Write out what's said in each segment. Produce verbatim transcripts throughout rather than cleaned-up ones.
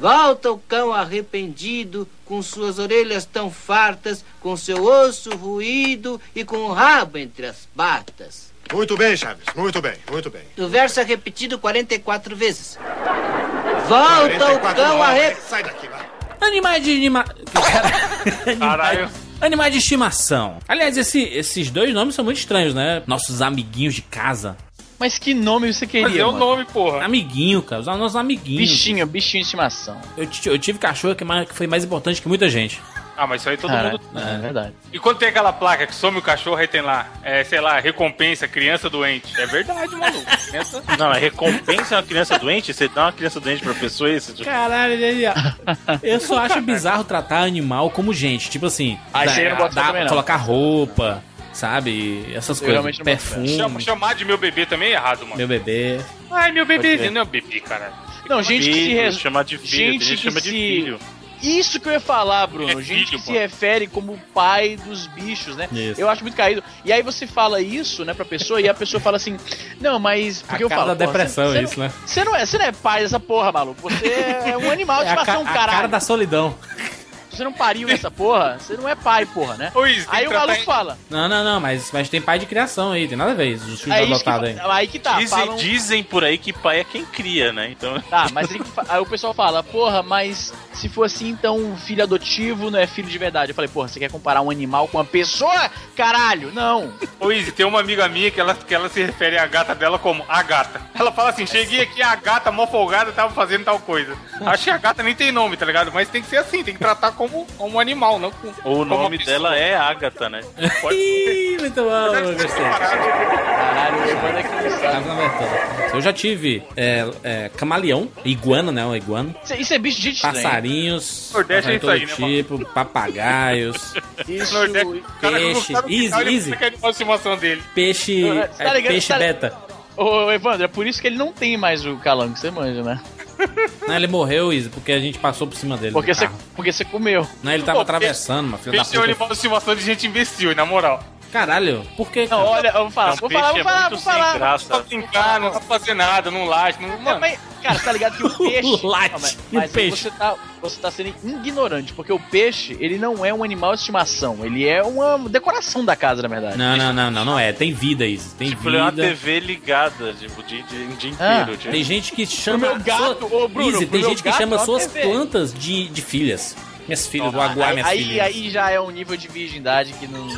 Volta o cão arrependido, com suas orelhas tão fartas, com seu osso ruído e com o rabo entre as patas. Muito bem, Chaves, muito bem, muito bem. O verso é repetido quarenta e quatro vezes. Volta o cão arrependido. Sai daqui, vai. Animais de... Anima... Caralho. Animais de estimação. Aliás, esse, esses dois nomes são muito estranhos, né? Nossos amiguinhos de casa. Mas que nome você queria, Mas é o mano? nome, porra. Amiguinho, cara. Os nossos amiguinhos. Bichinho, bichinho de estimação. Eu, t- eu tive cachorro que, mais, que foi mais importante que muita gente. Ah, mas isso aí todo Cara, mundo... é, é verdade. E quando tem aquela placa que some o cachorro, aí tem lá, é, sei lá, recompensa, criança doente. É verdade, maluco. Criança... Não, é recompensa uma criança doente? Você dá uma criança doente pra pessoa e isso? Caralho, ele... eu só acho bizarro tratar animal como gente. Tipo assim, Ah, isso aí eu não boto dá- também, não. colocar roupa, sabe? Essas Eu coisas. realmente não boto Perfume, Chama- chamar de meu bebê também é errado, mano. meu bebê. Ai, meu Pode bebê. ser. Não é bebê, cara. Não, gente que se... Filho, res- chamar de filho, gente tem gente que que chama de se- filho. Isso que eu ia falar, Bruno. É Gente filho, que pô. se refere como pai dos bichos, né? Isso. Eu acho muito caído. E aí você fala isso, né, pra pessoa, e a pessoa fala assim, não, mas... Porque A eu cara falo, da "Porra, depressão, você, isso, você não, né? Você não, é, você não é pai dessa porra, maluco. Você é um animal de É a, ca- estimação, a caralho. cara da solidão. Se você não pariu nessa porra, você não é pai, porra, né? Ô, Izzy, tem Aí que o tratar maluco em- fala... Não, não, não, mas, mas tem pai de criação aí, tem nada a ver, os filhos É isso que, adotados aí. aí que tá, Dizem, falam... dizem por aí que pai é quem cria, né? Então. Tá, mas aí, aí o pessoal fala, porra, mas se for assim, então filho adotivo não é filho de verdade. Eu falei, porra, você quer comparar um animal com uma pessoa? Caralho, não. Ô, Izzy, tem uma amiga minha que ela, que ela se refere à gata dela como a gata. Ela fala assim, cheguei aqui, a gata mó folgada tava fazendo tal coisa. Acho que a gata nem tem nome, tá ligado? Mas tem que ser assim, tem que tratar como, como um animal, não com... O nome dela é Agatha, né? Ih, muito bom, eu gostei. Caralho, o Evandro aqui não sabe. Casa na verdade. Eu já tive é, é, camaleão, iguana, né? Uma iguana. Isso, isso é bicho de gente estranha. Passarinhos, Nordeste é passarinho isso todo aí, né, tipo, papagaios, Isso, Nordeste, o cara não Peixe, sabe o que easy, tá, ele easy. não quer animar a estimação dele. peixe, Tá é, ligado? peixe Tá- beta. Ô, Evandro, é por isso que ele não tem mais o calango, você manja, né? Não, ele morreu, Izzy, porque a gente passou por cima dele. Porque no você, carro. porque você comeu. Não, ele tava Pô, atravessando, uma filha da Peixe é um puta. animal de estimação de gente imbecil, na moral. Caralho, por que? Não, cara? olha, eu vou falar, Não, vou peixe falar, vou é falar, muito vou sem falar. Não graça. tá brincar, não tá fazendo nada, não late, não... É, Mano, mas, cara, você tá ligado que o peixe... Late, Não, mas e o mas peixe? Você, tá, você tá sendo ignorante, porque o peixe, ele não é um animal de estimação, ele é uma decoração da casa, na verdade. Não, não, não, não, não é. Tem vida, Izzy. Tem Tipo, ele é uma vida. T V ligada, tipo, o dia, o dia Ah, inteiro. tipo. Tem gente que chama. meu gato, ô, Bruno, Izzy, pro tem meu gente que gato chama é uma suas T V. plantas de, de filhas. Minhas filhas, vou aguar aí, minhas aí, filhas. aí já é um nível de virgindade que não...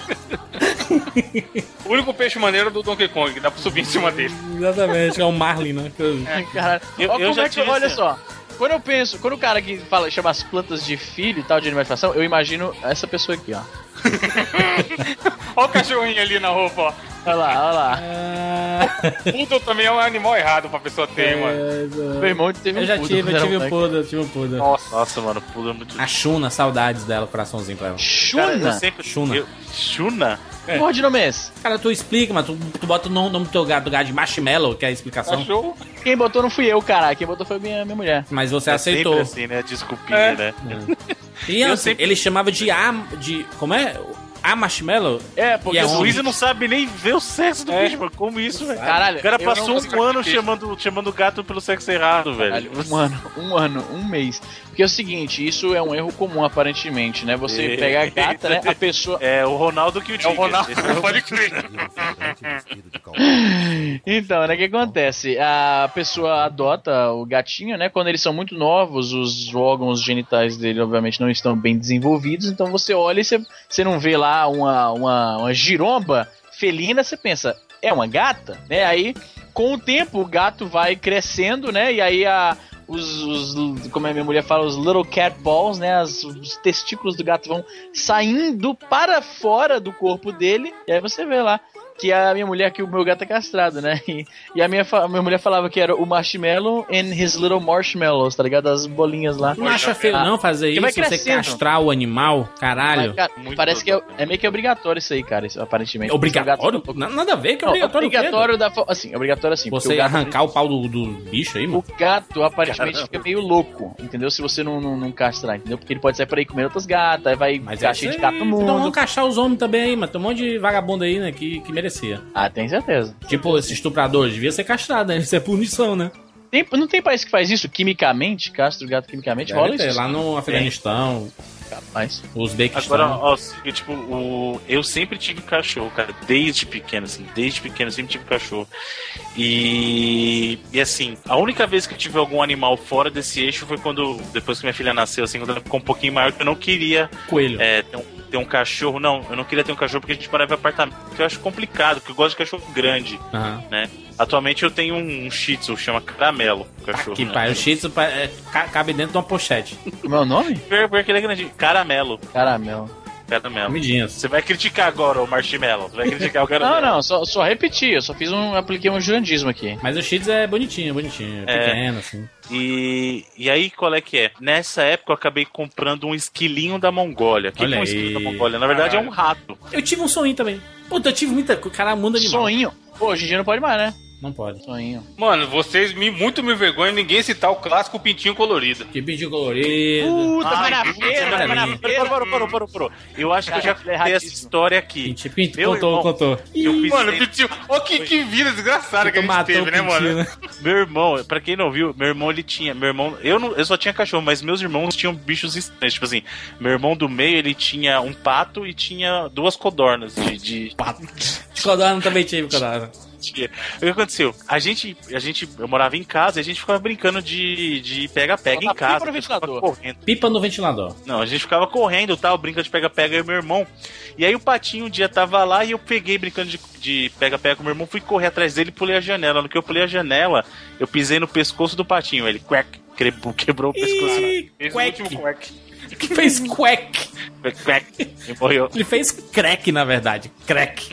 o único peixe maneiro é do Donkey Kong, que dá pra subir em cima dele. Exatamente, é o Marlin, né? Caralho. Eu- Ó, eu como já é que- tive olha esse- só, quando eu penso, quando o cara que fala, chama as plantas de filho e tal, de animação, eu imagino essa pessoa aqui, ó. Olha o cachorrinho ali na roupa, ó. Olha lá, olha lá. Poodle também é um animal errado pra pessoa ter, mano. Meu irmão teve um Eu já poodle tive, quando eu era tive um moleque. poodle, eu tive um poodle. Nossa, nossa, mano, pula muito. A Shuna, saudades dela, coraçãozinho pra ela. Cara, eu Shuna? sempre. Shuna. eu- Shuna? Que porra de nome é esse? Cara, tu explica, mas tu, tu bota o nome nome do teu gato, do gato de Marshmallow, que é a explicação. Cachorro. Quem botou não fui eu, caralho. Quem botou foi minha, minha mulher. Mas você É aceitou. sempre assim, né? Desculpinha, É. né? E Eu antes, sempre- ele chamava de A. De, como é? A Marshmallow? É, porque E é eu O homem. Luiz não sabe nem ver o sexo do É. bicho, mano. Como isso, velho? Caralho, O cara eu passou não- um ano chamando, chamando o gato pelo sexo errado, velho. Caralho, um ano, um ano, um mês. Porque é o seguinte, isso é um erro comum, aparentemente, né? Você É. pega a gata, né? A pessoa. É o Ronaldo que o É o diga. Ronaldo, Esse é o- pode crer. Então, né? O que acontece? A pessoa adota o gatinho, né? Quando eles são muito novos, os órgãos genitais dele, obviamente, não estão bem desenvolvidos. Então você olha e você, você não vê lá uma, uma, uma giromba felina, você pensa, é uma gata? Né? Aí, com o tempo, o gato vai crescendo, né? E aí a. Os, os, como a minha mulher fala, os little cat balls, né? As, os testículos do gato vão saindo para fora do corpo dele. E aí você vê lá que a minha mulher, que o meu gato é castrado, né? E, e a, minha, fa- a minha mulher falava que era o marshmallow and his little marshmallows, tá ligado? As bolinhas lá. Tu não acha feio Ah, não fazer que vai isso? Você crescendo. castrar o animal? Caralho. Mas, cara, Muito parece que é, louco. é meio que obrigatório isso aí, cara, isso, aparentemente. Obrigatório? Porque o Na- Nada a ver, que é gato- Não, obrigatório. o quê, obrigatório da fo- assim, obrigatório assim. porque Você o gato- arrancar o pau do, do bicho aí, O mano? gato aparentemente Caramba. fica meio louco, entendeu? Se você não, não, não castrar, entendeu? Porque ele pode sair por aí comendo outras gatas, aí vai Mas ficar é cheio de isso gato aí. no Então vamos mundo. cachar os homens também aí, mano. Tem um monte de vagabundo aí, né, que, que merecia. Ah, tem certeza. Tipo, esse estuprador devia ser castrado, né? Isso é punição, né? Tem, não tem país que faz isso quimicamente? Castra o gato quimicamente? Deve Rola ter, isso? lá no Afeganistão, Capaz. Uzbequistão. Agora, ó, eu, tipo, o, eu sempre tive cachorro, cara, desde pequeno, assim, desde pequeno eu sempre tive cachorro. E, e assim, a única vez que eu tive algum animal fora desse eixo foi quando, depois que minha filha nasceu, assim, quando ela ficou um pouquinho maior, que eu não queria Coelho. é, ter, um, ter um cachorro. Não, eu não queria ter um cachorro porque a gente morava em apartamento, porque eu acho complicado, porque eu gosto de cachorro grande, Aham. né? Atualmente eu tenho um Shih Tzu, chama Caramelo, o cachorro. Que né? pai, o Shih Tzu pa- é, ca- cabe dentro de uma pochete. Como é o nome? Porque ele é grande. Caramelo. Caramelo. Caramelo. Comidinhas. Você vai criticar agora o Marshmallow. Você vai criticar o Caramelo. Não, não, só, só repeti, eu só fiz um. Apliquei um jurandismo aqui. Mas o Shih Tzu é bonitinho, bonitinho. É. Pequeno, assim. E, e aí, qual é que é? Nessa época eu acabei comprando um esquilinho da Mongólia. O que, que Olha é um aí. esquilinho da Mongólia? Na verdade é um rato. Eu tive um sonho também. Puta, eu tive muita coisa. Cara, mundo animal. Sonho. Pô, hoje em dia não pode mais, né? Não pode. Sonho. Mano, vocês me, muito me vergonham ninguém citar o clássico pintinho colorido. Que pintinho colorido. Puta, Ai, vai na que feira, vai na maravilha. feira. Parou, parou, parou, parou, parou. Eu acho que eu já Cara, é contei essa ratíssimo. história aqui. Pintinho, pintinho. Meu Contou, irmão- contou. Eu pisei- Mano, pintinho. Ó, que, que vida desgraçada que a Tu gente matou teve, o né, pintinho, mano? né? Meu irmão, pra quem não viu, meu irmão ele tinha. Meu irmão. Eu, não, eu só tinha cachorro, mas meus irmãos tinham bichos estranhos. Tipo assim, meu irmão do meio ele tinha um pato e tinha duas codornas de. de... Pato. Codorna também tive, Codorna. Tinha. O que aconteceu? A gente, a gente. Eu morava em casa e a gente ficava brincando de de pega-pega em Bota casa. pipa no a gente ficava ventilador. correndo. Pipa no ventilador. Não, a gente ficava correndo e tal, brinca de pega-pega eu e meu irmão. E aí o Patinho um dia tava lá e eu peguei brincando de de pega-pega com meu irmão, fui correr atrás dele e pulei a janela. No que eu pulei a janela, eu pisei no pescoço do Patinho. Ele quack, quebrou, quebrou o pescoço. Ih, Esse é o quack. último quack. Que fez quack. Quack, e morreu. Ele fez crack, na verdade. Crack.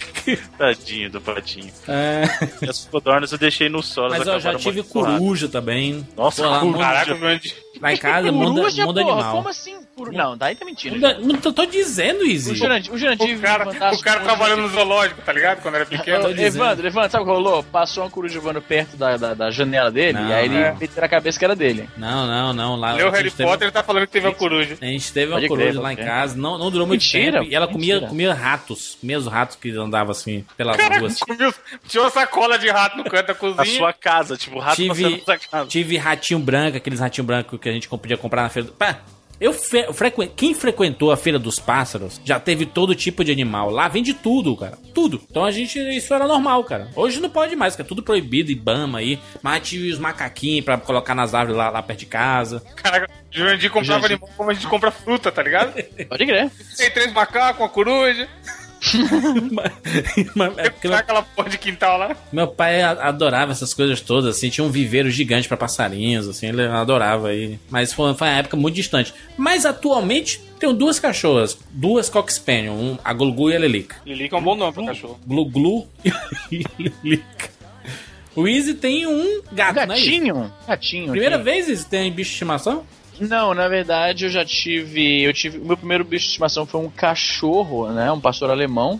Tadinho do Patinho. É. E as codornas eu deixei no solo. Mas eu já tive coruja também. Nossa, Pô, lá, coruja. mundo- Caraca, grande. lá em casa, mundo, Coruja, mundo porra, animal. como assim? Coru... Não, daí tá mentindo. Mundo- já. Não tô, tô dizendo, O Izzy. Jurandir, o Jurandir O cara, fantástico, o cara como trabalhando no zoológico, tá ligado? Quando era pequeno. tô dizendo. Evandro, Evandro, sabe o que rolou? Passou uma coruja voando perto da, da, da janela dele, Não, e aí ele é. meteu na cabeça que era dele. Não, não, não. Lá, Leu a gente Harry teve- Potter e tá falando que teve uma coruja. A gente teve uma Pode coruja crer, lá em pode casa, não, não durou muito Mentira, tempo. E ela comia, mentira. comia ratos. Comia os ratos que andavam assim pelas Cara, ruas. comeu, tinha uma sacola de rato no canto da Na cozinha. sua casa, tipo, o rato Tive- passando na sua casa. Tive ratinho branco, aqueles ratinhos brancos que a gente podia comprar na feira. Do... Pá, eu fe... frequ... Quem frequentou a Feira dos Pássaros já teve todo tipo de animal. Lá vende tudo, cara. Tudo. Então a gente. Isso era normal, cara. Hoje não pode mais, que é tudo proibido e bama aí. Mas tinha os macaquinhos pra colocar nas árvores lá, lá perto de casa. Caraca, o Jurandir comprava Jurandir. animal como a gente compra fruta, tá ligado? Pode crer. Tem três macacos, uma coruja. Mas- mas é porque Tá aquela porra de quintal lá. meu pai a- adorava essas coisas todas, assim, tinha um viveiro gigante pra passarinhos, assim, ele adorava aí. Mas foi, foi uma época muito distante. Mas atualmente tenho duas cachorras, duas Cocker Spaniel, um, a Glu-Glu e a Lilica. Lilica é um bom nome pra cachorro. Glu-Glu e Lilica. O Izzy tem um gato, né, Izzy? Gatinho. Gatinho. Primeira aqui. vez Izzy tem bicho de estimação? Não, na verdade eu já tive. Eu tive. O meu primeiro bicho de estimação foi um cachorro, né? Um pastor alemão.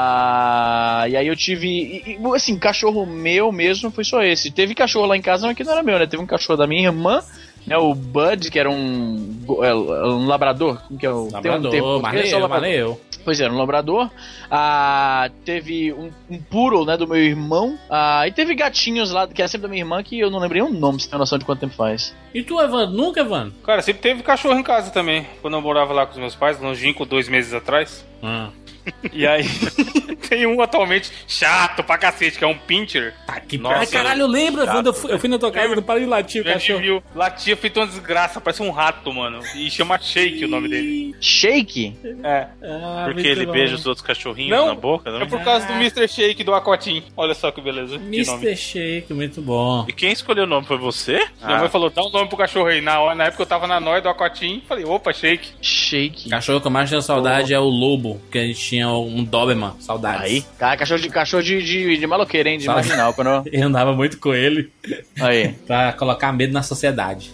Ah, e aí eu tive. E, e, assim, cachorro meu mesmo foi só esse. Teve cachorro lá em casa, mas que não era meu, né? Teve um cachorro da minha irmã, né? O Bud, que era um. é, um labrador. Como que é o. tem um termo Labrador, português, é só Marleu, labrador. Marleu. Pois é, um labrador. Ah, teve um, um poodle, né, do meu irmão. Ah, e teve gatinhos lá, que era sempre da minha irmã, que eu não lembrei o nome, você tem noção de quanto tempo faz. E tu, Evandro? Nunca, Evandro? Cara, sempre teve cachorro em casa também. Quando eu morava lá com os meus pais, longínquo, dois meses atrás. Ah. E aí, tem um atualmente chato pra cacete, que é um pincher. Tá que Nossa, Ai, caralho, eu lembro, Evandro. Eu fui, eu fui na tua casa, não para de latir o Já cachorro. viu? Latia feito uma desgraça, parece um rato, mano. E chama Shake o nome dele. Shake? É. Ah, Porque muito ele bom. beija os outros cachorrinhos Não, na boca, não? É por causa do mister Shake do Aquatim. Olha só que beleza. Que nome. mister Shake, muito bom. E quem escolheu o nome foi você? Minha mãe falou, dá um nome pro cachorro aí. Na, hora- na época eu tava na nóia do Aquatim, falei, opa, Shake. Shake. Cachorro que eu mais tenho saudade é o Lobo, que a gente tinha um Doberman. Saudades. Aí. Cara, cachorro de, cachorro de, de, de maloqueiro, hein? De Sabe? marginal. Quando eu... Eu andava muito com ele Aí. pra colocar medo na sociedade.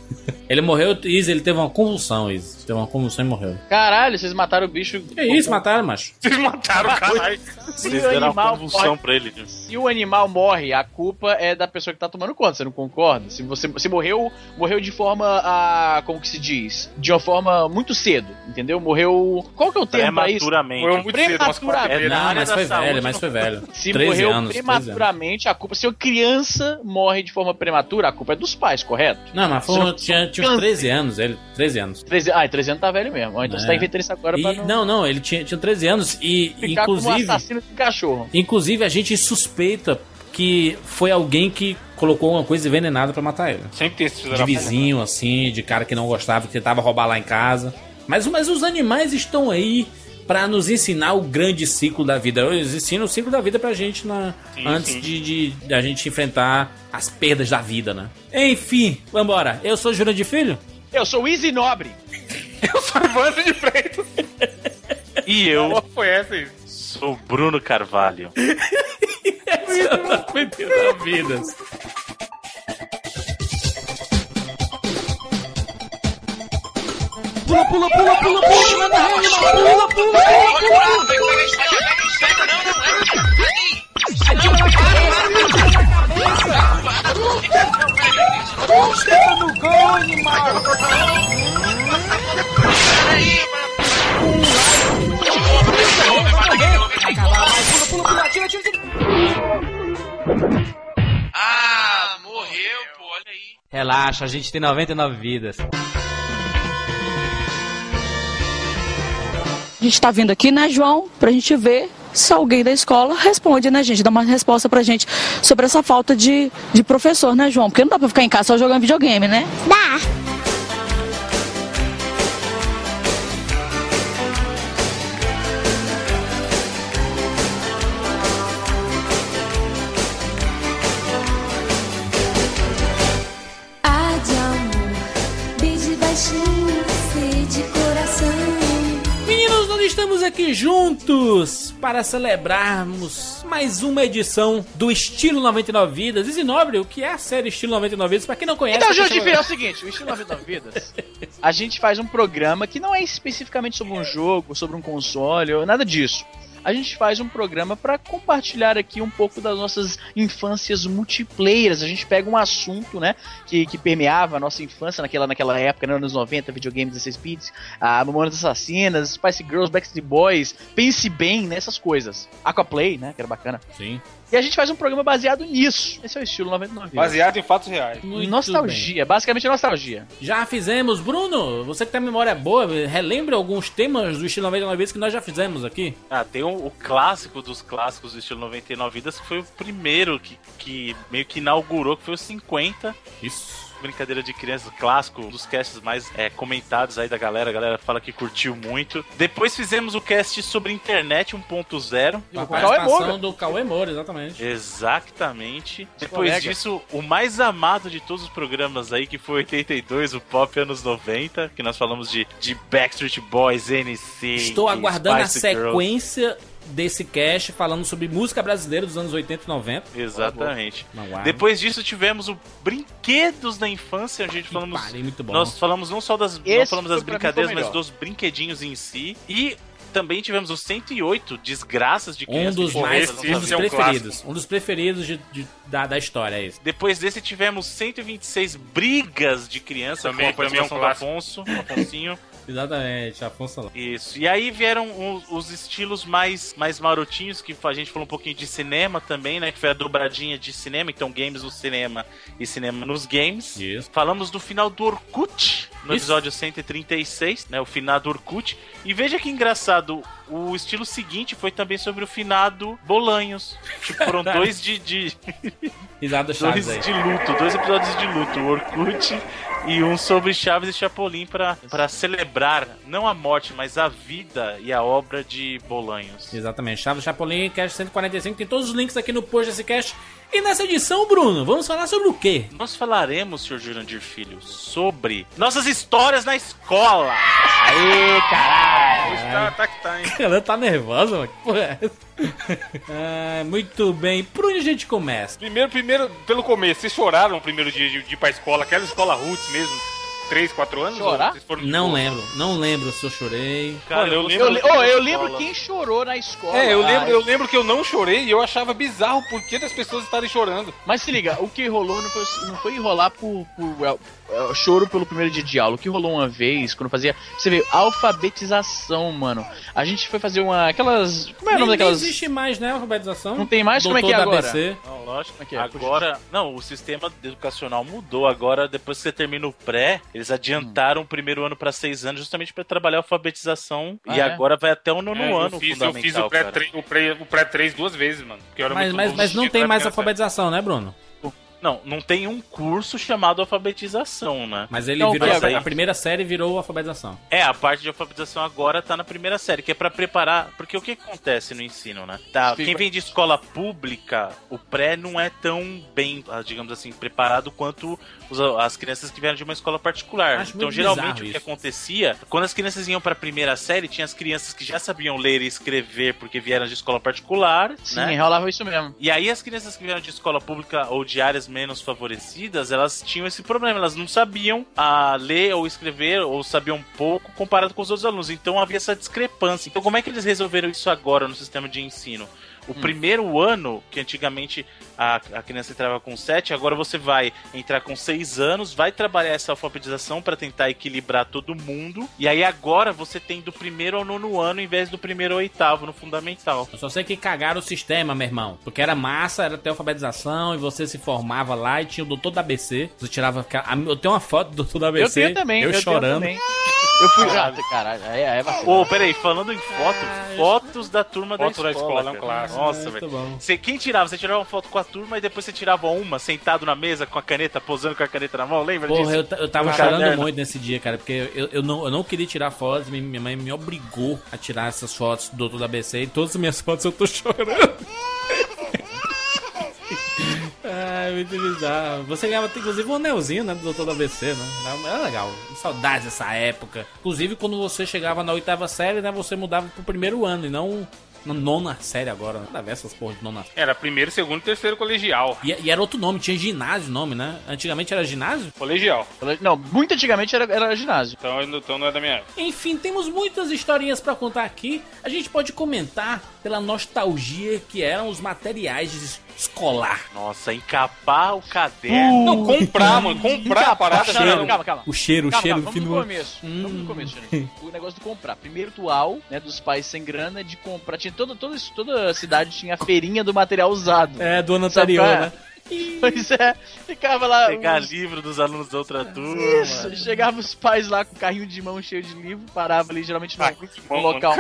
Ele morreu, Izzy, ele teve uma convulsão, Izzy. Teve uma convulsão e morreu. Caralho, vocês mataram o bicho. Que isso, mataram, macho? Vocês mataram o caralho. Se Vocês o deram uma animal convulsão morre, pra ele. se o animal morre, a culpa é da pessoa que tá tomando conta, você não concorda? Se você se morreu, morreu de forma a, como que se diz? De uma forma muito cedo, entendeu? Morreu, qual que é o termo pra isso? Prematuramente. Morreu muito cedo, umas quatro Prematuramente. É, na Não, área mas da foi saúde, velho, mas foi velho. Se treze morreu anos, treze prematuramente, a culpa. Se uma criança morre de forma prematura, a culpa é dos pais, correto? Não, mas foi, Se não- tinha, tinha uns treze anos, ele. treze anos. treze, ah, treze anos tá velho mesmo. Então É. você tá inventando isso agora E- pra não... não, não, ele tinha, tinha treze anos e, ficar como um inclusive. assassino de cachorro. Inclusive, a gente suspeita que foi alguém que colocou uma coisa envenenada pra matar ele. Sempre tem esse filho De da vizinho, assim, de cara que não gostava, que tentava roubar lá em casa. Mas, mas os animais estão aí pra nos ensinar o grande ciclo da vida. Eles ensinam o ciclo da vida pra gente na, Sim, antes sim. de, de, de a gente enfrentar as perdas da vida, né? Enfim, vambora. Eu sou Júnior de Filho. Eu sou o Easy Nobre. Eu sou Evandro de Freitas. E eu Qual foi essa aí? sou o Bruno Carvalho. Foi da vida. Ah, morreu, pô, olha aí. Relaxa, a gente tem noventa e nove vidas. A gente tá vindo aqui, né, João, pra gente ver se alguém da escola responde, né, gente? Dá uma resposta pra gente sobre essa falta de, de professor, né, João? Porque não dá pra ficar em casa só jogando videogame, né? Dá. Ah, de amor, beijo baixinho, sei de coração. Meninos, nós estamos aqui juntos para celebrarmos mais uma edição do Estilo noventa e nove Vidas. Izzy Nobre, o que é a série Estilo noventa e nove Vidas? Pra quem não conhece... Então, pra quem Júnior de chama- Filho, é o seguinte, o Estilo noventa e nove Vidas, a gente faz um programa que não é especificamente sobre um jogo, sobre um console, ou nada disso. A gente faz um programa pra compartilhar aqui um pouco das nossas infâncias multiplayers. A gente pega um assunto, né, que, que permeava a nossa infância naquela, naquela época, né, anos noventa, videogame dezesseis bits, a Mamonas Assassinas, Spice Girls, Backstreet Boys, Pense Bem, né, essas coisas. Aquaplay, né, que era bacana. Sim. E a gente faz um programa baseado nisso. Esse é o Estilo noventa e nove Vidas. Baseado em fatos reais. Muito Nostalgia, basicamente nostalgia. Já fizemos, Bruno, você que tem a memória boa, relembra alguns temas do Estilo noventa e nove Vidas que nós já fizemos aqui. Ah, tem o, o clássico dos clássicos do Estilo noventa e nove Vidas, que foi o primeiro que, que meio que inaugurou, que foi o cinquenta. Isso. Brincadeira de criança, clássico, um dos casts mais é, comentados aí da galera. A galera fala que curtiu muito. Depois fizemos o cast sobre internet um ponto zero. A Cauê participação Moura. do Cauê Moura, exatamente. Exatamente. Depois colega. disso, o mais amado de todos os programas aí, que foi oitenta e dois, o Pop anos noventa, que nós falamos de, de Backstreet Boys, N Sync, Estou aguardando Spice a Girls. sequência desse cast falando sobre música brasileira dos anos oitenta e noventa. Exatamente. Não, uau. Depois disso tivemos o Brinquedos da Infância, onde a gente Que falamos. pariu, muito bom. Nós falamos não só das, não Esse falamos das foi, pra mim, brincadeiras, foi o mas melhor. dos brinquedinhos em si. E também tivemos o cento e oito, Desgraças de Um Crianças. dos que mais, esse- um dos esse é um preferidos. Um dos preferidos de, de- da, da história, é esse. Depois desse tivemos cento e vinte e seis Brigas de Criança, Também- com a também é um participação do clássico. Afonso, Afonsinho. Exatamente, Afonso lá. Isso. E aí vieram os, os estilos mais, mais marotinhos, que a gente falou um pouquinho de cinema também, né? Que foi a dobradinha de cinema, então games no cinema e cinema nos games. Isso. Falamos do final do Orkut, no Isso. episódio cento e trinta e seis, né? O finado Orkut. E veja que engraçado, o estilo seguinte foi também sobre o finado Bolanhos. Tipo, foram dois de... de... Risada Dois Chaves aí. de luto, dois episódios de luto, o Orkut e um sobre Chaves e Chapolin pra, pra celebrar, não a morte, mas a vida e a obra de Bolanhos. Exatamente. Chaves Chapolin, Cast cento e quarenta e cinco. Tem todos os links aqui no post desse cast. E nessa edição, Bruno, vamos falar sobre o quê? Nós falaremos, senhor Jurandir Filho, sobre nossas histórias na escola. Aê, caralho! Hoje tá, tá que tá, hein? Ela tá nervosa, mano. Que porra é essa? Ah, muito bem. Por onde a gente começa? Primeiro, primeiro, pelo começo, vocês choraram o primeiro dia de, de ir pra escola, aquela escola roots mesmo. três, quatro anos? Chorar? Vocês foram de Não boa? lembro, não lembro se eu chorei. Cara, Mano, eu eu lembro- Eu, lembro. le- oh, eu lembro quem chorou na escola. É, eu lembro, Ah, eu lembro que eu não chorei e eu achava bizarro o porquê das pessoas estarem chorando. Mas se liga, o que rolou não foi, não foi rolar por, por é, é, choro pelo primeiro dia de aula. O que rolou uma vez, quando fazia. Você vê, alfabetização, mano. A gente foi fazer uma. Aquelas. Como é o Nem, nome nem daquelas. existe mais, né, alfabetização? Não tem mais? Como é que é Doutor da agora? A B C. Não, lógico. Como é que é? Agora, não, o sistema educacional mudou. Agora, depois que você termina o pré, eles adiantaram o primeiro ano pra seis anos justamente pra trabalhar a alfabetização. Ah, e é? agora vai até o nono É, ano eu fiz, eu fundamental, fiz o cara. pré-três o pré, o pré três duas vezes, mano. porque eu era Mas, muito mas, novo, mas não tinha tem mais criança. alfabetização, né, Bruno? Não, não tem um curso chamado alfabetização, né? Mas ele Então, virou. o que é? A primeira série virou alfabetização. É, a parte de alfabetização agora tá na primeira série, que é pra preparar. Porque o que acontece no ensino, né? Tá, Fica- quem vem de escola pública, o pré não é tão bem, ah, digamos assim, preparado quanto os- as crianças que vieram de uma escola particular. Acho Então, muito geralmente, bizarro o que isso. acontecia, quando as crianças iam pra primeira série, tinha as crianças que já sabiam ler e escrever porque vieram de escola particular, Sim, né? rolava isso mesmo. E aí as crianças que vieram de escola pública ou de áreas menos favorecidas, elas tinham esse problema, elas não sabiam a ler ou escrever, ou sabiam pouco comparado com os outros alunos. Então havia essa discrepância. Então como é que eles resolveram isso agora no sistema de ensino? O primeiro ano, que antigamente a, a criança entrava com sete, agora você vai entrar com seis anos, vai trabalhar essa alfabetização para tentar equilibrar todo mundo. E aí agora você tem do primeiro ao nono ano, em vez do primeiro ao oitavo no fundamental. Eu só sei que cagaram o sistema, meu irmão. Porque era massa, era ter alfabetização, e você se formava lá e tinha o doutor da A B C. Você tirava. Eu tenho uma foto do doutor da A B C. Eu tenho também, Eu, eu chorando. tenho também. Eu fui. Ah, caralho, é, é vacilo. Ô, peraí, falando em foto, fotos da turma Foto da da escola. escola é um cara. clássico. Nossa, Muito velho. bom. Você, quem tirava? Você tirava uma foto com a turma e depois você tirava uma sentado na mesa com a caneta, posando com a caneta na mão, lembra Porra, disso? eu, ta- eu tava No chorando caderno. muito nesse dia, cara, porque eu, eu, não, eu não queria tirar fotos, minha minha mãe me obrigou a tirar essas fotos do doutor da A B C, e todas as minhas fotos eu tô chorando. Ai, muito bizarro. Você ganhava, inclusive, um anelzinho, né, do doutor da A B C, né? Era legal. Saudades dessa época. Inclusive, quando você chegava na oitava série, né, você mudava pro primeiro ano, e não na nona série agora. Nada a ver essas porra de nona. Era primeiro, segundo e terceiro colegial. E, e era outro nome, tinha ginásio o nome, né? Antigamente era ginásio? Colegial. Não, muito antigamente era, era ginásio. Então, então não é da minha época. Enfim, temos muitas historinhas pra contar aqui. A gente pode comentar pela nostalgia que eram os materiais de es- escolar. Nossa, encapar o caderno. Não, comprar, mano. Comprar a parada. Calma, já calma, calma, calma. O cheiro, o Calma, cheiro calma, do fim vamos do no ano. começo. Hum. Vamos no começo, gente. O negócio de comprar. Primeiro ritual, né, dos pais sem grana, de comprar. Tinha todo, todo isso, toda a cidade tinha a feirinha do material usado. É, do ano Sabe anterior, qual é? né? Pois é, ficava lá. Pegar os- livro dos alunos da outra turma. Isso, chegava os pais lá com o carrinho de mão cheio de livro, parava ali geralmente no, Carrinho de no mão, local.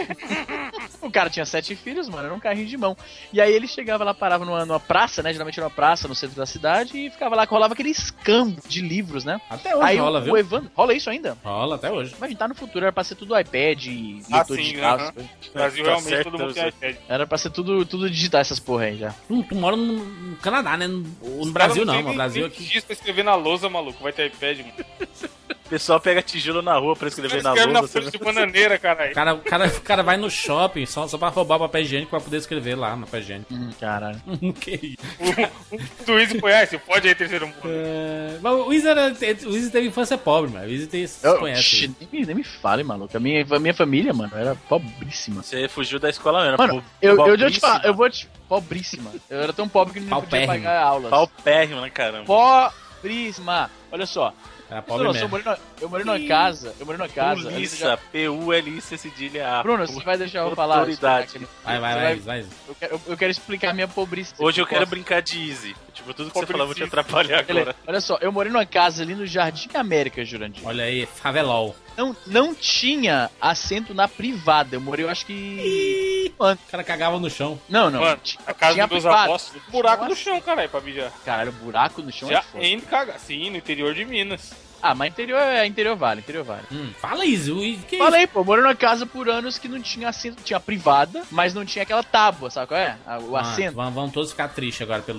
O cara tinha sete filhos, mano, era um carrinho de mão. E aí ele chegava lá, parava numa, numa praça, né? Geralmente era uma praça no centro da cidade e ficava lá, rolava aquele escambo de livros, né? Até hoje aí rola, o, viu? o Evandro. Rola isso ainda? Rola até hoje. Mas tá no futuro, era pra ser tudo iPad, Ah, leitor sim, digital. aham. essas coisas. No Brasil, Tá realmente, certo, todo mundo tá tem iPad. Era pra ser tudo, tudo digital essas porra aí já. Tu, tu mora no, no Canadá, né? No, no Os Brasil caras não, tem no nem- Brasil nem aqui. X pra escrever na lousa, maluco. Vai ter iPad, mano. O pessoal pega tijolo na rua pra escrever na Escreve na lousa. folha de bananeira, caralho. O cara, o, cara, o cara vai no shopping só, só pra roubar papel higiênico pra poder escrever lá no papel higiênico. Hum, caralho. Que isso? O, o Easy foi, ah, você pode aí, terceiro mundo. É, mas o Izzy, era, o Izzy teve infância pobre, mano. O Izzy tem, se Eu, conhece. Oxi, nem, me- nem me fale, maluco. A minha, a minha família, mano, era pobríssima. Você fugiu da escola mesmo. Mano, pô, eu, eu, eu te pobríssima. falar, eu vou te. Pobríssima. Eu era tão pobre que não podia Paupérrimo. pagar aulas. Paupérrimo, né, caramba? Pobríssima. Olha só. Era Você pobre não, eu, mesmo. morei numa, eu morei numa casa. Eu morei numa casa. ali você já- Pulissa, P U L I C cedilha A. Bruno, você vai deixar eu falar? Autoridade. explicar aqui? Vai, vai, Você vai, vai. Eu quero, eu- eu quero explicar a minha pobreza. Hoje eu quero Posso? brincar de easy. Tipo, tudo que você Pobrecito. falar eu vou te atrapalhar Beleza. agora. Olha só, eu morei numa casa ali no Jardim América, Jurandir. Olha aí, favelol. Não, não tinha assento na privada. Eu morei, eu acho que. Mano, O cara cagava no chão. não, não. Mano, Tinha- a casa tinha dos meus privada. avós, buraco Nossa. no chão, caralho, pra mijar. Caralho, buraco no chão é Já foda. indo cagar. Sim, no interior de Minas. Ah, mas interior é interior vale, interior vale. Hum, fala isso. o Izzy, que Falei, pô, morei numa casa por anos que não tinha assento, tinha privada, mas não tinha aquela tábua, sabe qual é? A- O Ah, assento. vamos, vamos todos ficar tristes agora pelo.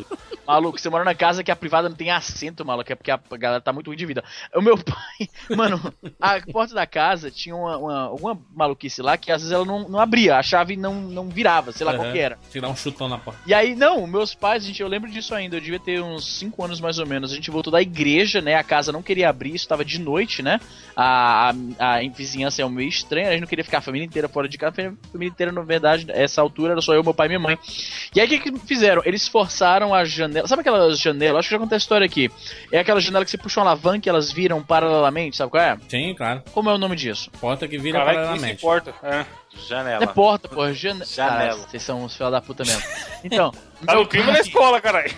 Maluco, você mora na casa que a privada não tem assento, maluco, é porque a galera tá muito ruim de vida. O meu pai, mano, a porta da casa tinha uma, uma, alguma maluquice lá que às vezes ela não, não abria, a chave não, não virava, sei lá Uhum. qual que era. Tirar um chutão na porta. E aí, não, meus pais, gente, eu lembro disso ainda, eu devia ter uns cinco anos mais ou menos. A gente voltou da igreja, né? A casa não queria abrir, isso tava de noite, né? A, a, a vizinhança é meio estranha, a gente não queria ficar a família inteira fora de casa. A família inteira, na verdade, essa altura era só eu, meu pai e minha mãe. E aí, o que, que fizeram? Eles forçaram a janela. Sabe aquelas janelas? Acho que já contei a história aqui. É aquela janela que você puxa uma alavanca e elas viram paralelamente, sabe qual é? Sim, claro. Como é o nome disso? Porta que vira Caralho, que isso paralelamente. importa. É. Janela. Não é porta, pô. Jane... Janela. Cara, vocês são uns filhos da puta mesmo. Então. Tá no clima na escola, caralho.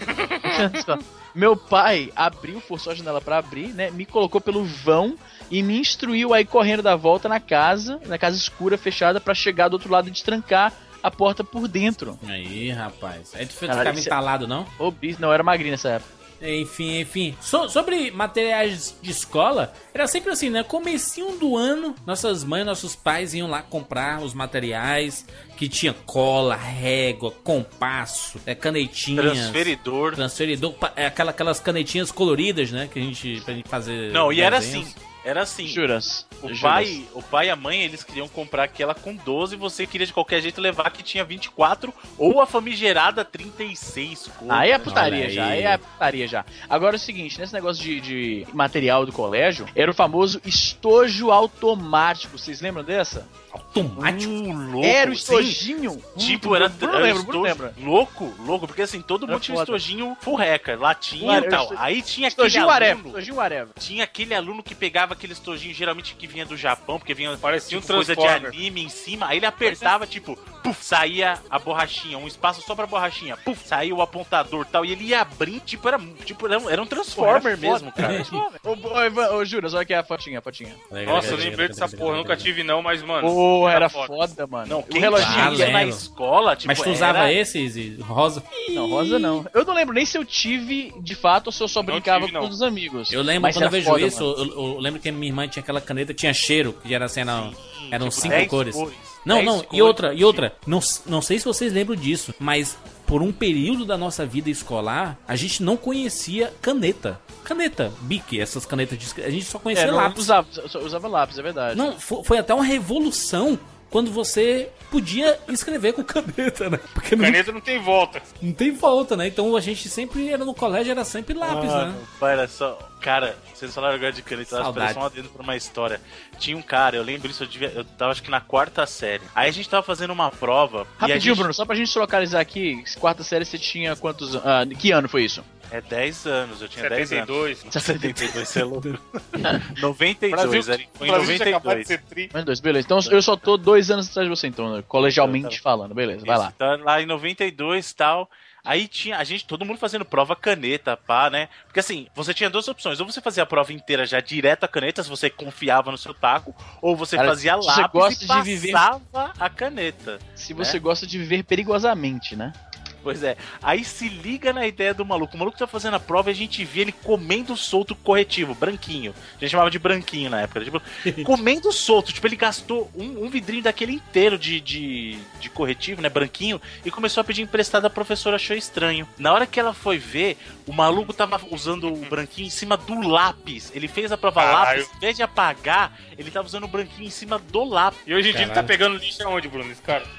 Meu pai abriu, forçou a janela pra abrir, né? Me colocou pelo vão e me instruiu aí correndo da volta na casa, na casa escura, fechada, pra chegar do outro lado e destrancar a porta por dentro. Aí, rapaz. Aí tu Caralho, ficava isso- entalado, não? Ô, bicho, não, eu era magrinho nessa época. Enfim, enfim. So- sobre materiais de escola, era sempre assim, né? Comecinho do ano, nossas mães, nossos pais iam lá comprar os materiais que tinha cola, régua, compasso, é, canetinhas. Transferidor. Transferidor, pa- é, aquela, aquelas canetinhas coloridas, né? Que a gente, pra gente fazer. Não, e era desenhos. assim. Era assim. Juras. O Juras. pai, o pai e a mãe, eles queriam comprar aquela com doze e você queria de qualquer jeito levar que tinha vinte e quatro ou a famigerada trinta e seis cores. Aí é né? putaria Olha já, aí. aí é putaria já. Agora é o seguinte, nesse negócio de, de material do colégio, era o famoso estojo automático. Vocês lembram dessa? Automático. Uh, louco, Era o sim. estojinho. Tipo, era, Bruno era lembra, estojo Bruno lembra. louco, louco, porque assim, todo Era mundo tinha um foda. estojinho furreca, latinha Era e tal. esto- Aí tinha aquele Estojinho whatever, aluno, estojinho whatever. tinha aquele aluno que pegava aquele estojinho, geralmente que vinha do Japão, porque vinha Parecia tipo, um coisa de Transformer. anime em cima, aí ele apertava, tipo, puf, saía a borrachinha, um espaço só pra borrachinha, puf, saía o apontador e tal, e ele ia abrir, tipo, era, tipo, era um, era um Transformer mesmo, cara. Ô, ô, Ivan, ô, Juras, olha aqui a fotinha, a fotinha. Nossa, eu lembrei dessa porra, nunca tive não, mas, mano. Pô, era foda. foda, mano. Não, o quem reloginho. tinha Ah, na lembro. escola, tipo, Mas tu usava era... esses e rosa? Não, rosa não. Eu não lembro nem se eu tive, de fato, ou se eu só Não brincava tive, não. com os amigos. Eu lembro, Mas quando eu era vejo foda, isso, mano. eu, eu lembro que a minha irmã tinha aquela caneta que tinha cheiro, que era assim, eram, eram tipo, cinco dez cores. cores. Não, dez não, e cores, outra, e tipo. outra, não, não sei se vocês lembram disso, mas por um período da nossa vida escolar, a gente não conhecia caneta. Caneta, Bic, essas canetas de... A gente só conhecia É, não lápis. usava, só usava lápis, é verdade. Não, fo- foi até uma revolução quando você podia escrever com caneta, né? Porque não, Caneta não tem volta. não tem volta, né? Então a gente sempre era no colégio, era sempre lápis, Ah, né? meu pai, era só. Cara, vocês falaram agora de caneta, eu acho que Saudade. só um adendo pra uma história. Tinha um cara, eu lembro isso, eu, devia, eu tava acho que na quarta série. Aí a gente tava fazendo uma prova. e a Rapidinho, gente... Bruno, só pra gente se localizar aqui, quarta série você tinha quantos anos? Ah, que ano foi isso? É dez anos, eu tinha dez setenta e dois. anos. setenta e dois, você é louco. noventa e Brasil, dois, era, foi em Brasil tinha acabado de noventa e dois. ser tri. Mais dois, beleza. Então eu só tô dois anos atrás de você, então, né? colegialmente falando, beleza, vai Isso, lá. Então, lá em noventa e dois e tal. Aí tinha a gente, todo mundo fazendo prova caneta, pá, né? Porque assim, você tinha duas opções. Ou você fazia a prova inteira já direto a caneta, se você confiava no seu taco, ou você Cara, fazia se você lápis gosta e de viver- passava a caneta. Se você gosta de viver perigosamente, né? Pois é. Aí se liga na ideia do maluco. O maluco tá fazendo a prova e a gente vê ele comendo solto corretivo, branquinho. A gente chamava de branquinho na época. Tipo, comendo solto. Tipo, ele gastou um, um vidrinho daquele inteiro de, de, de corretivo, né? Branquinho. E começou a pedir emprestado. A professora achou estranho. Na hora que ela foi ver, o maluco tava usando o branquinho em cima do lápis. Ele fez a prova Caralho. lápis. Em vez de apagar, ele tava usando o branquinho em cima do lápis. E hoje em dia ele tá Caralho. pegando lixo aonde, Bruno, esse cara?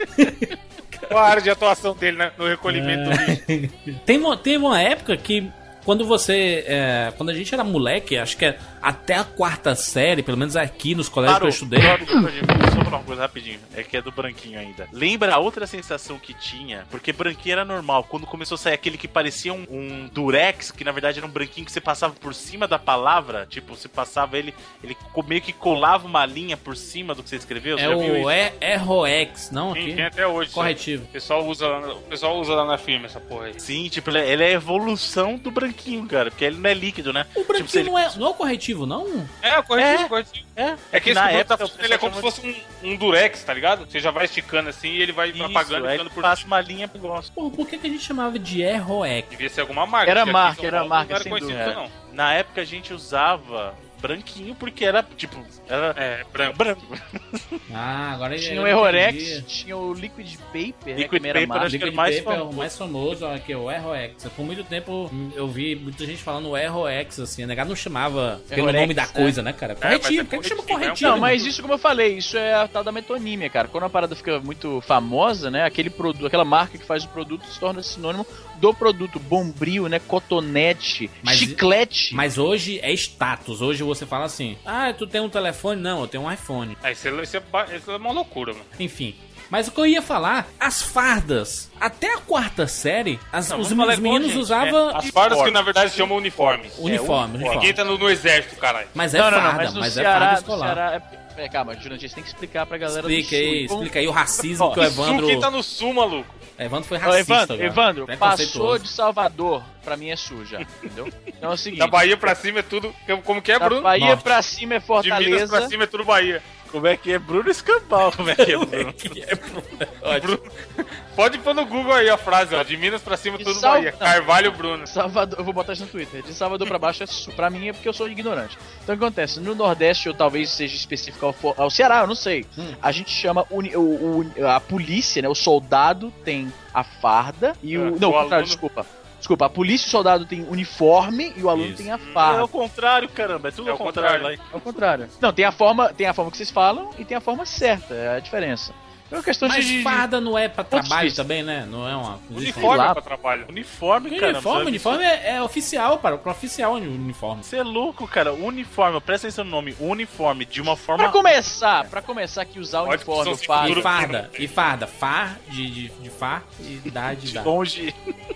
Qual a área de atuação dele né, no recolhimento do lixo? Tem uma, tem uma época que quando você. É, quando a gente era moleque, acho que é até a quarta série, pelo menos aqui nos colégios que eu estudei. Parou, parou, parou, só falar uma coisa rapidinho. É que é do branquinho ainda. Lembra a outra sensação que tinha? Porque branquinho era normal. Quando começou a sair aquele que parecia um, um durex, que na verdade era um branquinho que você passava por cima da palavra. Tipo, você passava ele, ele co- meio que colava uma linha por cima do que você escreveu. Você É já viu o isso? E- Erroex, não Tem, aqui? tem até hoje. Corretivo. O pessoal, usa, lá na- o pessoal usa lá na firma essa porra aí. Sim, tipo, ele é- ele é a evolução do branquinho, cara. Porque ele não é líquido, né? O branquinho Tipo, se ele- não, é, não é o corretivo, não? É, o corretivo, É. o corretivo. É, É que esse na produto época tá o funcionando, ele é como se pessoal fosse um, um durex, tá ligado? Você já vai esticando assim e ele vai Isso, apagando e aí ficando por passa uma linha pro gosto. Porra, por que, que a gente chamava de Erroex? Devia ser alguma marca. Era porque aqui em marca, São era Paulo marca, não era sem conhecido, dúvida. não. Na época a gente usava branquinho porque era, tipo, era É, branco. branco. Ah, agora Tinha eu o Errorex, entendi. tinha o Liquid Paper, né, Liquid que também era Paper, massa. acho que Liquid é mais Paper é o famoso. mais famoso, ó, que é o Errorex. Por muito tempo eu vi muita gente falando Errorex, assim, a negada não chamava pelo Errorex, nome da é. coisa, né, cara? Corretivo, mas é por que que chama corretivo, corretivo? Não, mas isso, como eu falei, isso é a tal da metonímia, cara. Quando a parada fica muito famosa, né, aquele produto, aquela marca que faz o produto se torna sinônimo do produto. Bombril, né, cotonete, Mas- chiclete. Mas hoje é status. Hoje você fala assim: ah, tu tem um telefone? Não, eu tenho um iPhone. Ah, isso, é, isso, é, ba- isso é uma loucura, mano. Enfim. Mas o que eu ia falar, as fardas. Até a quarta série, as- Não, os, vamos falar os igual, meninos gente, usavam é, As fardas que na verdade se chamam uniformes. uniforme, uniforme. Ninguém tá no, no exército, caralho. Mas é não, não, farda, não, mas no mas é Ceará, farda no escolar. Ceará é... é, calma, Jurandir, você tem que explicar pra galera Explica do Sul. aí, Como- explica aí o racismo Ó, que o Sul, Evandro... quem tá no sul, maluco? Evandro foi Ó, racista Evandro, agora. Evandro, passou Preconceituoso. de Salvador, pra mim é suja, entendeu? Então é o seguinte, Da Bahia pra cima é tudo. Como que é, da Bruno? Bahia Norte. pra cima é De Minas Fortaleza. pra cima é tudo Bahia. Como é que é Bruno Escambau? Como é que é Bruno? Ótimo. Pode pôr no Google aí a frase, ó. De Minas pra cima é De tudo Sal- Bahia. não. Carvalho Bruno. Salvador, eu vou botar isso no Twitter. De Salvador pra baixo é sul. Pra mim é porque eu sou ignorante. Então o que acontece? No Nordeste, ou talvez seja específico ao, fo- ao Ceará, eu não sei. Hum. A gente chama uni- o, o- a polícia, né? O soldado tem a farda e É, o. o Não, o contrário, aluno- desculpa. Desculpa, a polícia e o soldado tem uniforme e o aluno Isso. tem a É farda. o contrário, caramba. É tudo É ao o contrário. contrário. lá. É o contrário. Não, tem a forma, tem a forma que vocês falam e tem a forma certa, é a diferença. É uma questão Mas de. de- farda não é pra Pontos de trabalho vista. também, né? Não é uma... Uniforme lá. pra trabalho. Uniforme, Porque cara. uniforme, uniforme é, é oficial, para o oficial o uniforme. Você é louco, cara. Uniforme, presta atenção no nome. Uniforme, de uma forma. Pra começar, pra começar aqui usar o Pode, uniforme, são o cinco farda. E Duro. farda, e farda. Far de, de, de far e dá de dá. longe.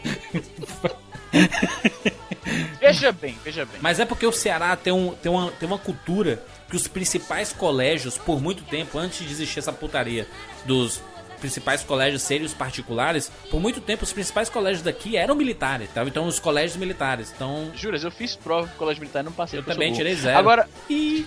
Veja bem, veja bem. Mas é porque o Ceará tem, um, tem, uma, tem uma cultura que os principais colégios, por muito tempo, antes de existir essa putaria dos principais colégios serem os particulares, por muito tempo os principais colégios daqui eram militares, tá? Então os colégios militares. Então Juras, eu fiz prova pro colégio militar e não passei. eu porque também sou tirei burro. zero. Agora, E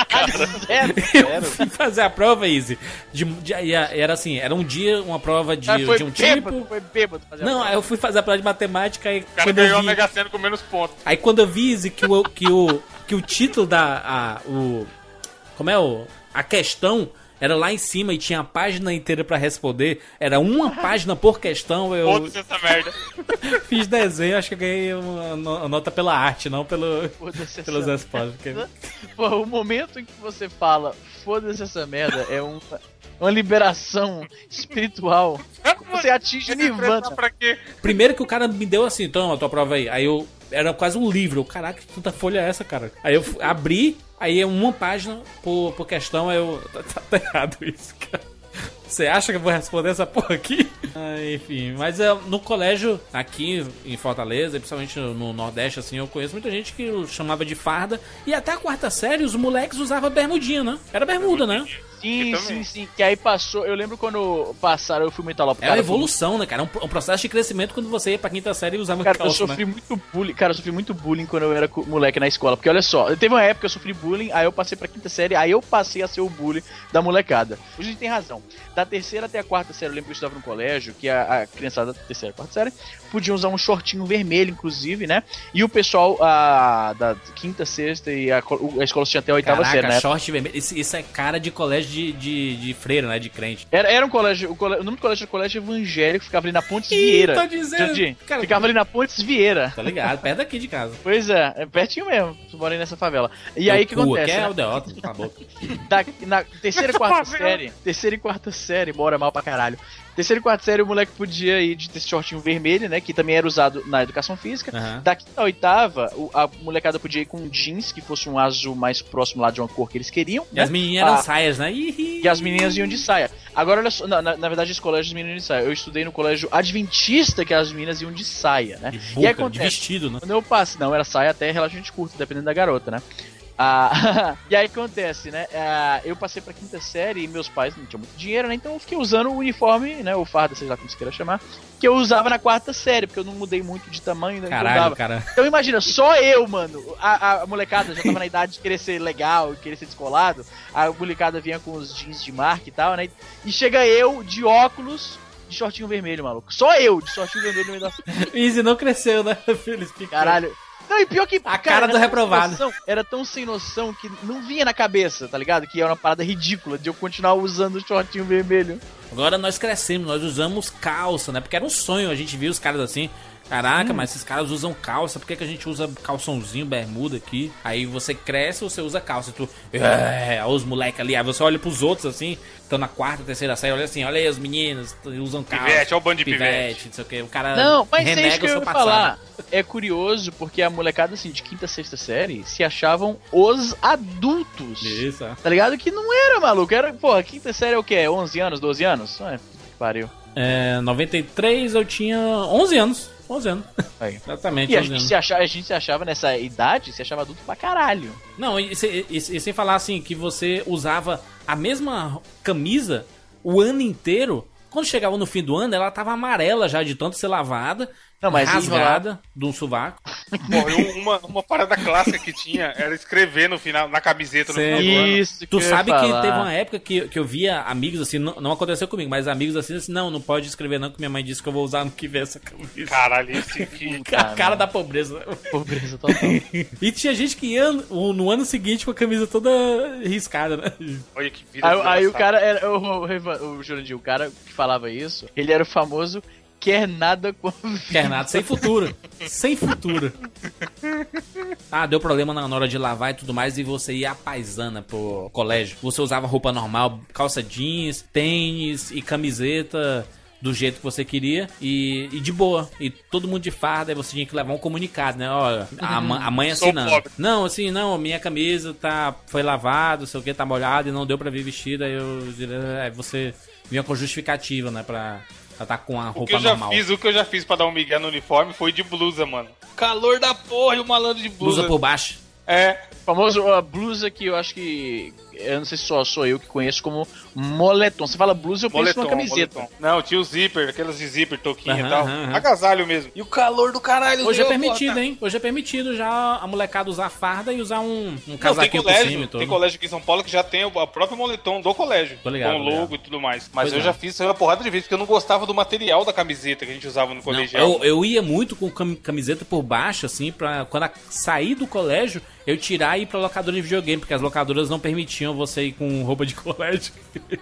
zero, eu zero. fui fazer a prova, Easy. De, de, e a- era assim, era um dia uma prova de, Cara, foi de um bêbado, tipo. foi bêbado fazer a Não, prova. aí eu fui fazer a prova de matemática e O cara quando eu ganhou a vi- Mega Sena com menos pontos. Aí quando eu vi Izzy, que o que o que o título da a, o como é o a questão era lá em cima e tinha a página inteira pra responder, era uma página por questão, eu Foda-se essa merda. fiz desenho, acho que eu ganhei uma no- nota pela arte, não pelo Foda-se pelas essa respostas. porque- Pô, o momento em que você fala foda-se essa merda é uma, uma liberação espiritual. Você atinge o Nirvana. Pra quê? Primeiro que o cara me deu assim, então, a tua prova aí. Aí eu era quase um livro. Eu, caraca, que tanta folha é essa, cara? Aí eu fu- abri, aí é uma página por, por questão, aí eu. Tá, tá errado isso, cara. Você acha que eu vou responder essa porra aqui? Ah, enfim, mas é, no colégio aqui em Fortaleza, principalmente no Nordeste, assim, eu conheço muita gente que chamava de farda. E até a quarta série, os moleques usavam bermudinha, né? Era bermuda, né? Sim, Eu sim, também. sim. Que aí passou. Eu lembro quando passaram, eu fui muito lá pro É uma cara. evolução, né, cara? É um, um processo de crescimento quando você ia pra quinta série e usava Cara, eu calça, sofri né? muito bullying. Cara, eu sofri muito bullying quando eu era co- moleque na escola. Porque olha só, teve uma época que eu sofri bullying, aí eu passei pra quinta série, aí eu passei a ser o bullying da molecada. Hoje a gente tem razão. Da terceira até a quarta série, eu lembro que eu estudava no colégio, que a, a criançada da terceira e quarta série podia usar um shortinho vermelho, inclusive, né? E o pessoal a, da quinta, sexta e a, co- a escola tinha até a oitava Caraca, série, né? short vermelho. Isso, isso é cara de colégio de, de, de freira, né? De crente. Era, era um colégio, o, cole- o nome do colégio era colégio evangélico, ficava ali na Pontes Vieira. tô dizendo. Jandir, Cara, ficava ali na Pontes Vieira. Tá ligado? Perto daqui de casa. Pois é, é pertinho mesmo. Tu mora aí nessa favela. E aí o que acontece? Que é né? aldeota, acabou. Da- na terceira e quarta Favela. série, terceira e quarta série, bora mal pra caralho. Terceira e quarta série, o moleque podia ir de ter esse shortinho vermelho, né? Que também era usado na educação física. Aham. Da quinta a oitava, o- a molecada podia ir com jeans, que fosse um azul mais próximo lá de uma cor que eles queriam. E né? as meninas eram Ah, saias, né? Ih, E as meninas iam de saia. Agora, olha só, na, na, na verdade, esse colégio, as meninas iam de saia. Eu estudei no colégio adventista, que as meninas iam de saia, né? de E aí boca, de acontece, vestido, né? quando eu passo, não, era saia até relativamente curta, dependendo da garota, né? Ah, e aí acontece, né? Ah, eu passei pra quinta série e meus pais não tinham muito dinheiro, né? Então eu fiquei usando o uniforme, né? O farda, seja lá como você queira chamar, que eu usava na quarta série, porque eu não mudei muito de tamanho, né? Então Caralho, dava. cara. Então imagina, só eu, mano. A, a molecada já tava na idade de querer ser legal, querer ser descolado. A molecada vinha com os jeans de marca e tal, né? E chega eu de óculos, de shortinho vermelho, maluco. Só eu, de shortinho vermelho no meio da. Easy não cresceu, né? Eles ficam... Caralho. Não, e pior que... A cara do era tão reprovado. sem noção, era tão sem noção que não vinha na cabeça, tá ligado? Que era uma parada ridícula de eu continuar usando o shortinho vermelho. Agora nós crescemos, nós usamos calça, né? Porque era um sonho, a gente via os caras assim... Caraca, hum. mas esses caras usam calça, por que, que a gente usa calçãozinho, bermuda aqui? Aí você cresce, você usa calça, tu... É, os moleques ali, aí você olha pros outros assim, estão na quarta, terceira série, olha assim, olha aí os meninos, usam calça. Pivete, olha o bando de pivete. pivete. Não sei o que, o cara não, mas renega é isso que o eu seu ia passado. falar. É curioso, porque a molecada assim, de quinta, sexta série se achavam os adultos. Isso, é. Tá ligado? Que não era, maluco, era, porra, quinta série é o quê? onze anos, doze anos? É, pariu. É, noventa e três eu tinha onze anos. onze anos. Aí. Exatamente. E a gente, se achava, a gente se achava nessa idade, se achava adulto pra caralho. Não, e, e, e, e sem falar assim, que você usava a mesma camisa o ano inteiro. Quando chegava no fim do ano, ela tava amarela já de tanto ser lavada. Não, mas rasgada de um sovaco. Pô, uma, uma parada clássica que tinha era escrever no final, na camiseta no Cê, final do ano. Isso, tu sabe que teve uma época que, que eu via amigos assim, não, não aconteceu comigo, mas amigos assim, assim, não, não pode escrever não, que minha mãe disse que eu vou usar no que vem essa camisa. Caralho, esse que... A cara da pobreza. Pobreza total. E tinha gente que ia no, no ano seguinte com a camisa toda riscada, né? Olha que vida. Aí, aí o cara, era, o, o, o Jurandir, o cara que falava isso, ele era o famoso... Quer nada com a vida. Quer nada, sem futuro. Sem futuro. Ah, deu problema na hora de lavar e tudo mais, e você ia à paisana pro colégio. Você usava roupa normal, calça jeans, tênis e camiseta do jeito que você queria e, e de boa. E todo mundo de farda, aí você tinha que levar um comunicado, né? Olha, a, Uhum. a mãe assinando. Não, assim, não, minha camisa tá, foi lavada, sei o que, tá molhada e não deu pra vir vestida. Aí, eu, aí você vinha com justificativa, né? Pra... Ela tá com a roupa o que eu já normal. Fiz, o que eu já fiz pra dar um migué no uniforme foi de blusa, mano. Calor da porra e o malandro de blusa. Blusa por baixo. É. O famoso a blusa que eu acho que... Eu não sei se só sou eu que conheço como moletom. Você fala blusa, eu penso moletom, numa camiseta. Moletom. Não, tinha o zíper, aquelas de zíper, toquinha Aham, e tal. aham. Agasalho mesmo. E o calor do caralho. Hoje é meu, permitido, porra, hein? Hoje é permitido já a molecada usar farda e usar um, um Não, casaquinho tem colégio, por cima e todo. tem colégio aqui em São Paulo que já tem o a próprio moletom do colégio. Tô ligado, com tô logo ligado. e tudo mais. Pois Mas eu é. já fiz isso uma porrada de vezes, porque eu não gostava do material da camiseta que a gente usava no Não, colegial. eu, eu ia muito com cam- camiseta por baixo, assim, pra quando a- sair do colégio, eu tirar e ir pra locadora de videogame, porque as locadoras não permitiam você ir com roupa de colégio.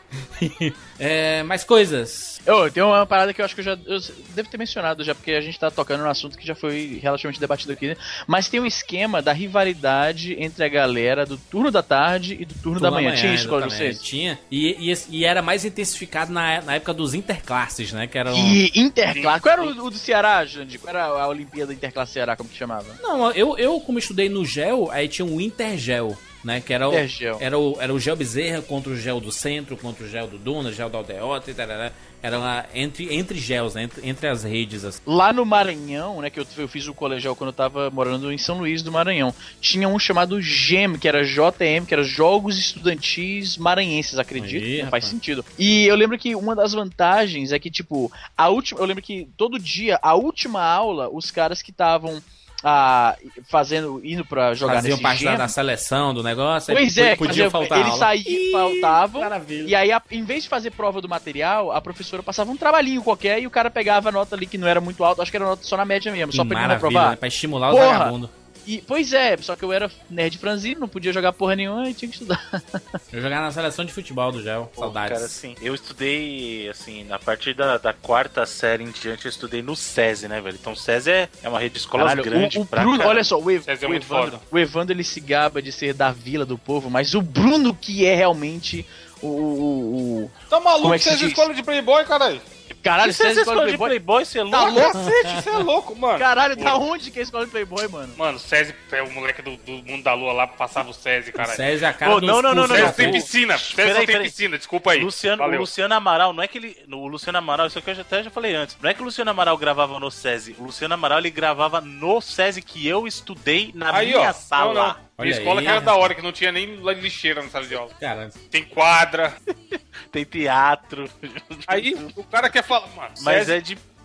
É, mais coisas. Oh, tem uma parada que eu acho que eu já eu devo ter mencionado já, porque a gente tá tocando num assunto que já foi relativamente debatido aqui, né? Mas tem um esquema da rivalidade entre a galera do turno da tarde e do turno, da manhã. Tinha isso com vocês? Tinha. E, e, e era mais intensificado na, na época dos interclasses, né? Que era um... E interclasse. Qual era o, o do Ceará, Jandir? Qual era a Olimpíada Interclasse Ceará, como que chamava? Não, eu, eu como estudei no GEL, aí tinha um Intergel, né? Que era o, Intergel. era o, era o Gel Bezerra contra o Gel do Centro, contra o Gel do Duna, Gel da Aldeota e tal. Era uma, entre, entre gels, né? Entre, entre as redes. Assim. Lá no Maranhão, né? Que eu, eu fiz o colegial quando eu tava morando em São Luís do Maranhão. Tinha um chamado G E M, que era J M, que era Jogos Estudantis Maranhenses, acredito. Aí, não faz rapaz. sentido. E eu lembro que uma das vantagens é que, tipo, a última. Eu lembro que todo dia, a última aula, os caras que estavam. Ah, fazendo, indo pra jogar Faziam nesse parte G E da, M. da seleção, do negócio. Pois aí é, podia fazia- faltar eles aula. saíam, faltavam. Maravilha. E aí, a- em vez de fazer prova do material, a professora passava um trabalhinho qualquer e o cara pegava a nota ali que não era muito alta, acho que era nota só na média mesmo, só pra ele não Maravilha, reprovar. né? Pra estimular os Porra! vagabundos. E, pois é, só que eu era nerd franzino, não podia jogar porra nenhuma e tinha que estudar. Eu jogava na seleção de futebol do Gel. Pô, Saudades. cara, assim, eu estudei, assim, a partir da, da quarta série em diante, eu estudei no SESI, né, velho? Então, o SESI é, é uma rede de escolas Caralho, grande o, o pra Bruno, caralho. olha só, o, Ev, César é o muito Evandro, foda. o Evandro ele se gaba de ser da vila do povo, mas o Bruno que é realmente o... o, o Tá maluco, Como é que você é se de diz? escola de Playboy, caralho? caralho, Você é César escola de Playboy, você é louco? Tá louco? Cacete, você é louco, mano. Caralho, da onde que é a escola de Playboy, mano? Mano, o César, é o moleque do, do Mundo da Lua lá, passava o César, O caralho. César é a cara Pô, dos não, não, não, cursos não, da César tem não. PUC. piscina, César Peraí, só tem peraí. piscina, desculpa aí. Luciano, o Valeu. Luciano Amaral, não é que ele. no- O Luciano Amaral, isso aqui eu já, até já falei antes. Não é que o Luciano Amaral gravava no SESI. O Luciano Amaral ele gravava no SESI que eu estudei na Aí, minha ó, sala. não, não. Olha Minha escola aí, que era da rapaz. hora, que não tinha nem lixeira na sala de aula. Cara, Tem quadra. Tem teatro. Aí o cara quer falar, mano, Mas César- é de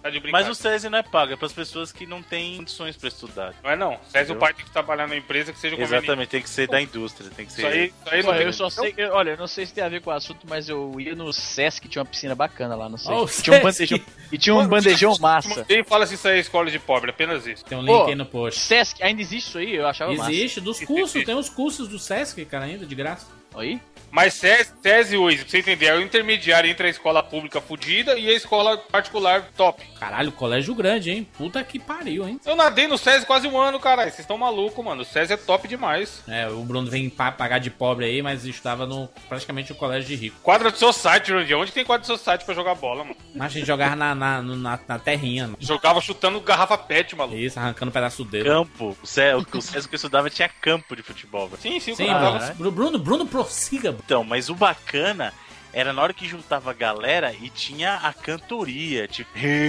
Tá de Mas brincadeira. o SESI não é pago, é pras pessoas que não têm condições pra estudar. Não é não. César, Entendeu? o pai tem que trabalhar numa empresa que seja conveniente. Exatamente, tem que ser da indústria, tem que ser... Isso aí, isso aí não Olha, tem... eu só sei, eu- olha, eu não sei se tem a ver com o assunto, mas eu ia no Sesc, tinha uma piscina bacana lá, não sei. Oh, tinha um Sesc. bandejão, e tinha um bandejão massa. Ele fala se isso aí é escola de pobre, apenas isso. Tem um link Pô, aí no post. Sesc, ainda existe isso aí? Eu achava massa. Existe, dos cursos, tem os cursos do Sesc, cara, ainda, de graça. Aí? Mas SESI, SESI hoje, pra você entender, é o intermediário entre a escola pública fudida e a escola particular top. Caralho, colégio grande, hein? Puta que pariu, hein? Eu nadei no SESI quase um ano, caralho. Vocês estão malucos, mano. O SESI é top demais. É, o Bruno vem pa- pagar de pobre aí, mas estava no praticamente o colégio de rico. Quadra de society, Randy. Onde tem quadra de society pra jogar bola, mano? Mas a gente jogava na, na, no- na, na terrinha, mano. Jogava chutando garrafa pet, maluco. Isso, arrancando um pedaço do dedo. Campo. O SESI, o SESI que eu estudava tinha campo de futebol, velho. Sim, sim, o Sim, cara Bruno, tava- Bru- Bruno, Bruno prossiga, Bruno. Então, mas o bacana era na hora que juntava a galera e tinha a cantoria, tipo...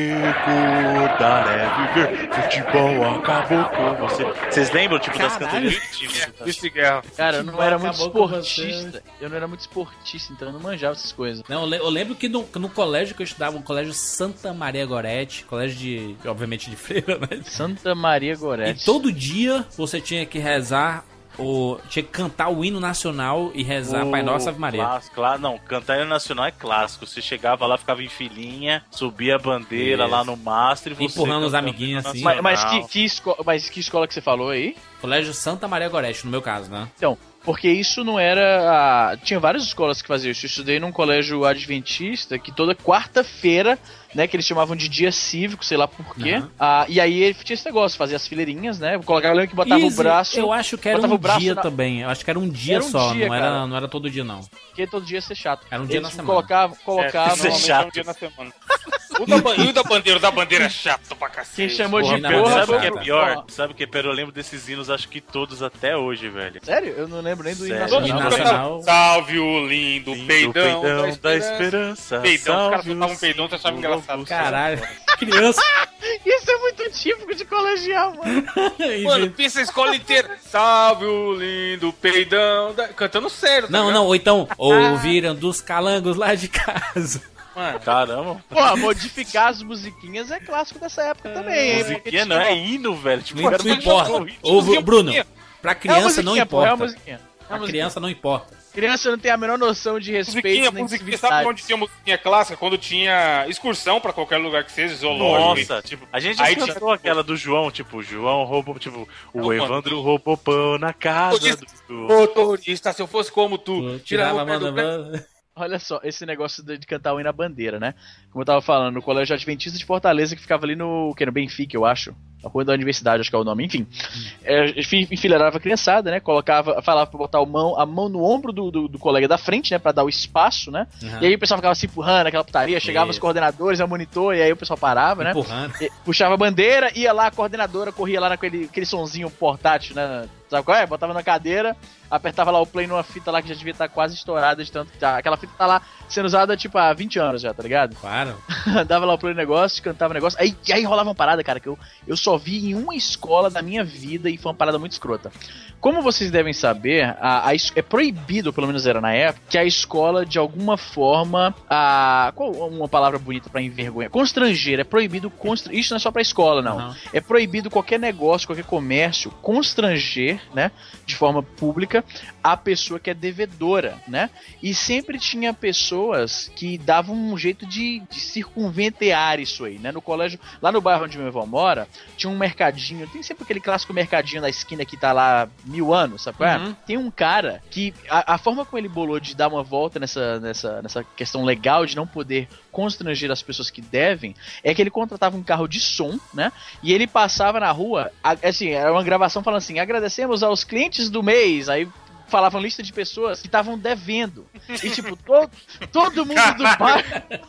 Recordar é viver, futebol acabou com você. Vocês lembram, tipo, das Caralho. cantorias que tinha? Vice Guerra. Cara, eu não Futebol era muito acabou com esportista. Eu não era muito esportista, então eu não manjava essas coisas. Não, eu le- eu lembro que no, no colégio que eu estudava, o colégio Santa Maria Gorete, colégio de, obviamente, de freira, né? Santa Maria E Gorete. todo dia você tinha que rezar, ou tinha que cantar o hino nacional e rezar Pai Nosso Ave Maria. Clássico, lá, não, cantar hino nacional é clássico. Você chegava lá, ficava em filinha, subia a bandeira Isso. lá no mastro e você Empurrando os cantando amiguinhos hino assim. Mas, mas, nacional. que, que esco- mas que escola que você falou aí? Colégio Santa Maria Gorete, no meu caso, né? Então, porque isso não era. a- Tinha várias escolas que faziam isso. Eu estudei num colégio adventista que toda quarta-feira, né, que eles chamavam de dia cívico, sei lá por quê. Uhum. Ah, e aí ele tinha esse negócio, fazia as fileirinhas, né? Colocava, eu lembro que botava Easy, o braço. eu acho que era botava um o braço dia na- também. Eu acho que era um dia Era um só, dia, não, era, cara. não era todo dia, não. Porque todo dia ia ser chato. Era um dia Eles na semana. Colocavam, É, colocavam. isso é normalmente chato. um dia na semana. O da, ban- e o da bandeira? O da bandeira é chato pra cacete. Quem chamou Porra, de não, porra Sabe foi o que é Porra. pior? Sabe o que é pior? Eu lembro desses hinos, acho que todos até hoje, velho. Sério? Eu não lembro nem do hino Sério? Todo nacional. mundo Nacional. cantava, salve o lindo, Lindo peidão, da esperança. esperança. Peidão, os caras salve soltavam o peidão, você achava símbolo engraçado. robusto. Caralho, criança. Isso é muito típico de colegial, mano. Mano, pensa a escola inteira. Salve o lindo peidão. da- Cantando sério, tá Não, ligado? não, ou então, ouviram dos calangos lá de casa. Mano, Caramba. Pô, modificar as musiquinhas é clássico dessa época também, hein? Porque Musiquinha não é hino, velho. Tipo, Não, era não do importa. jogo. Ô, musiquinha, Bruno, musiquinha. pra É uma criança não musiquinha, pô, é uma importa. musiquinha. É uma Pra musiquinha. criança não importa. Criança não tem a menor noção de respeito musiquinha, nem de musiquinha. Sabe civilidade. onde tinha musiquinha clássica? Quando tinha excursão pra qualquer lugar que seja, zoológico. Nossa, tipo, a gente já Aí cantou tinha- aquela do João, tipo, o João roubou, tipo, o Não, mano. Evandro roubou pão na casa Motorista, do... motorista, se eu fosse como tu, tirava Tirava o pé do mano, pé. mano. Olha só, esse negócio de de cantar o hino na bandeira, né? Como eu tava falando, no Colégio Adventista de Fortaleza, que ficava ali no, que no Benfica, eu acho. A rua da universidade, acho que é o nome. Enfim, é, enfi- enfileirava a criançada, né? Colocava, falava pra botar a mão, a mão no ombro do, do, do colega da frente, né? Pra dar o espaço, né? Uhum. E aí o pessoal ficava se empurrando, aquela putaria. Chegava os Isso. coordenadores, o monitor, e aí o pessoal parava, né? Empurrando. E puxava a bandeira, ia lá, a coordenadora corria lá naquele aquele sonzinho portátil, né? Sabe qual é? Botava na cadeira, apertava lá o play numa fita lá que já devia estar quase estourada de tanto que tá. Aquela fita tá lá sendo usada, tipo, há vinte anos já, tá ligado? Claro. Dava lá o play no negócio, cantava o negócio. Aí, aí rolava uma parada, cara, que eu, eu só vi em uma escola da minha vida e foi uma parada muito escrota. Como vocês devem saber, a, a es- é proibido, pelo menos era na época, que a escola, de alguma forma, a, qual uma palavra bonita pra envergonhar? Constranger, é proibido, constra, isso não é só pra escola, não. Uhum. É proibido qualquer negócio, qualquer comércio, constranger, né, de forma pública, a pessoa que é devedora, né? E sempre tinha pessoas que davam um jeito de, de circunventear isso aí, né? No colégio, lá no bairro onde meu avô mora, tinha um mercadinho, tem sempre aquele clássico mercadinho da esquina que tá lá mil anos, sabe qual é? Uhum. Tem um cara que, a, a forma como ele bolou de dar uma volta nessa, nessa, nessa questão legal de não poder constranger as pessoas que devem, é que ele contratava um carro de som, né? E ele passava na rua, a- assim, era uma gravação falando assim, agradecemos aos clientes do mês, aí falavam lista de pessoas que estavam devendo. E tipo, to, todo mundo do bairro,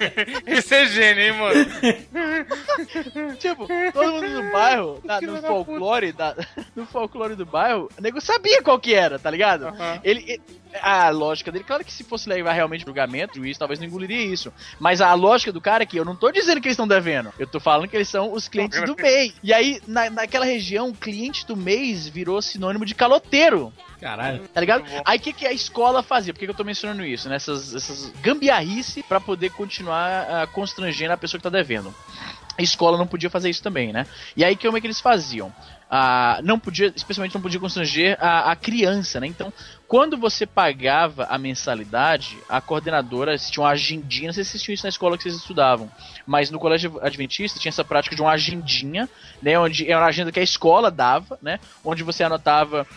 Esse é gênio, hein, mano? tipo, todo mundo do bairro, na- no folclore, da, no folclore do bairro, o nego sabia qual que era, tá ligado? Aham. Ele, ele- a lógica dele, claro que se fosse levar realmente pro julgamento, o juiz talvez não engoliria isso. Mas a lógica do cara é que eu não tô dizendo que eles estão devendo. Eu tô falando que eles são os clientes do mês. E aí, na, naquela região, cliente do mês virou sinônimo de caloteiro. Caralho. Tá ligado? Muito bom. Aí o que, que a escola fazia? Por que, que eu tô mencionando isso? Nessas essas gambiarrice pra poder continuar ah, constrangendo a pessoa que tá devendo. a escola não podia fazer isso também, né? E aí, como é que eles faziam? Ah, não podia, especialmente não podia constranger a, a criança, né? Então, quando você pagava a mensalidade, a coordenadora tinha uma agendinha, não sei se vocês tinham isso na escola que vocês estudavam, mas no colégio adventista tinha essa prática de uma agendinha, né? Onde era uma agenda que a escola dava, né? Onde você anotava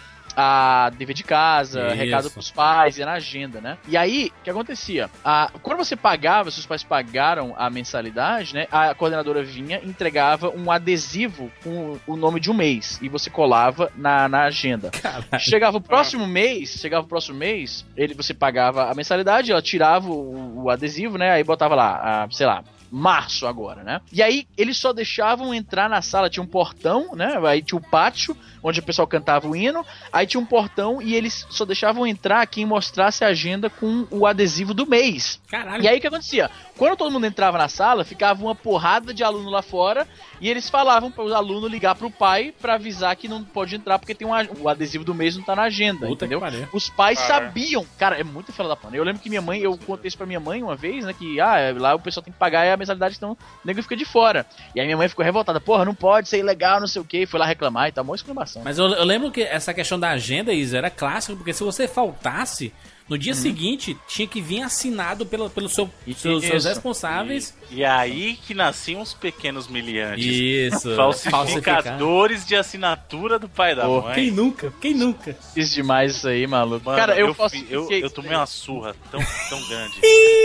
a dever de casa, Isso. recado pros pais, ia na agenda, né? E aí, o que acontecia? A, quando você pagava, se os pais pagaram a mensalidade, né? A coordenadora vinha e entregava um adesivo com o nome de um mês. E você colava na, na agenda. Caralho. Chegava o próximo mês, chegava o próximo mês, ele, você pagava a mensalidade, ela tirava o, o adesivo, né? Aí botava lá, a, sei lá, março agora, né? E aí eles só deixavam entrar na sala, tinha um portão, né? Aí tinha o pátio, onde o pessoal cantava o hino, aí tinha um portão e eles só deixavam entrar quem mostrasse a agenda com o adesivo do mês. Caralho. E aí o que acontecia? Quando todo mundo entrava na sala, ficava uma porrada de aluno lá fora e eles falavam para os alunos ligar pro pai pra avisar que não pode entrar porque tem um, o adesivo do mês não tá na agenda, Puta entendeu? que pariu. Os pais Cara. sabiam. Cara, é muito fela da pana. Eu lembro que minha mãe, eu contei isso pra minha mãe uma vez, né, que ah, lá o pessoal tem que pagar a mensalidade, senão o nego fica de fora. E aí minha mãe ficou revoltada, porra, não pode, isso é ilegal, não sei o que, foi lá reclamar e tal, uma exclamação. Mas eu, eu lembro que essa questão da agenda, Isa, era clássico, porque se você faltasse, no dia seguinte tinha que vir assinado pelo, pelo seu, seus, seus Isso. responsáveis. E, e aí que nasciam os pequenos miliantes. Isso. Falsificadores de assinatura do pai da Pô, mãe. Quem nunca? Quem nunca? Fiz demais isso aí, maluco. Mano, Cara, eu, eu, faço. fi- eu, eu tomei uma surra tão, tão grande.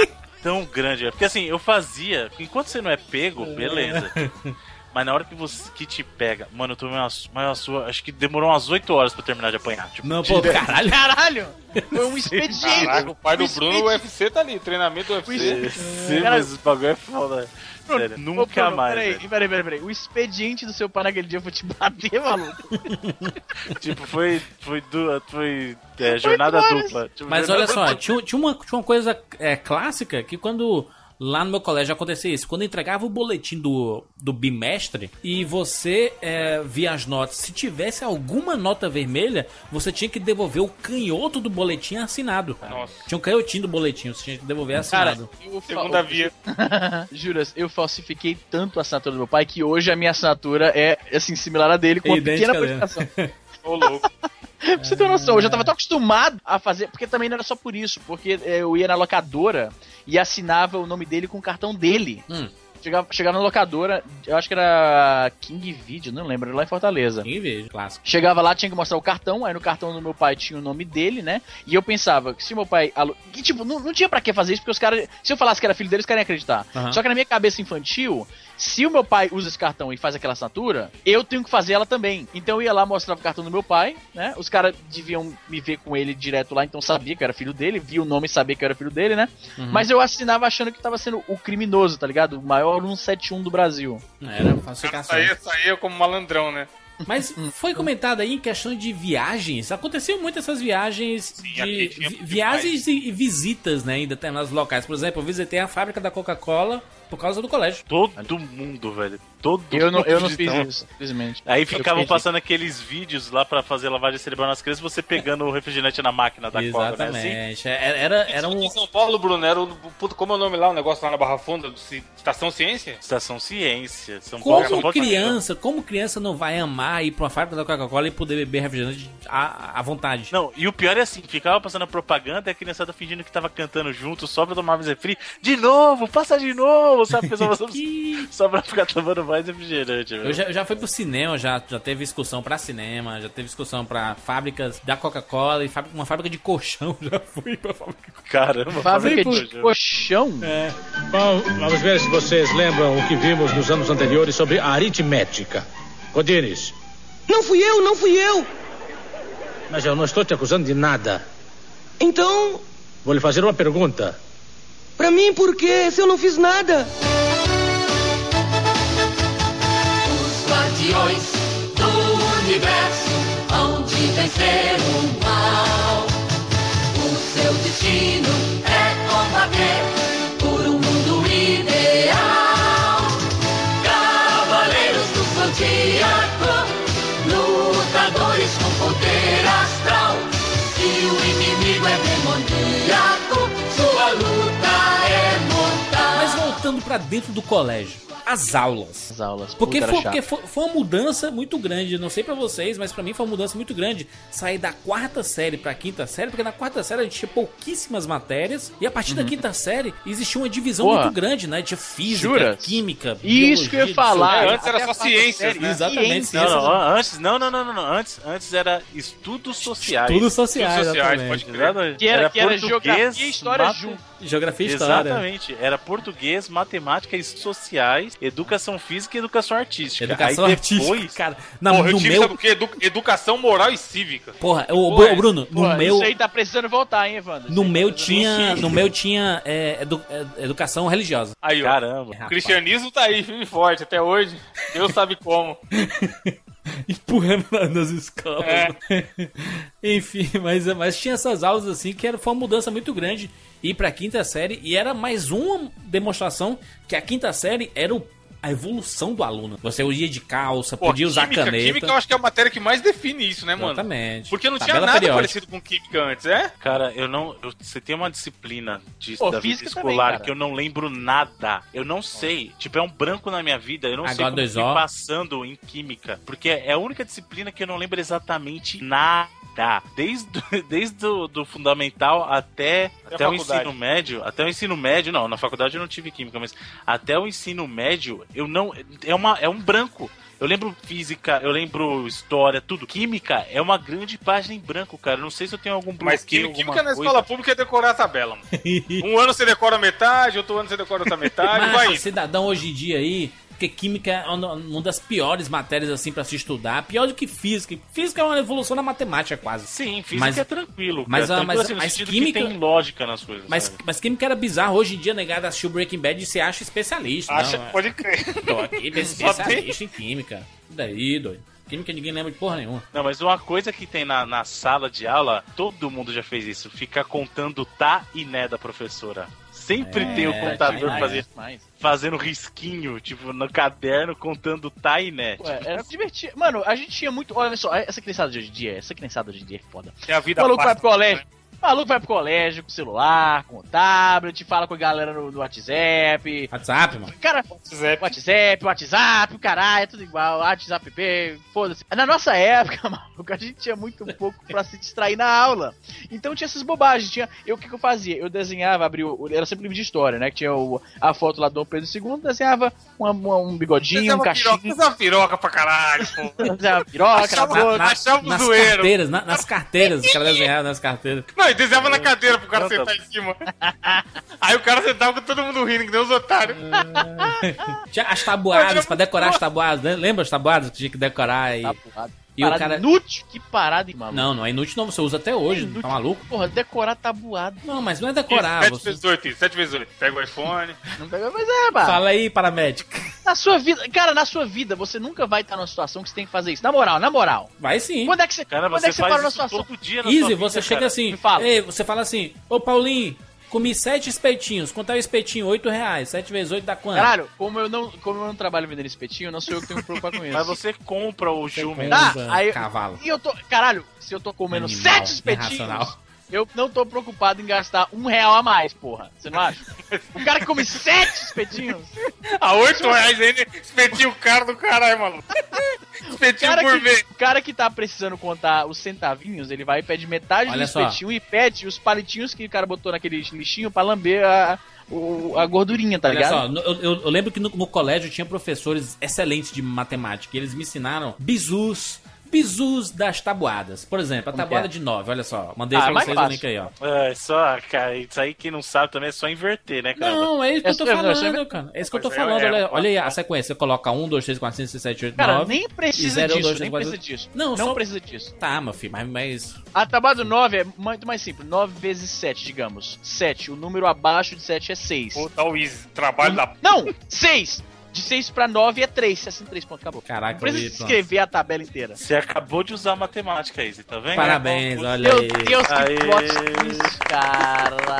Tão grande. Porque assim, eu fazia. Enquanto você não é pego, beleza. Mas na hora que você que te pega, mano, eu tomei uma, su- uma surra. Acho que demorou umas oito horas pra terminar de apanhar. Tipo, Não, pô, caralho. Caralho! Foi um expediente! Caraca, o pai do Um Bruno, o expediente. U F C tá ali, treinamento do U F C. Sim, Cara, mas o bagulho é foda. Sério, Ô, nunca Bruno, mais. Peraí, velho. peraí, peraí, peraí. O expediente do seu pai naquele dia foi te bater, maluco. Tipo, foi. Foi, du- foi é, jornada horas. dupla. Tipo, Mas jornada olha só, dupla. tinha, tinha, uma, tinha uma coisa é, clássica que quando lá no meu colégio acontecia isso. Quando entregava o boletim do, do bimestre e você é, via as notas, se tivesse alguma nota vermelha, você tinha que devolver o canhoto do boletim assinado. Nossa. Tinha um canhotinho do boletim, você tinha que devolver Cara, assinado. eu fa- Segunda via. Juras, eu falsifiquei tanto a assinatura do meu pai que hoje a minha assinatura é, assim, similar à dele, com uma Idêntica pequena dele. modificação. Ô, louco. Pra você ter uma noção, eu já tava tão acostumado a fazer, porque também não era só por isso, porque é, eu ia na locadora e assinava o nome dele com o cartão dele. Hum. Chegava, chegava na locadora, eu acho que era King Video, não lembro, era lá em Fortaleza. Ninguém veja, clássico. Chegava lá, tinha que mostrar o cartão, aí no cartão do meu pai tinha o nome dele, né? E eu pensava que se meu pai... alu- Que, tipo, não, não tinha pra que fazer isso, porque os caras... Se eu falasse que era filho dele, os caras iam acreditar. Aham. Só que na minha cabeça infantil, se o meu pai usa esse cartão e faz aquela assinatura, eu tenho que fazer ela também. Então eu ia lá, mostrava o cartão do meu pai, né? Os caras deviam me ver com ele direto lá, então sabia que eu era filho dele, via o nome e sabia que eu era filho dele, né? Mas eu assinava achando que tava sendo o criminoso, tá ligado? O maior cento e setenta e um do Brasil. Era O cara falsificação. saía, saía como malandrão, né? Mas foi comentado aí em questão de viagens. Aconteciam muito essas viagens Sim, de aqui tinha vi- muito viagens e, e visitas, né, em determinados locais. Por exemplo, eu visitei a fábrica da Coca-Cola por causa do colégio. Todo mundo, velho. Todo Eu não, mundo eu não fiz visitando. isso, infelizmente. Aí Eu ficavam fiquei- passando aqueles vídeos lá pra fazer lavagem cerebral nas crianças, você pegando o refrigerante na máquina da Coca, né? Assim? Exatamente. É, Era, era um. Em São Paulo, Bruno, era o... Puto, como é o nome lá, o negócio lá na Barra Funda, do Ci- Estação Ciência? Estação Ciência. São Paulo, São Como Paulo criança, como criança não vai amar ir pra uma fábrica da Coca-Cola e poder beber refrigerante à, à vontade? Não, e o pior é assim, ficava passando a propaganda e a criançada fingindo que tava cantando junto só pra tomar mais refri. De novo, passa de novo, sabe? A pessoa passando Que- só pra ficar tomando mais refrigerante, velho. Eu já, eu já fui pro cinema, já, já teve excursão pra cinema, já teve excursão pra fábricas da Coca-Cola e fábrica, uma fábrica de colchão, já fui pra fábrica. Caramba, Fábrica fábrica de colchão? Bom, vamos ver se vocês lembram o que vimos nos anos anteriores sobre a aritmética. Godines, Não fui eu, não fui eu. mas eu não estou te acusando de nada. Então, Vou lhe fazer uma pergunta. pra mim, por quê? Se eu não fiz nada. Os guardiões do universo hão de vencer o mal. O seu destino é combater por um mundo ideal. Cavaleiros do Zodíaco, lutadores com poder astral. Se o inimigo é demoníaco, sua luta é mortal. Mas voltando pra dentro do colégio, as aulas. As aulas. Porque, Puta, foi, era porque chato. foi, foi uma mudança muito grande. Não sei pra vocês, mas pra mim foi uma mudança muito grande. Sair da quarta série pra quinta série, porque na quarta série a gente tinha pouquíssimas matérias. E a partir da quinta série existia uma divisão Porra. muito grande, né? Tinha física, Jura? química, Isso que eu ia biologia, falar. É, antes era Até só a quarta ciências, série, né? Exatamente, ciências. Não, ciências. não, antes, não, não, não, não, não. Antes, antes era estudos sociais. Estudos sociais, Estudos sociais, exatamente. pode crer. Exatamente. Que era, que era português, geografia e história mate- junto. Geografia e história. Exatamente. Era português, matemática, estudos sociais, educação física e educação artística. Educação Aí artística, depois, cara. Não, Porra, eu no tive, meu... sabe o quê? Edu- educação moral e cívica. Porra, o, Porra, o Bruno, no Pô, meu... Isso aí tá precisando voltar, hein, Evandro? No Isso aí meu tá precisando- tinha, no meu tinha é, edu- é, educação religiosa. Aí, ó. Caramba. O cristianismo tá aí, firme e forte, até hoje. Deus sabe como. Empurrando na- nas escolas. É. Enfim, mas, mas tinha essas aulas assim que era, foi uma mudança muito grande ir pra quinta série e era mais uma demonstração que a quinta série era o, a evolução do aluno. Você ia de calça, Pô, podia usar química, caneta. Química eu acho que é a matéria que mais define isso, né, mano? Exatamente. Porque não tinha Tabela nada periódica. parecido com química antes, é? Cara, eu não. eu- você tem uma disciplina de, Pô, da vida física escolar também, cara. que eu não lembro nada. Eu não sei. Tipo, é um branco na minha vida. Eu não sei Agora como dois fui ó. passando em química. Porque é a única disciplina que eu não lembro exatamente nada. Desde, desde o do fundamental até, Até a até o faculdade. ensino médio. Até o ensino médio, não, na faculdade eu não tive química, mas até o ensino médio, eu não. É, uma, é um branco. Eu lembro física, eu lembro história, tudo. Química é uma grande página em branco, cara. Eu não sei se eu tenho algum bloqueio, Mas química, alguma química na coisa. escola pública é decorar a tabela, mano. Um ano você decora metade, outro ano você decora outra metade, vai Mas indo. cidadão hoje em dia aí, porque química é uma uma das piores matérias assim pra se estudar, pior do que física. Física é uma evolução da matemática quase. Sim, física Mas- é tranquilo. mas cara. a- Tranquilo mas- assim, no mas sentido química- que tem lógica nas coisas. Mas, sabe? mas química era bizarro. Hoje em dia, negado assistiu Breaking Bad e se acha especialista. Acha, não, é. pode crer. Tô aqui, Só especialista em química. E daí, doido. Química ninguém lembra de porra nenhuma. Não, mas uma coisa que tem na, na sala de aula, todo mundo já fez isso, ficar contando tá e né da professora. Sempre É, tem o contador tá e né. fazer, Mas, fazendo risquinho, tipo, no caderno, contando tá e né. ué, era divertido. Mano, a gente tinha muito. Olha só, essa criançada de hoje em dia, essa criançada de hoje em dia é foda. É a vida O maluco vai fácil, pro colégio. né? O maluco vai pro colégio com celular, com tablet, fala com a galera no, no WhatsApp. WhatsApp, mano. Cara, WhatsApp. WhatsApp, WhatsApp, o caralho, é tudo igual. WhatsApp P, foda-se. Na nossa época, maluco, a gente tinha muito pouco pra se distrair na aula. Então tinha essas bobagens. Tinha, eu, o que, que eu fazia? Eu desenhava, abria o, era sempre livro de história, né? Que tinha o, a foto lá do Dom Pedro segundo, desenhava uma, uma- um bigodinho, Você é um uma piroca, cachinho, você é uma piroca pra caralho, pô. desenhava uma piroca na Achava- boca. Na- achava um nas zoeiro. carteiras, na- nas carteiras. Os caras desenhavam nas carteiras. Não, e desenhava na cadeira pro cara Não, tá- sentar em cima. Aí o cara sentava com todo mundo rindo, que nem os otários. Tinha as tabuadas, pra decorar as tabuadas, né? Lembra as tabuadas que tinha que decorar e... Tá porrada. E o Parada cara- inútil, que parada, hein, maluco. Não, não é inútil não, você usa até hoje, Inútil. tá maluco? Porra, decorar tabuado. Não, mas não é decorar, sete você... vezes oito, isso, sete vezes oito. Pega o iPhone. Não pegou, mas é, mano. Fala aí, paramédico. Na sua vida, cara, na sua vida, você nunca vai estar numa situação que você tem que fazer isso. Na moral, na moral. Vai sim. Quando é que você, Cara, quando você é que você faz para numa isso situação? todo dia na sua Easy, vida, você chega cara. assim, Me fala. ei, você fala assim, ô Paulinho, comi sete espetinhos, quanto é o espetinho? Oito reais, sete vezes oito dá quanto? Caralho, como eu não, como eu não trabalho vendendo espetinho, não sou eu que tenho que me preocupar com isso. Mas você compra o Jume. compra. Tá, Usa aí, cavalo. E eu tô, caralho, se eu tô comendo Animal, sete espetinhos, irracional. eu não tô preocupado em gastar um real a mais, porra. Você não acha? O cara que come sete espetinhos, A oito reais ainda, espetinho caro do caralho, maluco. o Espetinho cara, gourmet. que, o cara que tá precisando contar os centavinhos, ele vai e pede metade Olha do só. espetinho e pede os palitinhos que o cara botou naquele lixinho pra lamber a, o- a gordurinha, tá Olha ligado? só, no- eu, eu- eu lembro que no, no colégio tinha professores excelentes de matemática, e eles me ensinaram bizus, bizus das tabuadas. Por exemplo, a Como tabuada que de nove, olha só, mandei Ah, pra mais vocês o fácil. link aí, ó. É, só, cara, isso aí quem não sabe também é só inverter, né, cara? Não, é isso que eu tô É só- é só- falando, cara. É isso que eu tô Mas é- falando. é- Olha, olha aí a sequência. Você coloca um, dois, três, quatro, cinco, seis, sete, oito, Cara, nove. nem e precisa zero, disso, dois, nem três, precisa quatro. disso. Não, Não só- precisa disso. Tá, meu filho, mas... mas... A tabuada do nove é muito mais simples. nove vezes sete, digamos. sete. O número abaixo de sete é seis. Pô, tá o Easy. Trabalho da... Não! seis! De seis pra nove é três. sessenta e três pontos, acabou. Caraca, Não precisa eu ia- escrever a tabela inteira. Você acabou de usar matemática aí, você tá vendo? Parabéns, olha Meu aí. Deus, Aê. que plot twist, cara.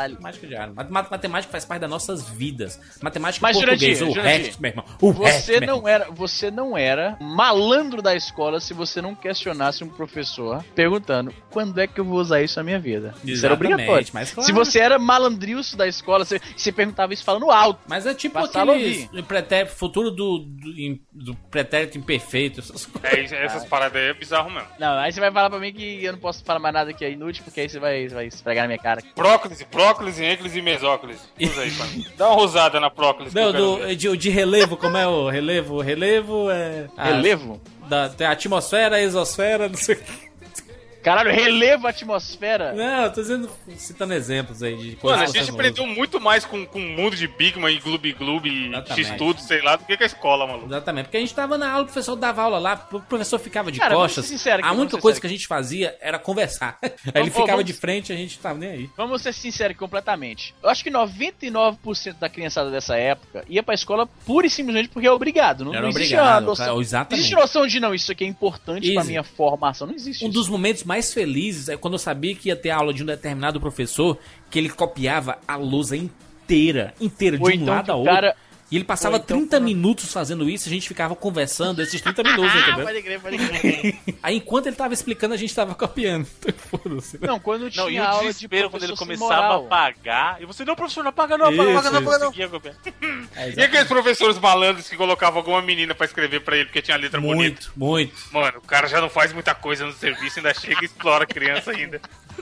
caralho. Matemática diária. Matemática faz parte das nossas vidas. Matemática Mas, português, Jurandir, o Jurandir, resto, meu irmão. O Você resto, meu não irmão. era, você não era malandro da escola se você não questionasse um professor perguntando quando é que eu vou usar isso na minha vida. Isso era Exatamente, obrigatório. mas claro. Se você era malandrilso da escola, você, você perguntava isso falando alto. Mas é tipo Pra sala aquele pretérito, futuro do, do, im- do pretérito imperfeito. Essas coisas. É, isso- essas paradas aí é bizarro mesmo. Não, aí você vai falar pra mim que eu não posso falar mais nada que é inútil, porque aí você vai, você vai esfregar na minha cara. Próclise, próclise, ênclise e mesóclise. Usa aí pra mim. Dá uma rosada na próclise. que Não, eu quero do, ver. de, de relevo, como é o relevo? Relevo é. a- Relevo? Da, tem a atmosfera, a exosfera, não sei o que. Caralho, relevo a atmosfera. Não, eu tô dizendo, citando exemplos aí de coisas. Mano, a que gente vocês aprendeu muito mais com, com o mundo de Bigman e Gloob Gloob e Exatamente. X-Tudo, sei lá, do que com a escola, maluco. Exatamente, porque a gente tava na aula, o professor dava aula lá, o professor ficava de Cara, vamos costas. ser sincero aqui, a vamos única ser coisa sincero que a gente fazia era conversar. Aí ele Vamos- ficava vamos- de frente, a gente tava nem aí. Vamos ser sinceros completamente. Eu acho que noventa e nove por cento da criançada dessa época ia pra escola pura e simplesmente porque é obrigado. Não, Era não existe obrigado, uma noção, cara, exatamente. existe noção de não, isso aqui é importante pra Easy. minha formação. Não existe Um isso. dos momentos mais felizes é quando eu sabia que ia ter aula de um determinado professor que ele copiava a lousa inteira, inteira, de Ou um então lado que a o outro. cara- E ele passava ou então trinta que- minutos fazendo isso, a gente ficava conversando esses trinta minutos, entendeu? Pode crer, pode crer. Aí enquanto ele tava explicando, a gente tava copiando. Foda-se. Não, quando tinha Não, e o aula de desespero quando ele professor sem começava moral. a pagar. E você, não, professor, não apaga não, apaga, Isso, apaga não, apaga não. isso. Seguia copiando. É, E aqueles professores malandros que colocavam alguma menina pra escrever pra ele porque tinha letra bonita? muito, muito. Mano, o cara já não faz muita coisa no serviço, ainda chega e explora a criança ainda.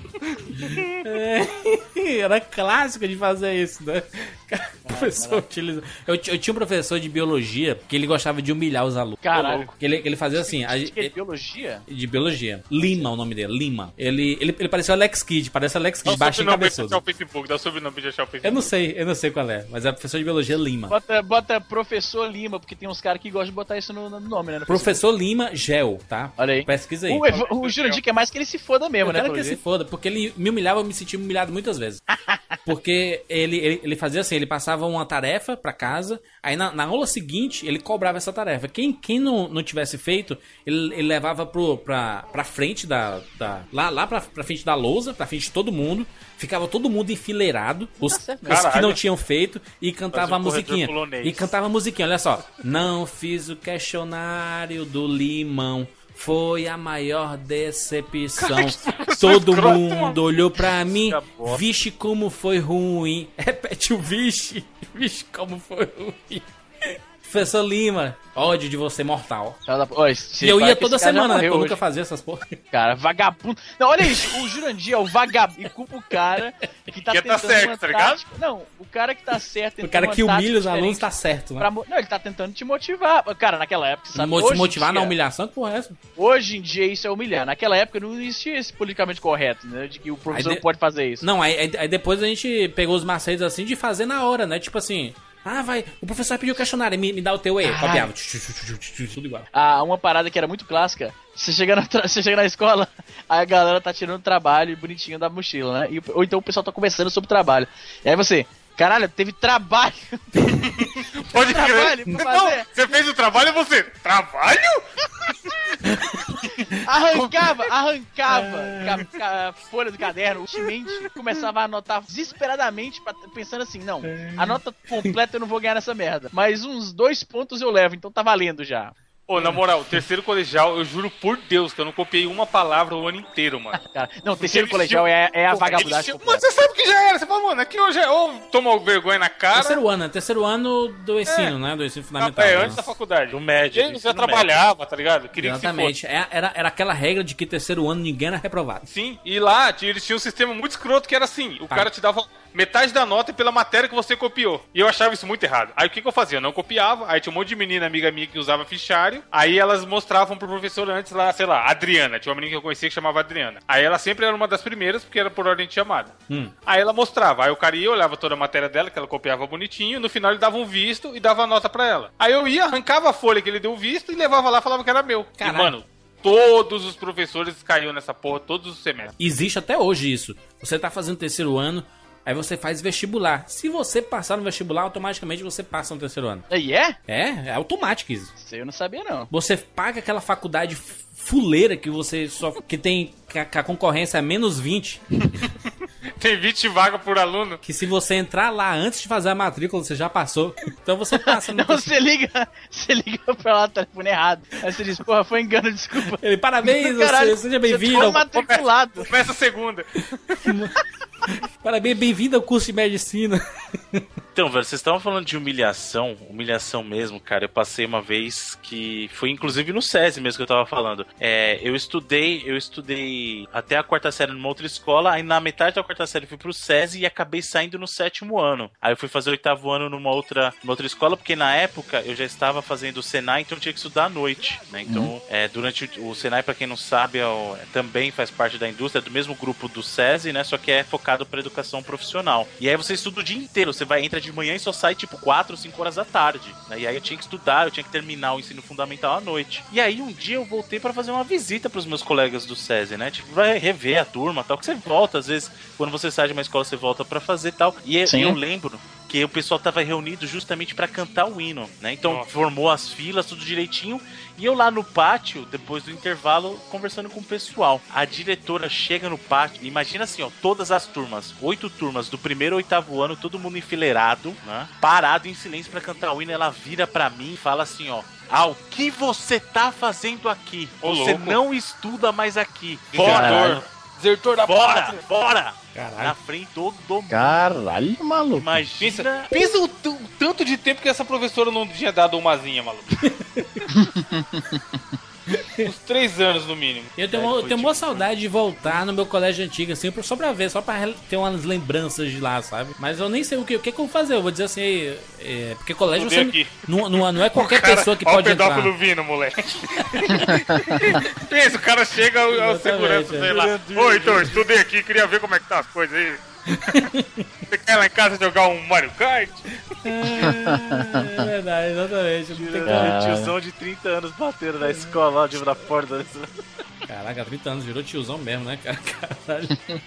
É, era clássico de fazer isso, né? O professor utiliza. Eu, ti- eu tinha um professor de biologia que ele gostava de humilhar os alunos. Caralho. Que ele, que ele fazia assim. a- Que é biologia? de biologia. Lima, o nome dele, Lima. Ele, ele, ele parecia o Alex Kidd, parece o Alex Dá Kidd, o baixinho e sobrenome pra achar cabeçudo. o Facebook, dá o sobrenome pra achar o Facebook. Eu não sei, eu não sei qual é, mas é professor de biologia Lima. Bota, bota professor Lima, porque tem uns caras que gostam de botar isso no, no nome, né? no Professor Lima Gel, tá? Olha aí. Pesquisa aí. Facebook. O, o Jurandir quer mais que ele se foda mesmo, Eu né? quero pelo que ele se jeito. foda, porque ele me humilhava, eu me sentia humilhado muitas vezes. Porque ele, ele, ele fazia assim, ele passava uma tarefa pra casa, aí na, na aula seguinte ele cobrava essa tarefa. Quem, quem não, não tivesse feito, ele, ele levava pro, pra, pra frente da, da... Lá, lá pra, pra frente da lousa, pra frente de todo mundo. Ficava todo mundo enfileirado, os, certo, os que caralho. não tinham feito, e cantava Fazia a um corredor musiquinha. polonês. E cantava a musiquinha, olha só. Não fiz o questionário do limão. Foi a maior decepção. Todo mundo olhou pra mim. bosta. Vixe, como foi ruim. Repete o vixe. Vixe, como foi ruim. Professor Lima, ódio de você mortal. Ó, esse- E eu para ia que toda esse cara já semana, né? morreu Porque eu hoje. nunca fazia essas porra. Cara, vagabundo. Não, olha isso, o Jurandir é o vagabundo. E culpa o cara que tá Que tá tentando certo, uma tá ligado? tática- Não, o cara que tá certo. O tentando cara uma que humilha os tática alunos diferente tá certo, né? pra mo- Não, ele tá tentando te motivar. Cara, naquela época, sabe? Mo- hoje em motivar dia- na humilhação, que porra é essa? Hoje em dia isso é humilhar. Naquela época não existia esse politicamente correto, né? De que o professor Aí de- não pode fazer isso. Não, aí, aí- aí depois a gente pegou os macetes assim de fazer na hora, né? Tipo assim, ah, vai, o professor pediu o questionário, me, me dá o teu aí, copiava. Tudo igual. Ah, uma parada que era muito clássica. Você chega, na tra- você chega na escola, aí a galera tá tirando trabalho bonitinho da mochila, né? E, o- ou então o pessoal tá conversando sobre trabalho. E aí você, caralho, teve trabalho. Pode Trabalho crer. pra Não, fazer. você fez o trabalho e você... Trabalho? Arrancava, arrancava ca- ca- a folha do caderno, o mente começava a anotar desesperadamente, pra- pensando assim, não, a nota completa eu não vou ganhar nessa merda, mas uns dois pontos eu levo, então tá valendo já. Pô, na moral, terceiro colegial, eu juro por Deus que eu não copiei uma palavra o ano inteiro, mano. Cara, não, terceiro Eles colegial tinham- é, é a Pô, vagabundagem eles tinham- completa. Mas você sabe que já era. Você fala, mano, aqui hoje é ou toma vergonha na cara. Terceiro ano, né? Terceiro ano do ensino, né? Do ensino fundamental. É, né? antes da faculdade. Do médio. E do ele já ensino trabalhava, tá ligado? Queria que se Exatamente. É, Era, era aquela regra de que terceiro ano ninguém era reprovado. Sim, e lá tinha- eles tinham um sistema muito escroto que era assim: o Tá. cara te dava metade da nota pela matéria que você copiou. E eu achava isso muito errado. Aí o que, que eu fazia? Eu não copiava, aí tinha um monte de menina amiga minha que usava fichário, aí elas mostravam pro professor antes lá, sei lá, Adriana. Tinha uma menina que eu conhecia que chamava Adriana. Aí ela sempre era uma das primeiras, porque era por ordem de chamada. Hum. Aí ela mostrava, aí o cara ia, olhava toda a matéria dela, que ela copiava bonitinho, no final ele dava um visto e dava a nota pra ela. Aí eu ia, arrancava a folha que ele deu o visto e levava lá e falava que era meu. Caralho. E, mano, todos os professores caíam nessa porra, todos os semestres. Existe até hoje isso. Você tá fazendo terceiro ano, aí você faz vestibular. Se você passar no vestibular, automaticamente você passa no terceiro ano. E é? É, é automático isso. Isso eu não sabia, não. Você paga aquela faculdade fuleira que você só... que tem... que a, que a concorrência é menos vinte. Tem vinte vagas por aluno. Que se você entrar lá antes de fazer a matrícula, você já passou. Então você passa. Não, você liga, você liga pra lá, telefone errado. Aí você diz, porra, foi engano, desculpa. Ele, parabéns, Caralho, você, seja bem-vindo. Você foi matriculado. Começa, começa a segunda. Parabéns, bem-vindo ao curso de medicina. Então, velho, vocês estavam falando de humilhação, humilhação mesmo, cara. Eu passei uma vez que foi inclusive no SESI mesmo que eu tava falando. É, eu estudei, eu estudei até a quarta série numa outra escola, aí na metade da quarta série eu fui pro SESI e acabei saindo no sétimo ano. Aí eu fui fazer o oitavo ano numa outra, numa outra escola, porque na época eu já estava fazendo o Senai, então eu tinha que estudar à noite, né? Então, uhum. é, durante o, o Senai, pra quem não sabe, é o, é, também faz parte da indústria, é do mesmo grupo do SESI, né? Só que é focado pra educação profissional. E aí você estuda o dia inteiro, você vai, entra de manhã e só sai tipo quatro ou cinco horas da tarde, né? E aí eu tinha que estudar, eu tinha que terminar o ensino fundamental à noite. E aí um dia eu voltei pra fazer uma visita pros meus colegas do SESI, né? Tipo, pra rever a turma, tal, que você volta, às vezes, quando você sai de uma escola, você volta pra fazer tal. E eu, eu lembro que o pessoal tava reunido justamente pra cantar o hino, né? Então Nossa. formou as filas, tudo direitinho. E eu lá no pátio, depois do intervalo, conversando com o pessoal. A diretora chega no pátio, imagina assim, ó, todas as turmas, oito turmas do primeiro ao oitavo ano, todo mundo enfileirado, né? Parado em silêncio pra cantar o hino. Ela vira pra mim e fala assim, ó: ah, o que você tá fazendo aqui? Ô, você louco. Não estuda mais aqui. Fora! Desertor da Bora, pátria. bora! Caralho. Na frente todo mundo. Caralho, maluco. Imagina. Pensa, pensa o, t- o tanto de tempo que essa professora não tinha dado umazinha, maluco. Uns três anos no mínimo. Eu tenho, É, uma, foi tenho tipo- uma saudade de voltar no meu colégio antigo, assim, só pra ver, só pra re- ter umas lembranças de lá, sabe? Mas eu nem sei o que, o que, que eu vou fazer. Eu vou dizer assim, é, porque colégio você aqui. não, não, não é qualquer Cara, pessoa que ó pode o entrar. pedófilo vindo, moleque. Pensa, o cara chega ao, ao Exatamente, segurança, é. sei lá. Ô, então, estudei aqui, queria ver como é que tá as coisas aí. Você quer lá em casa jogar um Mario Kart? É verdade, exatamente. Não tem como. Um tiozão de trinta anos batendo na escola, lá de na porta. Caraca, trinta anos, virou tiozão mesmo, né, cara? Caralho.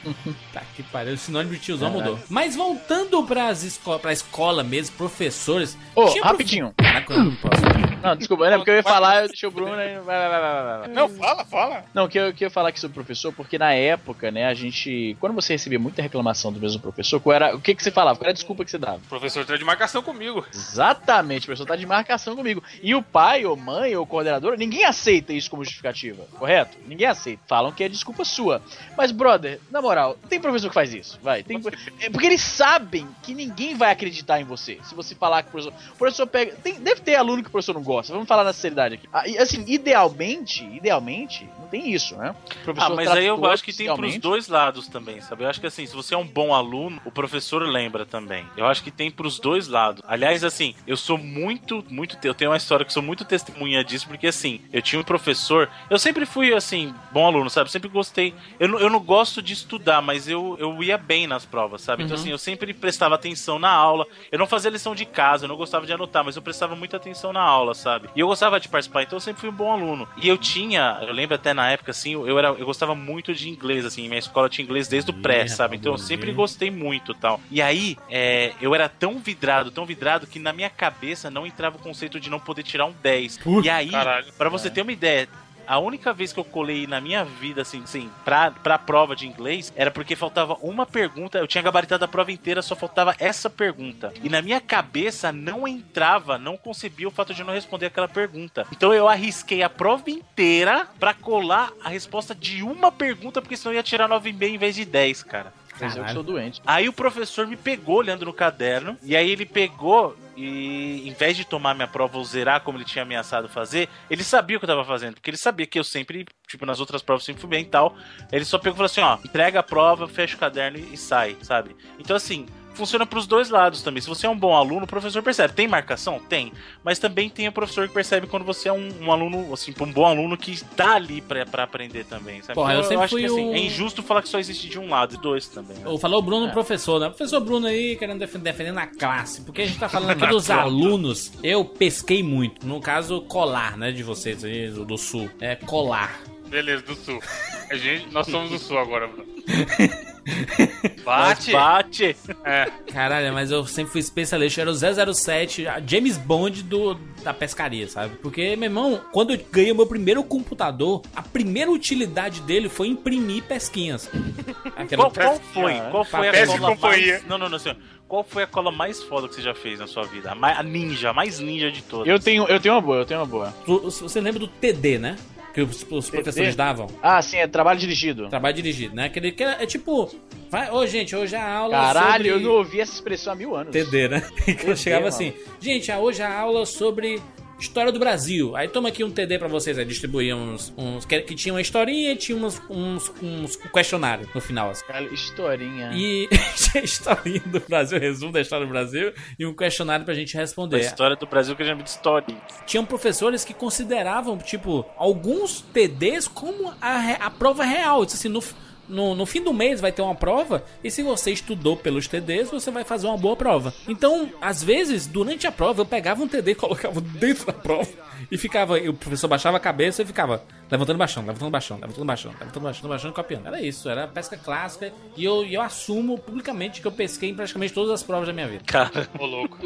Tá que pariu, o sinônimo de tiozão Caralho. mudou. Mas voltando pras esco pra escola mesmo, professores... Ô, tinha rapidinho. prof- Caraca, eu não posso. Não, desculpa, é porque eu ia falar, eu deixei o Bruno aí. Vai, vai, vai, vai, vai, vai. Não, fala, fala. Não, que eu, que eu ia falar aqui sobre o professor, porque na época, né, a gente. Quando você recebia muita reclamação do mesmo professor, qual era, o que, que você falava? Qual era a desculpa que você dava? O professor tá de marcação comigo. Exatamente, o professor tá de marcação comigo. E o pai, ou mãe, ou coordenador, ninguém aceita isso como justificativa, correto? Ninguém aceita. Falam que é desculpa sua. Mas, brother, na moral, tem professor que faz isso, vai. Tem... É porque eles sabem que ninguém vai acreditar em você. Se você falar que o professor. O professor pega. Tem... Deve ter aluno que o professor não gosta. Vamos falar na seriedade aqui. Ah, e, assim, idealmente, idealmente, não tem isso, né? O Ah, mas aí eu acho que tem pros realmente. dois lados também, sabe? Eu acho que assim, se você é um bom aluno, o professor lembra também. Eu acho que tem pros dois lados. Aliás, assim, eu sou muito, muito... Eu tenho uma história que sou muito testemunha disso, porque assim, eu tinha um professor... Eu sempre fui, assim, bom aluno, sabe? Eu sempre gostei... Eu não, eu não gosto de estudar, mas eu, eu ia bem nas provas, sabe? Então, Uhum. assim, eu sempre prestava atenção na aula. Eu não fazia lição de casa, eu não gostava de anotar, mas eu prestava muita atenção na aula, sabe? E eu gostava de participar, então eu sempre fui um bom aluno. E eu tinha... Eu lembro até na época, assim, eu, era, eu gostava muito de inglês, assim. Minha escola tinha inglês desde o pré, sabe? Então eu sempre gostei muito e tal. E aí, é, eu era tão vidrado, tão vidrado, que na minha cabeça não entrava o conceito de não poder tirar um dez. Puta, e aí, caralho. pra você ter uma ideia... A única vez que eu colei na minha vida, assim, assim pra, pra prova de inglês, era porque faltava uma pergunta. Eu tinha gabaritado a prova inteira, só faltava essa pergunta. E na minha cabeça não entrava, não concebia o fato de não responder aquela pergunta. Então eu arrisquei a prova inteira pra colar a resposta de uma pergunta, porque senão eu ia tirar nove vírgula cinco em vez de dez, cara. Mas eu que sou doente. Aí o professor me pegou olhando no caderno, e aí ele pegou e, em vez de tomar minha prova ou zerar como ele tinha ameaçado fazer, ele sabia o que eu tava fazendo, porque ele sabia que eu sempre, tipo, nas outras provas sempre fui bem e tal. Ele só pegou e falou assim, ó, entrega a prova, fecha o caderno e, e sai, sabe? Então assim... Funciona pros dois lados também. Se você é um bom aluno, o professor percebe. Tem marcação? Tem. Mas também tem o professor que percebe quando você é um, um aluno, assim, um bom aluno que tá ali pra, pra aprender também, sabe? Porra, eu eu, sempre eu acho fui que assim, o- é injusto falar que só existe de um lado e dois também. Né? Ou falou o Bruno, É. professor, né? Professor Bruno aí querendo def- defendendo a classe. Porque a gente tá falando aqui dos alunos. Eu pesquei muito. No caso, colar, né? De vocês aí, do, do sul. É colar. Beleza, do sul. A gente, nós somos do sul agora, Bruno. Bate! Bate! É. Caralho, mas eu sempre fui especialista. Eu era o zero zero sete, a James Bond do, da pescaria, sabe? Porque, meu irmão, quando eu ganhei o meu primeiro computador, a primeira utilidade dele foi imprimir pesquinhas. Qual, qual foi? Qual foi a Pesca cola companhia. mais... Não, não, não, senhor. Qual foi a cola mais foda que você já fez na sua vida? A, mais, a ninja, a mais ninja de todas. Eu tenho, eu tenho uma boa, eu tenho uma boa. Você lembra do T D, né? Que os, os professores davam? Ah, sim, é trabalho dirigido. Trabalho dirigido, né? Aquele que é, é tipo... Vai, ô, gente, hoje a aula Caralho, sobre... eu não ouvi essa expressão há mil anos. T D, né? Que eu chegava assim... Gente, hoje a aula sobre... História do Brasil. Aí toma aqui um T D pra vocês. Aí distribuía uns... uns que, que tinha uma historinha e tinha uns, uns, uns questionários no final. Assim. Cara, historinha. E historinha do Brasil, resumo da história do Brasil e um questionário pra gente responder. A história do Brasil que a gente chama de história. Tinham professores que consideravam, tipo, alguns T Ds como a, a prova real. Assim, no... No, no fim do mês vai ter uma prova, e se você estudou pelos T Ds, você vai fazer uma boa prova. Então, às vezes, durante a prova, eu pegava um T D, colocava dentro da prova e ficava, e o professor baixava a cabeça e ficava levantando, baixando, levantando, baixando, levantando, baixando, levantando, baixando, baixando, copiando. Era isso, era pesca clássica, e eu, eu assumo publicamente que eu pesquei em praticamente todas as provas da minha vida. Cara, ô louco.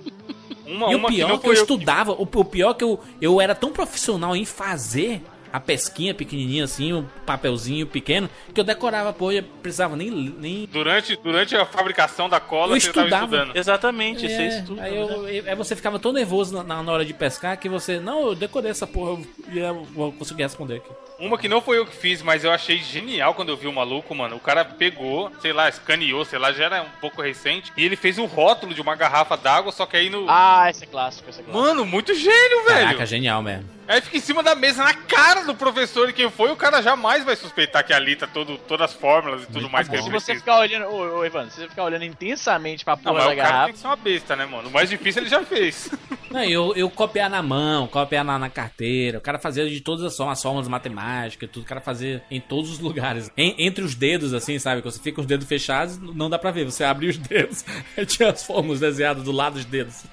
Uma, e uma o pior que, é que eu estudava, o, o pior é que eu, eu era tão profissional em fazer a pesquinha pequenininha assim, um papelzinho pequeno, que eu decorava, pô, eu precisava nem... nem... Durante, durante a fabricação da cola, eu você estudava. estava estudando. Exatamente, é, você estuda. Aí, eu, né? aí você ficava tão nervoso na, na hora de pescar que você... Não, eu decorei essa porra e eu, eu vou conseguir responder aqui. Uma que não foi eu que fiz, mas eu achei genial quando eu vi o maluco, mano. O cara pegou, sei lá, escaneou, sei lá, já era um pouco recente. E ele fez um rótulo de uma garrafa d'água, só que aí no... Ah, esse é clássico, esse é clássico. Mano, muito gênio, velho. Caraca, genial mesmo. Aí fica em cima da mesa, na cara do professor e quem foi, o cara jamais vai suspeitar que ali tá todo, todas as fórmulas e tudo Muito mais bom. que ele Se precisa. você ficar olhando, ô, ô Evandro, se você ficar olhando intensamente pra Não, porra mas da o cara garrafa... tem que ser uma besta, né, mano? O mais difícil ele já fez. Não, eu, eu copiar na mão, copiar na, na carteira. O cara fazia de todas as formas, as formas matemáticas, tudo. O cara fazia em todos os lugares. En, entre os dedos, assim, sabe? Quando você fica com os dedos fechados, não dá pra ver. Você abre os dedos, aí tinha as formas desenhadas do lado dos dedos.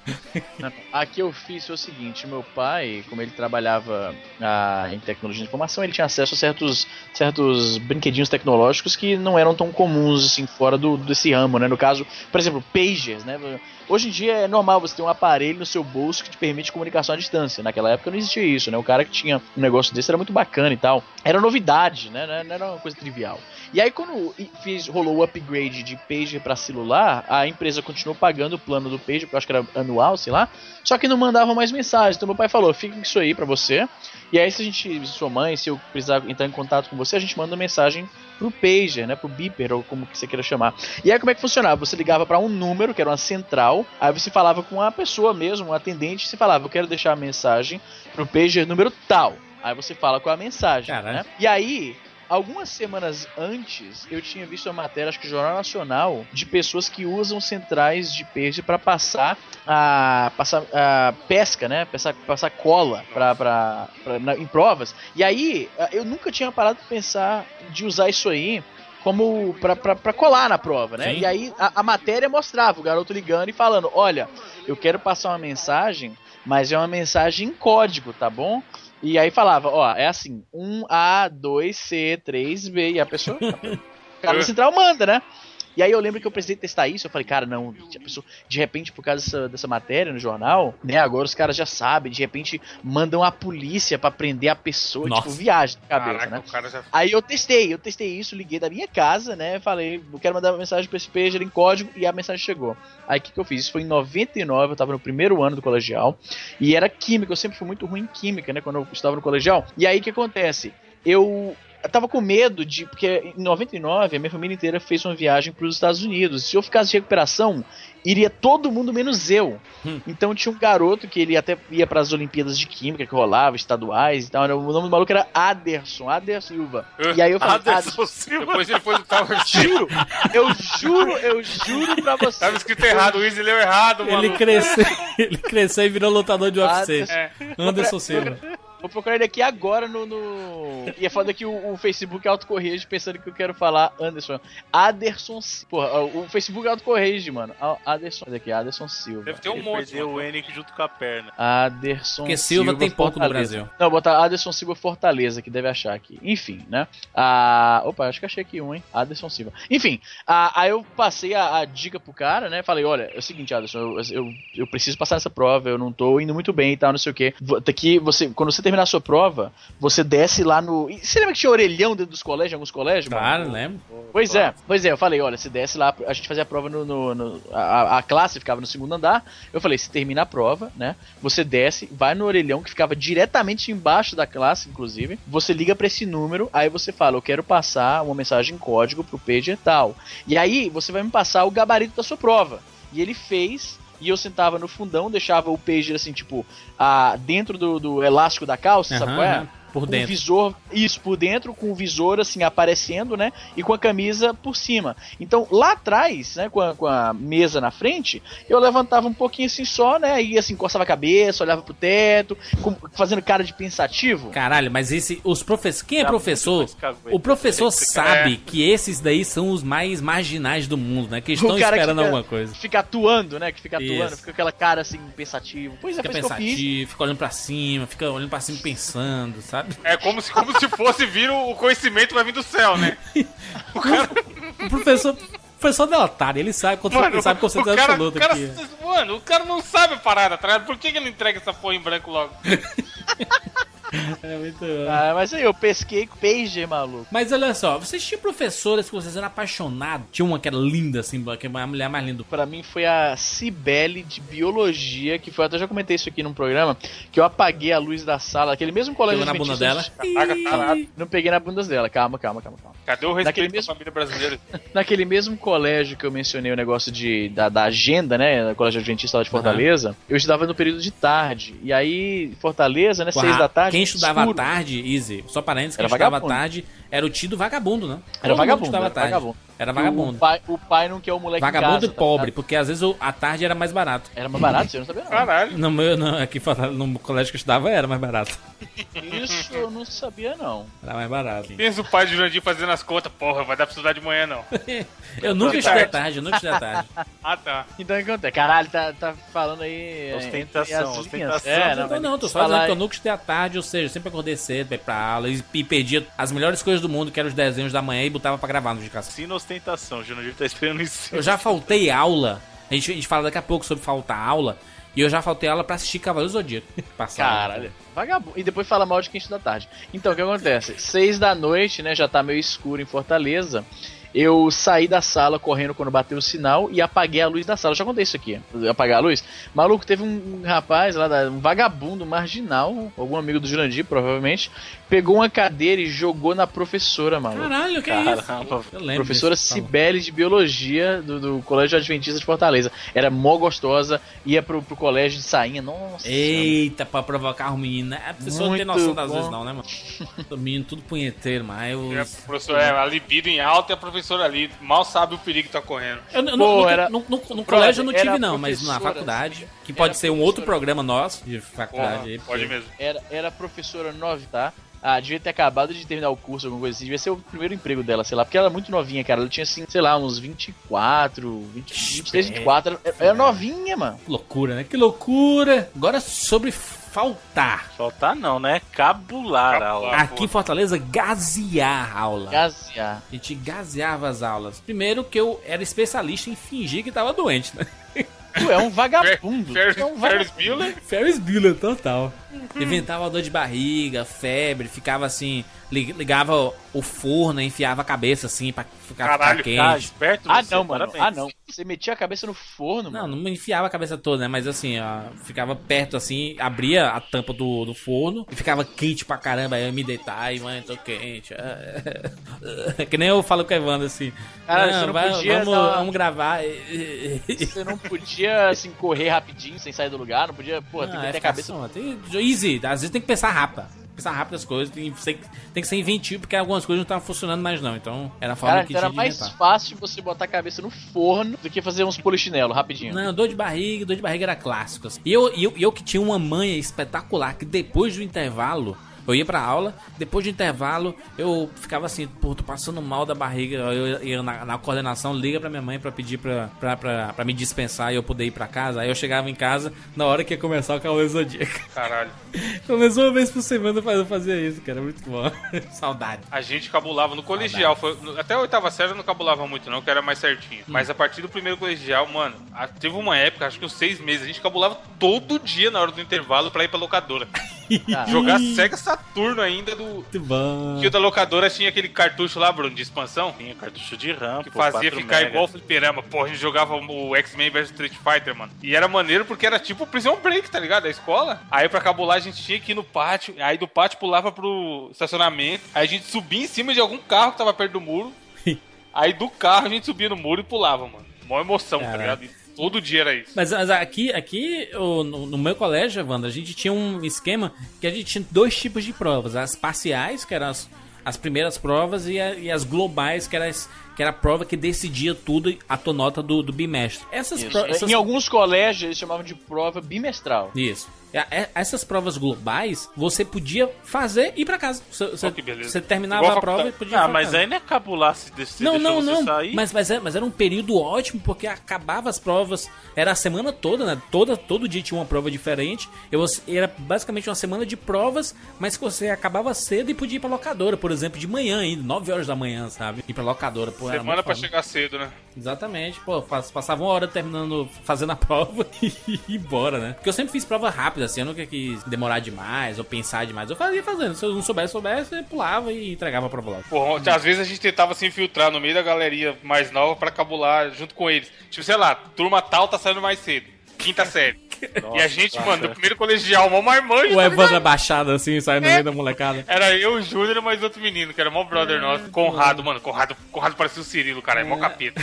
Aqui eu fiz foi o seguinte, meu pai, como ele trabalhava ah, em tecnologia de informação, ele tinha acesso a certos, certos brinquedinhos tecnológicos que não eram tão comuns assim fora do, desse ramo, né? No caso, por exemplo, pagers, né? Hoje em dia é normal você ter um aparelho no seu bolso que te permite comunicação à distância. Naquela época não existia isso, né? O cara que tinha um negócio desse era muito bacana e tal. Era novidade, né? Não era uma coisa trivial. E aí quando fiz, rolou o upgrade de pager para celular, a empresa continuou pagando o plano do pager, porque eu acho que era anual, sei lá, só que não mandava mais mensagens. Então meu pai falou, fica com isso aí pra você, e aí se a gente, sua mãe, se eu precisar entrar em contato com você, a gente manda mensagem pro pager, né, pro beeper, ou como que você queira chamar. E aí como é que funcionava? Você ligava pra um número, que era uma central, aí você falava com a pessoa mesmo, um atendente, você falava, eu quero deixar a mensagem pro pager número tal. Aí você fala com a mensagem, né? E aí... Algumas semanas antes, eu tinha visto uma matéria, acho que no Jornal Nacional, de pessoas que usam centrais de pager para passar a passar a pesca, né? Passar, passar cola pra, pra, pra, na, em provas. E aí, eu nunca tinha parado de pensar de usar isso aí como pra, pra, pra colar na prova, né? Sim. E aí, a, a matéria mostrava o garoto ligando e falando, olha, eu quero passar uma mensagem, mas é uma mensagem em código, tá bom? E aí falava, ó, é assim, um A, dois C, três B, e a pessoa, a cara da central manda, né? E aí eu lembro que eu precisei testar isso, eu falei, cara, não, a pessoa, de repente, por causa dessa, dessa matéria no jornal, né, agora os caras já sabem, de repente mandam a polícia pra prender a pessoa, Nossa. tipo, viagem de cabeça, Caraca, né? O cara já... Aí eu testei, eu testei isso, liguei da minha casa, né, falei, eu quero mandar uma mensagem pra esse pager em código, e a mensagem chegou. Aí o que que eu fiz? Isso foi em noventa e nove, eu tava no primeiro ano do colegial, e era química, eu sempre fui muito ruim em química, né, quando eu estava no colegial. E aí o que acontece? Eu... Eu tava com medo de... Porque em noventa e nove a minha família inteira fez uma viagem para os Estados Unidos. Se eu ficasse de recuperação, iria todo mundo menos eu. Hum. Então tinha um garoto que ele até ia para as Olimpíadas de Química que rolava, estaduais e tal. O nome do maluco era Aderson, Aderson Silva. Uh, e aí eu falei... Aderson Silva? Depois ele foi... Juro, eu juro, eu juro pra você. Tava escrito errado, o Izzy leu errado, mano. Ele cresceu, ele cresceu e virou lutador de U F C. Aderson, é. Anderson Silva. Vou procurar ele aqui agora no... no... E é foda que o, o Facebook autocorrige pensando que eu quero falar Anderson. Aderson Silva. Porra, o Facebook autocorrige, mano. Aderson. Olha aqui, Aderson Silva. Deve ter um monte. Perdeu o N junto com a perna. Aderson Porque Silva, Silva tem ponto no Brasil. Não, botar Aderson Silva Fortaleza, que deve achar aqui. Enfim, né? Ah, opa, acho que achei aqui um, hein? Aderson Silva. Enfim, ah, aí eu passei a, a dica pro cara, né? Falei, olha, é o seguinte, Aderson, eu, eu, eu preciso passar nessa prova, eu não tô indo muito bem e tal, não sei o quê. Aqui, você, quando você terminar a sua prova, você desce lá no... Você lembra que tinha orelhão dentro dos colégios, alguns colégios? Claro, mano? lembro. Pois é, pois é, eu falei, olha, você desce lá, a gente fazia a prova no... no, no a, a classe ficava no segundo andar, eu falei, se termina a prova, né? Você desce, vai no orelhão que ficava diretamente embaixo da classe, inclusive, você liga pra esse número, aí você fala, eu quero passar uma mensagem em código pro pager tal. E aí, você vai me passar o gabarito da sua prova. E ele fez... E eu sentava no fundão, deixava o pager assim, tipo, a, dentro do, do elástico da calça, uhum, sabe qual é? Por com dentro. O visor, isso, por dentro, com o visor assim aparecendo, né? E com a camisa por cima. Então, lá atrás, né, com a, com a mesa na frente, eu levantava um pouquinho assim só, né? E assim, encostava a cabeça, olhava pro teto, com, fazendo cara de pensativo. Caralho, mas esse, os professores. Quem é professor? O professor sabe que esses daí são os mais marginais do mundo, né? Que estão esperando fica, alguma coisa. Fica atuando, né? Que fica Isso. atuando, fica com aquela cara assim, pensativo. Pois fica é, pensativo, fica olhando pra cima, fica olhando pra cima pensando, sabe? É como se, como se fosse vir o conhecimento vai vir do céu, né? O, cara... o professor, o professor não é otário, ele sabe, mano, ele sabe com certeza absoluta. O cara, aqui. Mano, o cara não sabe a parada, tá ligado? Por que, que ele entrega essa porra em branco logo? É muito bom. Ah, mas aí eu pesquei com pager, maluco. Mas olha só, vocês tinham professoras que vocês eram apaixonados? Tinha uma que era linda, assim, que é a mulher mais linda. Pra mim foi a Cibele de Biologia, que foi, até já comentei isso aqui num programa, que eu apaguei a luz da sala, aquele mesmo colégio... Pegou na bunda dela? De... Não peguei na bunda dela, calma, calma, calma, calma. Cadê o respeito Naquele da mesmo... família brasileira? Naquele mesmo colégio que eu mencionei o negócio de, da, da agenda, né, no Colégio Adventista lá de Fortaleza, uhum. Eu estudava no período de tarde, e aí Fortaleza, né, seis da tarde... Quem estudava escuro. à tarde, Easy, só parênteses, quem era estudava à vagabundo. tarde era o tido vagabundo, né? Era Todo vagabundo, estudava era à tarde. vagabundo. Era vagabundo. O pai, o pai não quer o moleque vagabundo em casa, e pobre, tá, porque às vezes a tarde era mais barato. Era mais barato? Eu não sabia não. Caralho. No meu, no, aqui no colégio que eu estudava era mais barato. Isso eu não sabia não. Era mais barato. Pensa o pai de Jurandir fazendo as contas, porra, vai dar pra estudar de manhã não. Eu nunca estudei à tarde, eu nunca estudei à tarde. Ah, tá. Então o que acontece? Caralho, tá, tá falando aí... Ostentação, ostentação. É, não, não, não, tô só dizendo que eu nunca estudei à tarde, ou seja, eu sempre acordei cedo pra ir pra aula e, e perdia as melhores coisas do mundo, que eram os desenhos da manhã, e botava pra gravar no educação. Sim, ostentação, o Jurandir tá esperando isso. Eu já faltei aula, a gente, a gente fala daqui a pouco sobre faltar aula, e eu já faltei aula pra assistir Cavaleiros do Zodíaco. Caralho, vagabundo. E depois fala mal de quem estuda à tarde. Então, o que acontece? Seis da noite, né, já tá meio escuro em Fortaleza. Eu saí da sala correndo quando bateu o sinal e apaguei a luz da sala. Já contei isso aqui, apagar a luz. Maluco, teve um rapaz lá, um vagabundo marginal, algum amigo do Jurandir, provavelmente, pegou uma cadeira e jogou na professora, maluco. Caralho, que Caramba, é isso? Eu lembro professora disso, Cibele de Biologia do, do Colégio Adventista de Fortaleza. Era mó gostosa, ia pro, pro colégio de sainha. Nossa. Eita, pra provocar o menino, né? A pessoa não tem Muito noção das bom. vezes não, né, mano? O menino tudo punheteiro, mas eu... É, professor, é, a libido em alta e a professora ali mal sabe o perigo que tá correndo. Eu, eu, Pô, no, era- no, no, no Brother, colégio eu não tive era não, mas na professora, faculdade, assim, que pode era ser um outro professora. programa nosso de faculdade. Porra, aí, pode porque- mesmo. Era, era professora nova, tá? Ah, devia ter acabado de terminar o curso, alguma coisa assim. Devia ser o primeiro emprego dela, sei lá. Porque ela era muito novinha, cara. Ela tinha, assim, sei lá, uns vinte e quatro, vinte, vinte e três, vinte e quatro. Era, era novinha, mano. Que loucura, né? Que loucura! Agora sobre faltar. Faltar não, né? Cabular a aula. Aqui em Fortaleza, gazear a aula. Gazear. A gente gazeava as aulas. Primeiro que eu era especialista em fingir que tava doente, né? Tu é um vagabundo. Fer- Tu é um Ferris vagabundo. Bueller? Ferris Bueller, total. Inventava dor de barriga, febre, ficava assim, lig- ligava o forno, enfiava a cabeça assim pra ficar, ficar Caralho, quente. Tá esperto Ah, você, não, mano. parabéns. Ah, não. Você metia a cabeça no forno, Não, mano. não enfiava a cabeça toda, né? Mas assim, ó, ficava perto assim, abria a tampa do, do forno e ficava quente pra caramba. Aí eu me deitar e, mãe, tô quente. Que nem eu falo com a Evandro assim. Cara, você não vai- podia vamos, dar uma- vamos gravar. Você não podia, assim, correr rapidinho sem sair do lugar. Não podia, pô, tem que Ah, é meter a ficar cabeça. só, tem, easy, às vezes tem que pensar rápido. pensar rápido as coisas, tem que, ser, tem que ser inventivo, porque algumas coisas não estavam funcionando mais não. Então, era a forma Cara, que então tinha era de mais inventar. fácil você botar a cabeça no forno do que fazer uns polichinelo rapidinho. Não, dor de barriga, dor de barriga era clássico. Assim. E eu, eu, eu que tinha uma manha espetacular, que depois do intervalo, eu ia pra aula, depois do intervalo, eu ficava assim, pô, tô passando mal da barriga, eu ia na, na coordenação, liga pra minha mãe pra pedir pra, pra, pra, pra me dispensar e eu poder ir pra casa. Aí eu chegava em casa, na hora que ia começar o Cavaleiro Zodíaco. Caralho. Começou uma vez por semana eu fazia isso, cara, muito bom. Saudade. A gente cabulava no colegial, foi, até a oitava série eu não cabulava muito não, que era mais certinho. Hum. Mas a partir do primeiro colegial, mano, a, teve uma época, acho que uns seis meses, a gente cabulava todo dia na hora do intervalo pra ir pra locadora. Ah. Jogar Sega Saturno ainda do... Muito bom. Que o da locadora tinha aquele cartucho lá, Bruno, de expansão. Tinha cartucho de RAM, que pô, fazia ficar mega. igual o fliperama. Pô, a gente jogava o X-Men versus Street Fighter, mano. E era maneiro porque era tipo Prison Break, tá ligado? Da escola. Aí pra cabular a gente tinha que ir no pátio. Aí do pátio pulava pro estacionamento. Aí a gente subia em cima de algum carro que tava perto do muro. Aí do carro a gente subia no muro e pulava, mano. Mó emoção, Caraca. Tá ligado? Todo dia era isso. Mas, mas aqui, aqui no, no meu colégio, Wanda, a gente tinha um esquema que a gente tinha dois tipos de provas. As parciais, que eram as, as primeiras provas, e, a, e as globais, que, era as, que era a prova que decidia tudo, a tua nota do, do bimestre. Essas pro, essas... Em alguns colégios eles chamavam de prova bimestral. Isso. Essas provas globais, você podia fazer e ir pra casa. Você, oh, que beleza. Você terminava Igual a prova e podia ir Ah, pra mas casa. aí não é cabular se decidir Não, não, você não. sair. Mas, mas, é, mas era um período ótimo, porque acabava as provas, era a semana toda, né? Toda, todo dia tinha uma prova diferente. Eu, era basicamente uma semana de provas, mas que você acabava cedo e podia ir pra locadora, por exemplo, de manhã ainda, nove horas da manhã, sabe? Ir pra locadora. Pô, semana pra chegar cedo, né? Exatamente. Pô, passava uma hora terminando, fazendo a prova e ir embora, né? Porque eu sempre fiz prova rápida, assim, eu nunca quis demorar demais ou pensar demais. Eu fazia fazendo. Se eu não soubesse, soubesse, eu pulava e entregava a prova logo. Pô, às vezes a gente tentava se infiltrar no meio da galeria mais nova pra cabular junto com eles. Tipo, sei lá, turma tal tá saindo mais cedo. Quinta série. Nossa, e a gente, nossa. mano, do primeiro colegial, mó marmanjo. O Evandro abaixado assim, saindo é. no meio da molecada. Era eu, o Júnior e mais outro menino, que era mó brother é. nosso. Conrado, mano. Conrado, Conrado parecia o Cirilo, cara. É, é mó capeta.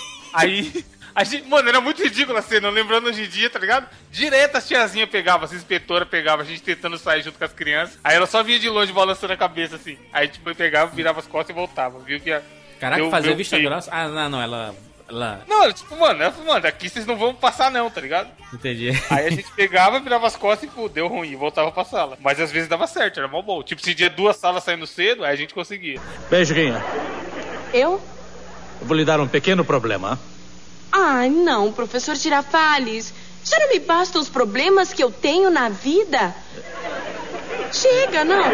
Aí... A gente, mano, era muito ridícula a cena, lembrando hoje em dia, tá ligado? Direto as tiazinhas pegavam, as inspetoras pegavam, a gente tentando sair junto com as crianças. Aí ela só vinha de longe balançando a cabeça, assim. Aí, tipo, pegava, virava as costas e voltava, viu que a... Caraca, fazia vista grossa? Ah, não, não, ela... ela... Não, tipo, mano, ela, mano, aqui vocês não vão passar não, tá ligado? Entendi. Aí a gente pegava, virava as costas e, pô, deu ruim, voltava pra sala. Mas às vezes dava certo, era mó bom. Tipo, se tinha duas salas saindo cedo, aí a gente conseguia. Bem, Chiquinha. Eu? Eu vou lhe dar um pequeno problema. Ai, não, professor Girafales. Já não me bastam os problemas que eu tenho na vida? Chega, não.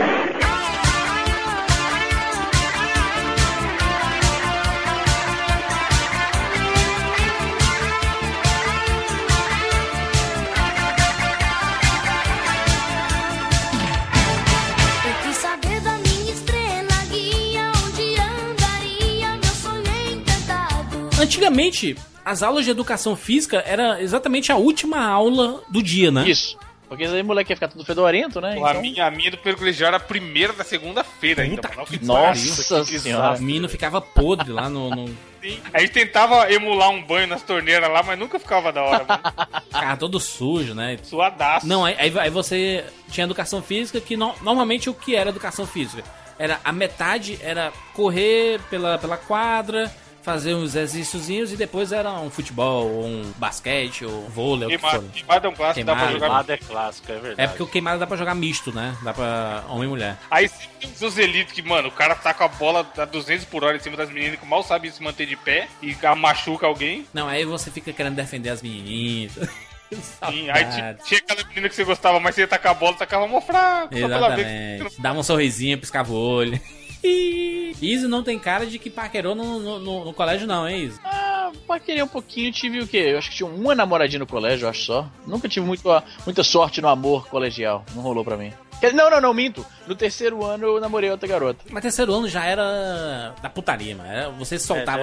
Eu quis saber da minha estrela guia, onde andaria meu sonho encantado. Antigamente... As aulas de educação física era exatamente a última aula do dia, né? Isso. Porque aí o moleque ia ficar tudo fedorento, né? Pô, então... a, minha, a minha do primeiro colegial era a primeira da segunda-feira ainda, mano. Nossa senhora. O menino ficava podre lá no... no... Sim. A gente tentava emular um banho nas torneiras lá, mas nunca ficava da hora, mano. Ficava todo sujo, né? Suadaço. Não, aí, aí você tinha educação física, que no, normalmente o que era educação física? Era a metade era correr pela, pela quadra... fazer uns exercíciozinhos e depois era um futebol, ou um basquete, ou um vôlei. Queimada, queimada é um clássico, queimada, dá pra jogar. Queimada é clássico, é verdade. É porque o queimada dá pra jogar misto, né? Dá pra homem e mulher. Aí sempre tem os elites que, mano, o cara taca a bola a duzentos por hora em cima das meninas que mal sabem se manter de pé e machuca alguém. Não, aí você fica querendo defender as menininhas. Sim, aí tinha, tinha aquela menina que você gostava, mas você ia tacar a bola, tacava mó fraco. Exatamente. Só dava um sorrisinho, piscava o olho. Izzy não tem cara de que paquerou no, no, no, no colégio não, hein, Izzy? Ah, paquerei um pouquinho, tive o quê? Eu acho que tinha uma namoradinha no colégio, eu acho só. Nunca tive muito, muita sorte no amor colegial, não rolou pra mim. Não, não, não, minto. No terceiro ano eu namorei outra garota. Mas terceiro ano já era da putaria, mano. Você soltava... É,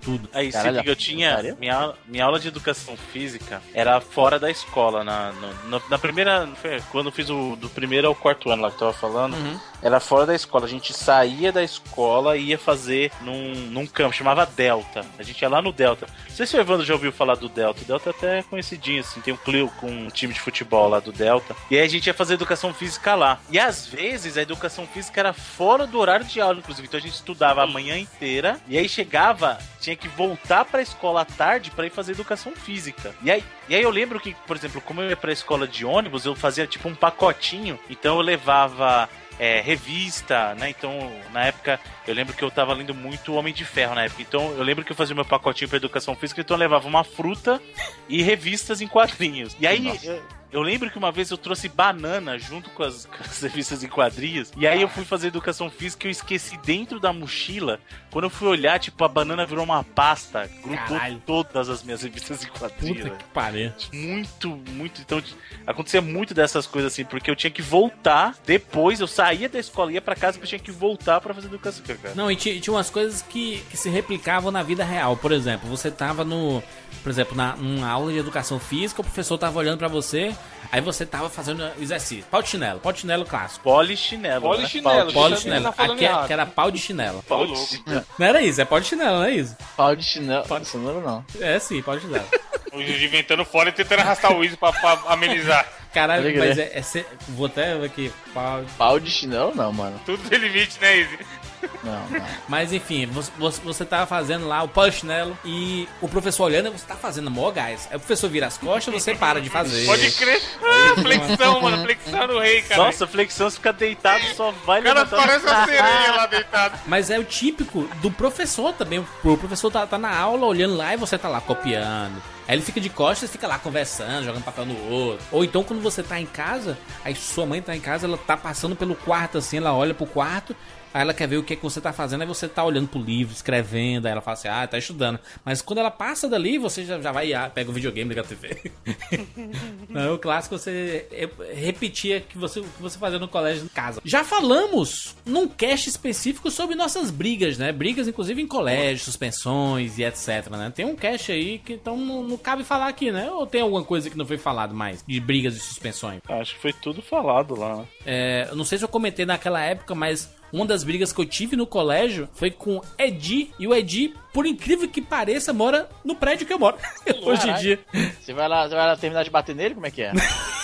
tudo. Aí, Caralho, você que eu tinha. Minha, aula- minha aula de educação física era fora da escola. Na, no- na, na primeira. Foi quando eu fiz o do primeiro ao quarto ano lá que eu tava falando. Uhum. Era fora da escola. A gente saía da escola e ia fazer num, num campo, chamava Delta. A gente ia lá no Delta. Não sei se o Evandro já ouviu falar do Delta. O Delta é até conhecidinho, assim. Tem um Clio com um time de futebol lá do Delta. E aí a gente ia fazer educação física lá. E às vezes a educação física era fora do horário de aula, inclusive. Então a gente estudava a manhã inteira. E aí chegava, tinha que voltar pra escola à tarde pra ir fazer educação física. E aí, e aí eu lembro que, por exemplo, como eu ia pra escola de ônibus, eu fazia tipo um pacotinho. Então eu levava... É, revista, né? Então, na época, eu lembro que eu tava lendo muito Homem de Ferro na época. Então, eu lembro que eu fazia meu pacotinho pra educação física, então eu levava uma fruta e revistas em quadrinhos. E aí, eu, eu lembro que uma vez eu trouxe banana junto com as, com as revistas em quadrinhos. E aí eu fui fazer educação física e eu esqueci dentro da mochila. Quando eu fui olhar, tipo, a banana virou uma pasta. Grupou Caralho. todas as minhas revistas em quadrinhos. Puta velho. que pariu. Muito, muito. Então, acontecia muito dessas coisas assim, porque eu tinha que voltar depois, eu saía da escola, ia pra casa, porque eu tinha que voltar pra fazer educação, cara. Não, e tinha, tinha umas coisas que, que se replicavam na vida real. Por exemplo, você tava no... Por exemplo, na, numa aula de educação física, o professor tava olhando pra você, aí você tava fazendo exercício. Pau de chinelo, pau de chinelo clássico. Polichinelo. Polichinelo. Né? Pau de Você chinelo. tá falando Aqui é, errado. que era pau de chinelo. Pau de chinelo. Não era isso, é pau de chinelo, não é isso? Pau de chinelo. Pau de chinelo não. É sim, pau de chinelo. O Gigi inventando fora e tentando arrastar o Izzy pra, pra amenizar. Caralho, Pode mas crer. é, é ser- vou até ver aqui. Pau... Pau de chinelo não, mano. Tudo tem limite, né, Izzy? Não, não. Mas enfim, você, você, você tava fazendo lá o pau de chinelo e o professor olhando, você tá fazendo mó gás. Aí o professor vira as costas, você para de fazer. Pode crer. Ah, flexão, mano. Flexão no rei, cara. Nossa, flexão, você fica deitado, só vai o cara levantar. parece uma sereia lá deitado. Mas é o típico do professor também. O professor tá, tá na aula olhando lá e você tá lá copiando. Aí ele fica de costas e fica lá conversando, jogando papel no outro. Ou então quando você tá em casa, aí sua mãe tá em casa, ela tá passando pelo quarto assim, ela olha pro quarto, aí ela quer ver o que, é que você tá fazendo, aí você tá olhando pro livro, escrevendo, aí ela fala assim, ah, tá estudando. Mas quando ela passa dali, você já, já vai, ah, pega o videogame, liga a T V. Não, o clássico você repetia que você, o que você fazia no colégio em casa. Já falamos num cast específico sobre nossas brigas, né? Brigas, inclusive, em colégio, suspensões e etc, né? Tem um cast aí que então não, não cabe falar aqui, né? Ou tem alguma coisa que não foi falado mais de brigas e suspensões? Acho que foi tudo falado lá. É, eu não sei se eu comentei naquela época, mas uma das brigas que eu tive no colégio foi com Edi. E o Edi, por incrível que pareça, mora no prédio que eu moro. Hoje em dia. Você vai lá, você vai lá terminar de bater nele? Como é que é?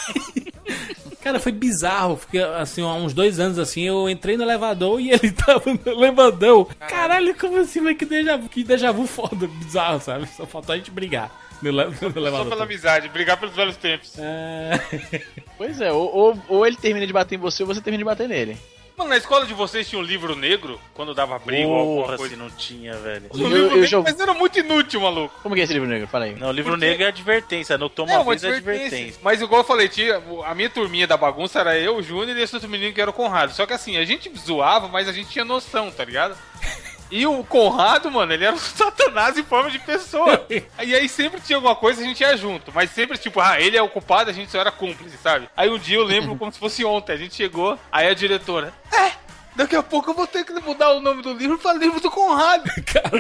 Cara, foi bizarro. Fiquei, assim, há uns dois anos assim, eu entrei no elevador e ele tava no elevador. Caralho, como assim, mas que déjà vu, que déjà vu foda, bizarro, sabe? Só faltou a gente brigar no, le- no Só elevador. pela amizade, brigar pelos velhos tempos. É... Pois é, ou, ou, ou ele termina de bater em você ou você termina de bater nele. Mano, na escola de vocês tinha um livro negro? Quando dava briga ou alguma Porra, coisa? se não tinha, velho. Um Eu- livro eu negro, já- mas era muito inútil, maluco. Como que é esse livro negro? Fala aí. Não, o livro Por quê? negro é advertência. Anotou uma É, uma vez é advertência. advertência. Mas igual eu falei, tia, a minha turminha da bagunça era eu, o Júnior e esse outro menino que era o Conrado. Só que assim, a gente zoava, mas a gente tinha noção, tá ligado? E o Conrado, mano, ele era um satanás em forma de pessoa. E aí sempre tinha alguma coisa, a gente ia junto. Mas sempre, tipo, ah, ele é o culpado, a gente só era cúmplice, sabe? Aí um dia eu lembro como se fosse ontem. A gente chegou, aí a diretora... É, daqui a pouco eu vou ter que mudar o nome do livro pra livro do Conrado.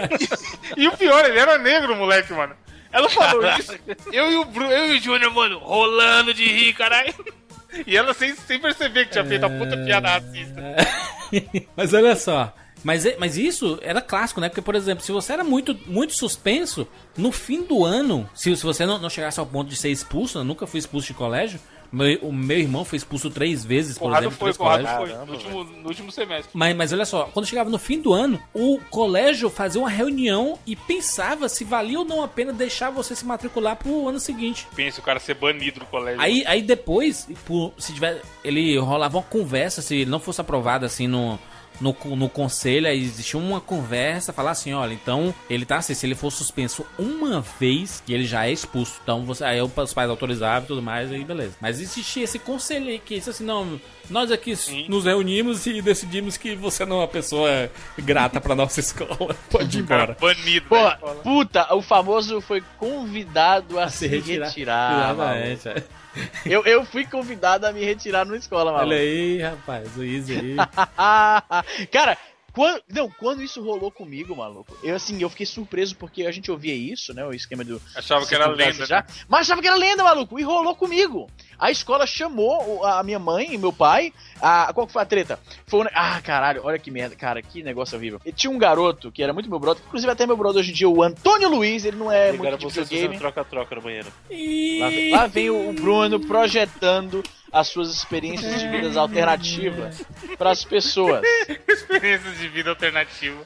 E, e o pior, ele era negro, moleque, mano. Ela falou isso. Eu e o Bruno, eu e o Júnior, mano, rolando de rir, caralho. E ela sem, sem perceber que tinha feito a puta piada racista. Mas olha só. Mas, é- mas isso era clássico, né? Porque, por exemplo, se você era muito, muito suspenso, no fim do ano, se, se você não, não chegasse ao ponto de ser expulso, eu nunca fui expulso de colégio. Meu, o meu irmão foi expulso três vezes, por Conrado exemplo. foi, três Conrado colégios. foi. No último, no último semestre. Mas, mas olha só, quando chegava no fim do ano, o colégio fazia uma reunião e pensava se valia ou não a pena deixar você se matricular pro ano seguinte. Pensa o cara ser banido do colégio. Aí, aí depois, por- se tiver, ele rolava uma conversa, se ele não fosse aprovado assim no, no, no conselho, aí existia uma conversa, falar assim, olha, então ele tá assim, se ele for suspenso uma vez, ele já é expulso. Então você, aí os pais autorizavam e tudo mais, aí beleza. Mas existia esse conselho aí que disse assim, não, nós aqui Sim. nos reunimos e decidimos que você não é uma pessoa grata pra nossa escola. Pode ir Cara, embora. banido Pô, da escola. puta, o famoso foi convidado a, A se se retirar. retirar. maluco. Exatamente. é. eu, eu fui convidado a me retirar na escola, maluco. Olha aí, rapaz, o Easy aí. Cara, quando, não, quando isso rolou comigo, maluco, eu assim, eu fiquei surpreso porque a gente ouvia isso, né, o esquema do... Achava que era lenda, já, né? Mas achava que era lenda, maluco, e rolou comigo. A escola chamou a minha mãe e meu pai, a, qual que foi a treta? Foi um, ah, caralho, olha que merda, cara, que negócio horrível. E tinha um garoto que era muito meu brother, inclusive até meu brother hoje em dia, o Antônio Luiz, ele não é muito de videogame. Troca-troca no banheiro. Lá vem, lá vem o Bruno projetando as suas experiências de vidas alternativas para as pessoas. Experiências de vida alternativa.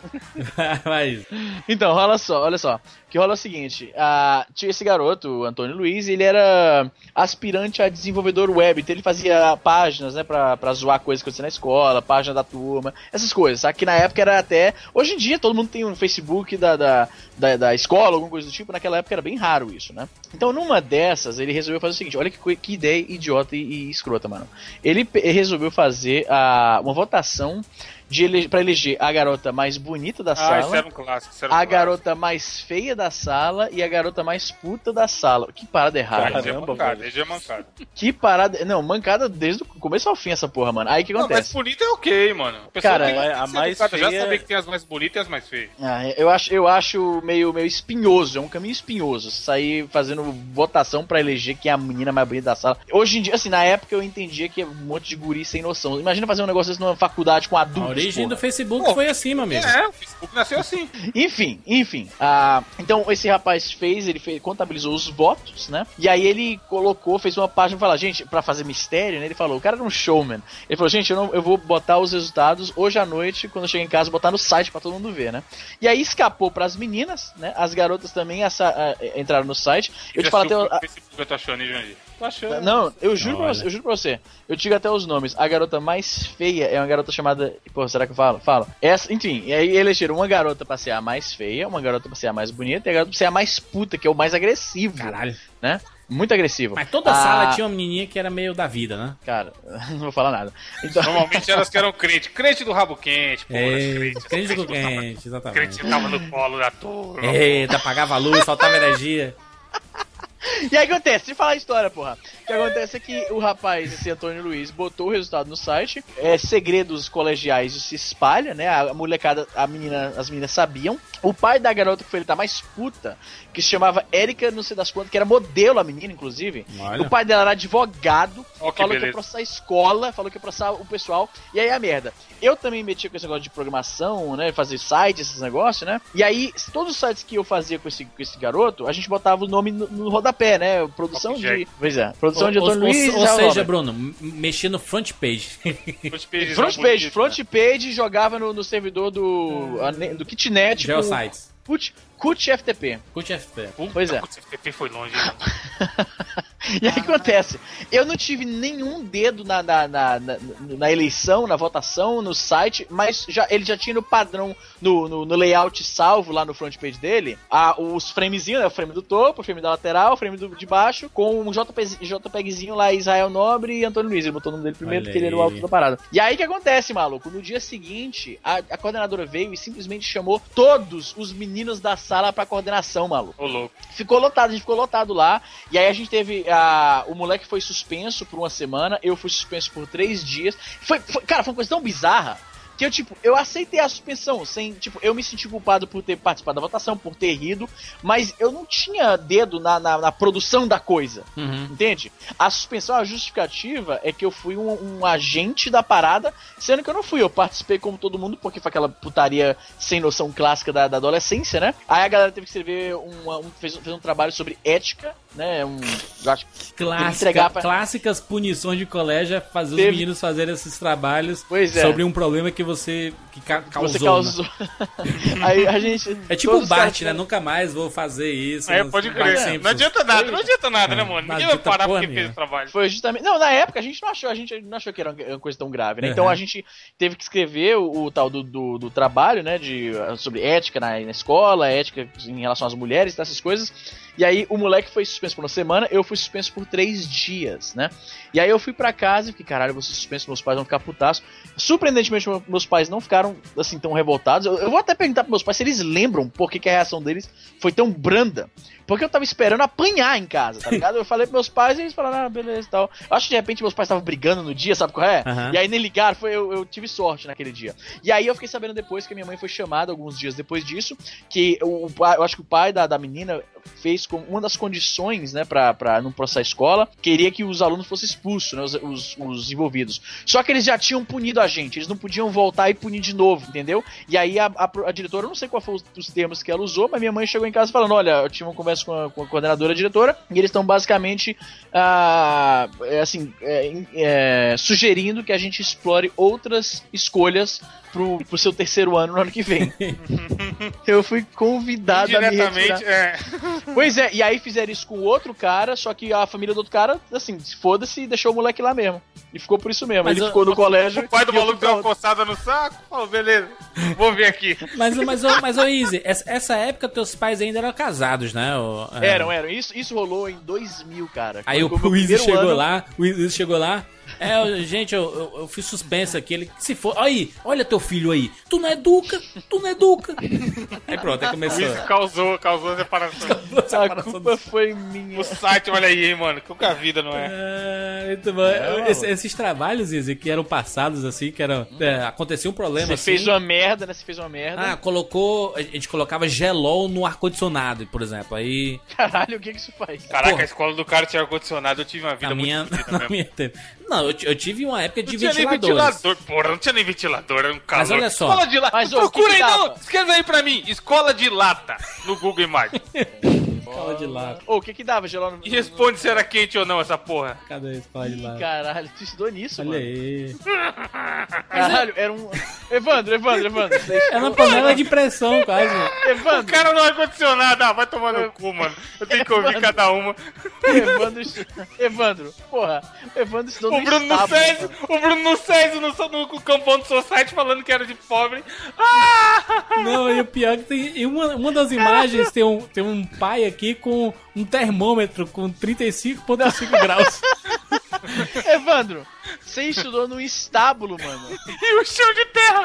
Mas... Então, rola só, olha só. O que rola é o seguinte, uh, tinha esse garoto, o Antônio Luiz, ele era aspirante a desenvolvedor web, então ele fazia páginas, né, pra, pra zoar coisas que acontecia na escola, página da turma, essas coisas, sabe? Que na época era até... Hoje em dia todo mundo tem um Facebook da, da, da, da escola, alguma coisa do tipo, naquela época era bem raro isso, né? Então numa dessas, ele resolveu fazer o seguinte, olha que, que ideia idiota e, e escrota, mano. Ele pe- resolveu fazer uh, uma votação de ele- pra eleger a garota mais bonita da Ah, sala, isso era um clássico. Isso era um a clássico. garota mais feia da sala e a garota mais puta da sala. Que parada errada. Ele é mancada, ele é mancada. Que parada... Não, mancada desde o começo ao fim essa porra, mano. Aí o que Não, mas acontece? bonita é ok, mano. A pessoa Cara, tem que a- ser a mais educada, já feia- saber que tem as mais bonitas e as mais feias. Ah, eu acho, eu acho meio, meio espinhoso, é um caminho espinhoso sair fazendo votação pra eleger quem é a menina mais bonita da sala. Hoje em dia, assim, na época eu entendia que é um monte de guri sem noção. Imagina fazer um negócio desse numa faculdade com adultos. A origem porra. do Facebook Pô, foi assim, meu amigo. É, o Facebook nasceu assim. Enfim, enfim. Ah, então esse rapaz fez, ele fez, contabilizou os votos, né? E aí ele colocou, fez uma página e falou, gente, pra fazer mistério, né? Ele falou, o cara era um showman. Ele falou, gente, eu, não, eu vou botar os resultados hoje à noite, quando eu chegar em casa, botar no site pra todo mundo ver, né? E aí escapou pras meninas, né? As garotas também assa, a, entraram no site. Eu te falo até... o a- Facebook eu tô achando, hein, Jandir? Tô achando. Não, eu juro, pra Olha. você, eu juro pra você. Eu digo até os nomes. A garota mais feia é uma garota chamada... Pô, será que eu falo? Fala. Essa, enfim, e aí elegeram uma garota pra ser a mais feia, uma garota pra ser a mais bonita e a garota pra ser a mais puta, que é o mais agressivo. Caralho. Né? Muito agressivo. Mas toda Ah, sala tinha uma menininha que era meio da vida, né? Cara, não vou falar nada. Então... Normalmente elas que eram crente. Crente do rabo quente, pô. É, crente, crente do crente quente, exatamente. Crente que tava no colo da turma. Eita, apagava a luz, faltava energia. E aí acontece, deixa eu falar a história, porra. O que acontece é que o rapaz, esse Antônio Luiz, botou o resultado no site, é, segredos colegiais se espalha, né? A molecada, a menina, as meninas sabiam. O pai da garota que foi ele tá mais puta, que se chamava Érica, não sei das quantas, que era modelo a menina, inclusive. Olha. O pai dela era advogado, Ó, que falou que beleza. ia processar a escola, falou que ia processar o pessoal. E aí a merda. Eu também metia com esse negócio de programação, né? Fazer sites, esses negócios, né? E aí, todos os sites que eu fazia com esse, com esse garoto, a gente botava o nome no, no rodapé, né? Produção de. Object. Pois é, produção de Ou, Antônio ou, Luiz. ou já seja, rolava. Bruno, m- mexer no front page. Front page, Front não, page, bonito, front né? page jogava no, no servidor do, a- do Kitnet. com Geosites. Cut, Cut F T P. Curte F P. Puta, Pois é. O F T P foi longe, hein, mano. E aí acontece, eu não tive nenhum dedo na, na, na, na, na eleição, na votação, no site, mas já, ele já tinha no padrão, no, no, no layout salvo lá no front page dele, a, os framezinhos, né, o frame do topo, o frame da lateral, o frame do, de baixo, com um JP, JPEGzinho lá, Israel Nobre e Antônio Luiz. Ele botou o nome dele primeiro Olha porque ele era o aí. alto da parada. E aí o que acontece, maluco? No dia seguinte, a, a coordenadora veio e simplesmente chamou todos os meninos da sala pra coordenação, maluco. Ô, louco. Ficou lotado, a gente ficou lotado lá. E aí a gente teve. A, o moleque foi suspenso por uma semana, eu fui suspenso por três dias. Foi, foi- cara, foi uma coisa tão bizarra que eu, tipo, eu aceitei a suspensão, sem, tipo, eu me senti culpado por ter participado da votação, por ter rido, mas eu não tinha dedo na, na, na produção da coisa. Uhum. Entende? A suspensão, a justificativa é que eu fui um, um agente da parada, sendo que eu não fui. Eu participei como todo mundo, porque foi aquela putaria sem noção clássica da, da adolescência, né? Aí a galera teve que escrever uma, um, fez, fez um trabalho sobre ética, né? Um, eu acho que Clássica, entregar pra- Clássicas punições de colégio é fazer Teve- os meninos fazerem esses trabalhos Pois é. sobre um problema que você que ca- causou. você causou. Aí a gente. É tipo todos o os Bart, caras- né? Nunca mais vou fazer isso. É, não- pode Bart crer. Simpson. Não adianta nada, não adianta nada, né, É, mano? não Ninguém vai adianta parar porra porque fez nenhuma. o trabalho. Foi justamente. Não, na época a gente não achou, a gente não achou que era uma coisa tão grave, né? Então Uhum. a gente teve que escrever o, o tal do, do, do trabalho, né? De, sobre ética na, na escola, ética em relação às mulheres, essas coisas. E aí o moleque foi suspenso por uma semana, eu fui suspenso por três dias, né? E aí eu fui pra casa e fiquei, caralho, eu vou ser suspenso, meus pais vão ficar putaços. Surpreendentemente, meus pais não ficaram, assim, tão revoltados. Eu, eu vou até perguntar pros meus pais se eles lembram por que, que a reação deles foi tão branda. Porque eu tava esperando apanhar em casa, tá ligado? Eu falei pros meus pais e eles falaram, ah, beleza e tal. Eu acho que de repente meus pais estavam brigando no dia, sabe qual é? Uhum. E aí nem ligaram, foi, eu, eu tive sorte naquele dia. E aí eu fiquei sabendo depois que a minha mãe foi chamada alguns dias depois disso, que o, o eu acho que o pai da, da menina fez com uma das condições, né, pra, pra não processar a escola, queria que os alunos fossem expulsos, né, os, os, os envolvidos. Só que eles já tinham punido a gente, eles não podiam voltar e punir de novo, entendeu? E aí a, a, a diretora, eu não sei qual foi os, os termos que ela usou, mas minha mãe chegou em casa falando, olha, eu tive uma conversa com a, com a coordenadora, a diretora, e eles estão basicamente ah, é, assim, é, é, sugerindo que a gente explore outras escolhas pro, pro seu terceiro ano no ano que vem. Eu fui convidado a me retirar. É. Pois é, e aí fizeram isso com o outro cara, só que a família do outro cara, assim, foda-se e deixou o moleque lá mesmo. E ficou por isso mesmo. Mas ele eu, ficou no colégio. O pai do maluco deu uma coçada no saco, falou, beleza, vou ver aqui. Mas, mas, mas, mas ô Izzy, essa, essa época teus pais ainda eram casados, né? O, é... Eram, eram. Isso, isso rolou em dois mil, cara. Aí o, o Izzy chegou ano... lá, o Izzy chegou lá. É, eu, gente, eu, eu, eu fui suspenso aqui. Ele, se for, aí, olha teu filho aí. Tu não educa, tu não educa. Aí pronto, aí começou. Isso causou, causou a separação. Causou a, separação a culpa do... foi minha. O site, olha aí, hein, mano. Que a vida não é. É, muito bom. É, Esse, esses trabalhos, Izzy, que eram passados assim, que eram. É, aconteceu um problema Você assim. fez uma merda, né? Você fez uma merda. Ah, colocou. A gente colocava gelol no ar-condicionado, por exemplo. Aí. Caralho, o que que isso faz? Caraca, Porra. A escola do cara tinha ar-condicionado, eu tive uma vida na muito minha, fodida na mesmo. minha teve. Não, eu, eu tive uma época de não tinha nem ventiladores. ventilador, porra, não tinha nem ventilador, era um calor. Mas olha só. Escola de lata. Mas, procura que que aí, não. dava? Escreve aí pra mim. Escola de lata no Google Imagens. Escola de lata. Ô, o que que dava, gelado? E responde se era quente ou não essa porra. Cadê a escola de lata? Ih, caralho, tu estudou nisso, Olha mano. aí. Caralho, era um... Evandro, Evandro, Evandro. Era uma panela de pressão, quase. Evandro. O cara não é ar-condicionado, ah, vai tomar no cu, mano. Eu tenho que ouvir Evandro. cada uma. Evandro, Evandro, porra, Evandro estudou O no Bruno no estábulo, Césio, mano. o Bruno no Césio no, no, no campão do Society falando que era de pobre. Ah! Não, e o pior é que tem. Em uma, uma das imagens tem um, tem um pai aqui com um termômetro com trinta e cinco vírgula cinco graus. Evandro, você estudou no estábulo, mano. E o chão de terra.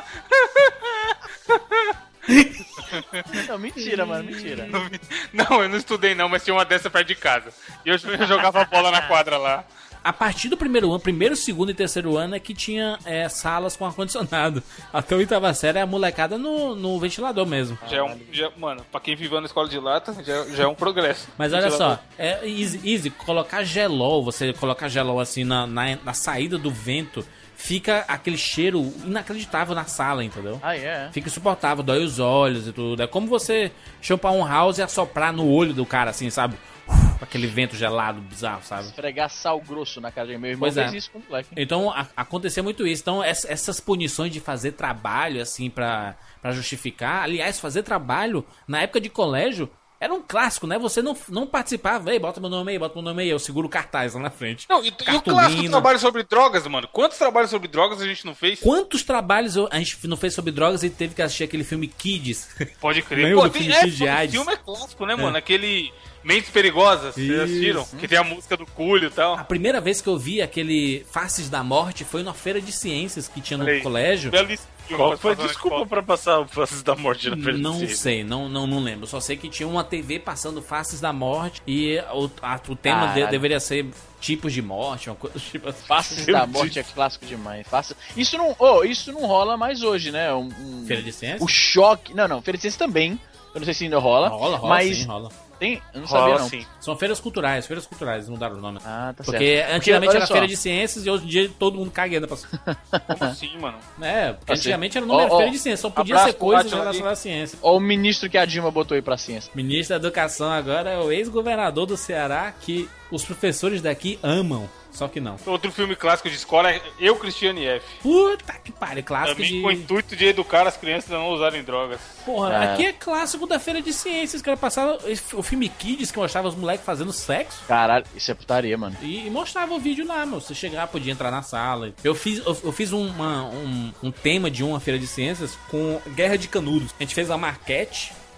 Não, mentira, mano, mentira. Não, eu não estudei não, mas tinha uma dessa perto de casa. E eu, eu jogava bola na quadra lá. A partir do primeiro ano, primeiro, segundo e terceiro ano é que tinha é, salas com ar-condicionado. Até a oitava série é a molecada no, no ventilador mesmo. Já é um, já, mano, pra quem viveu na escola de lata, já, já é um progresso. Mas olha só, é easy, easy, colocar gelol, você colocar gelol assim na, na, na saída do vento, fica aquele cheiro inacreditável na sala, entendeu? Ah, é? Yeah. Fica insuportável, dói os olhos e tudo. É como você chupar um house e assoprar no olho do cara, assim, sabe? Uf, aquele vento gelado, bizarro, sabe? Esfregar sal grosso na cara de meu irmão. Pois fez é. isso com o moleque. Então, a, acontecia muito isso. Então, essa, essas punições de fazer trabalho, assim, pra, pra justificar... Aliás, fazer trabalho, na época de colégio, era um clássico, né? Você não, não participava. Ei, bota meu nome aí, bota meu nome aí. Eu seguro o cartaz lá na frente. Não, e, e o clássico trabalho sobre drogas, mano? Quantos trabalhos sobre drogas a gente não fez? Quantos trabalhos eu, a gente não fez sobre drogas e teve que assistir aquele filme Kids? Pode crer. Lembra Pô, do tem, filme é, Kids de o AIDS? filme é clássico, né, É. mano? Aquele Mentes Perigosas, vocês assistiram? Que tem a música do Coolio e tal. A primeira vez que eu vi aquele Faces da Morte foi numa feira de ciências que tinha no Olha aí. colégio. Belíssimo. Qual foi a desculpa pra passar o Faces da Morte na frente Não dele? sei, não, não, não lembro. Só sei que tinha uma T V passando Faces da Morte e o, a- o tema de- Caralho. deveria ser tipos de morte, uma coisa tipo assim. Faces Meu da Deus. Morte é clássico demais. Faces... Isso não, oh, isso não rola mais hoje, né? Um, um- Feira de ciências? O choque. Não, não, Feira de Ciências também. Eu não sei se ainda rola. Rola, rola, mas sim, rola. tem. Eu não Rola sabia, não. sim. São feiras culturais, feiras culturais, mudaram o nome. Ah, tá Porque certo. antigamente olha era só. feira de ciências e hoje em dia todo mundo caga ainda pra... Como assim, mano? É, porque Assim. antigamente era o nome Ó, era ó, feira de ciências, só podia abraço ser pro coisas Atila relacionadas à ciência. Ó, o ministro que a Dilma botou aí pra ciência. Ministro da Educação agora é o ex-governador do Ceará, que os professores daqui amam, só que não. Outro filme clássico de escola é Eu, Cristiane F. Puta que pariu, clássico Também de... com o intuito de educar as crianças a não usarem drogas. Porra, É. aqui é clássico da feira de ciências, que era passava o filme Kids, que mostrava os moleques fazendo sexo. Caralho, isso é putaria, mano. E, e mostrava o vídeo lá, meu. Você chegar, podia entrar na sala. Eu fiz, eu, eu fiz uma- um, um tema de uma feira de ciências com Guerra de Canudos. A gente fez a maquete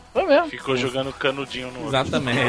Foi mesmo. Ficou jogando canudinho no outro. Exatamente,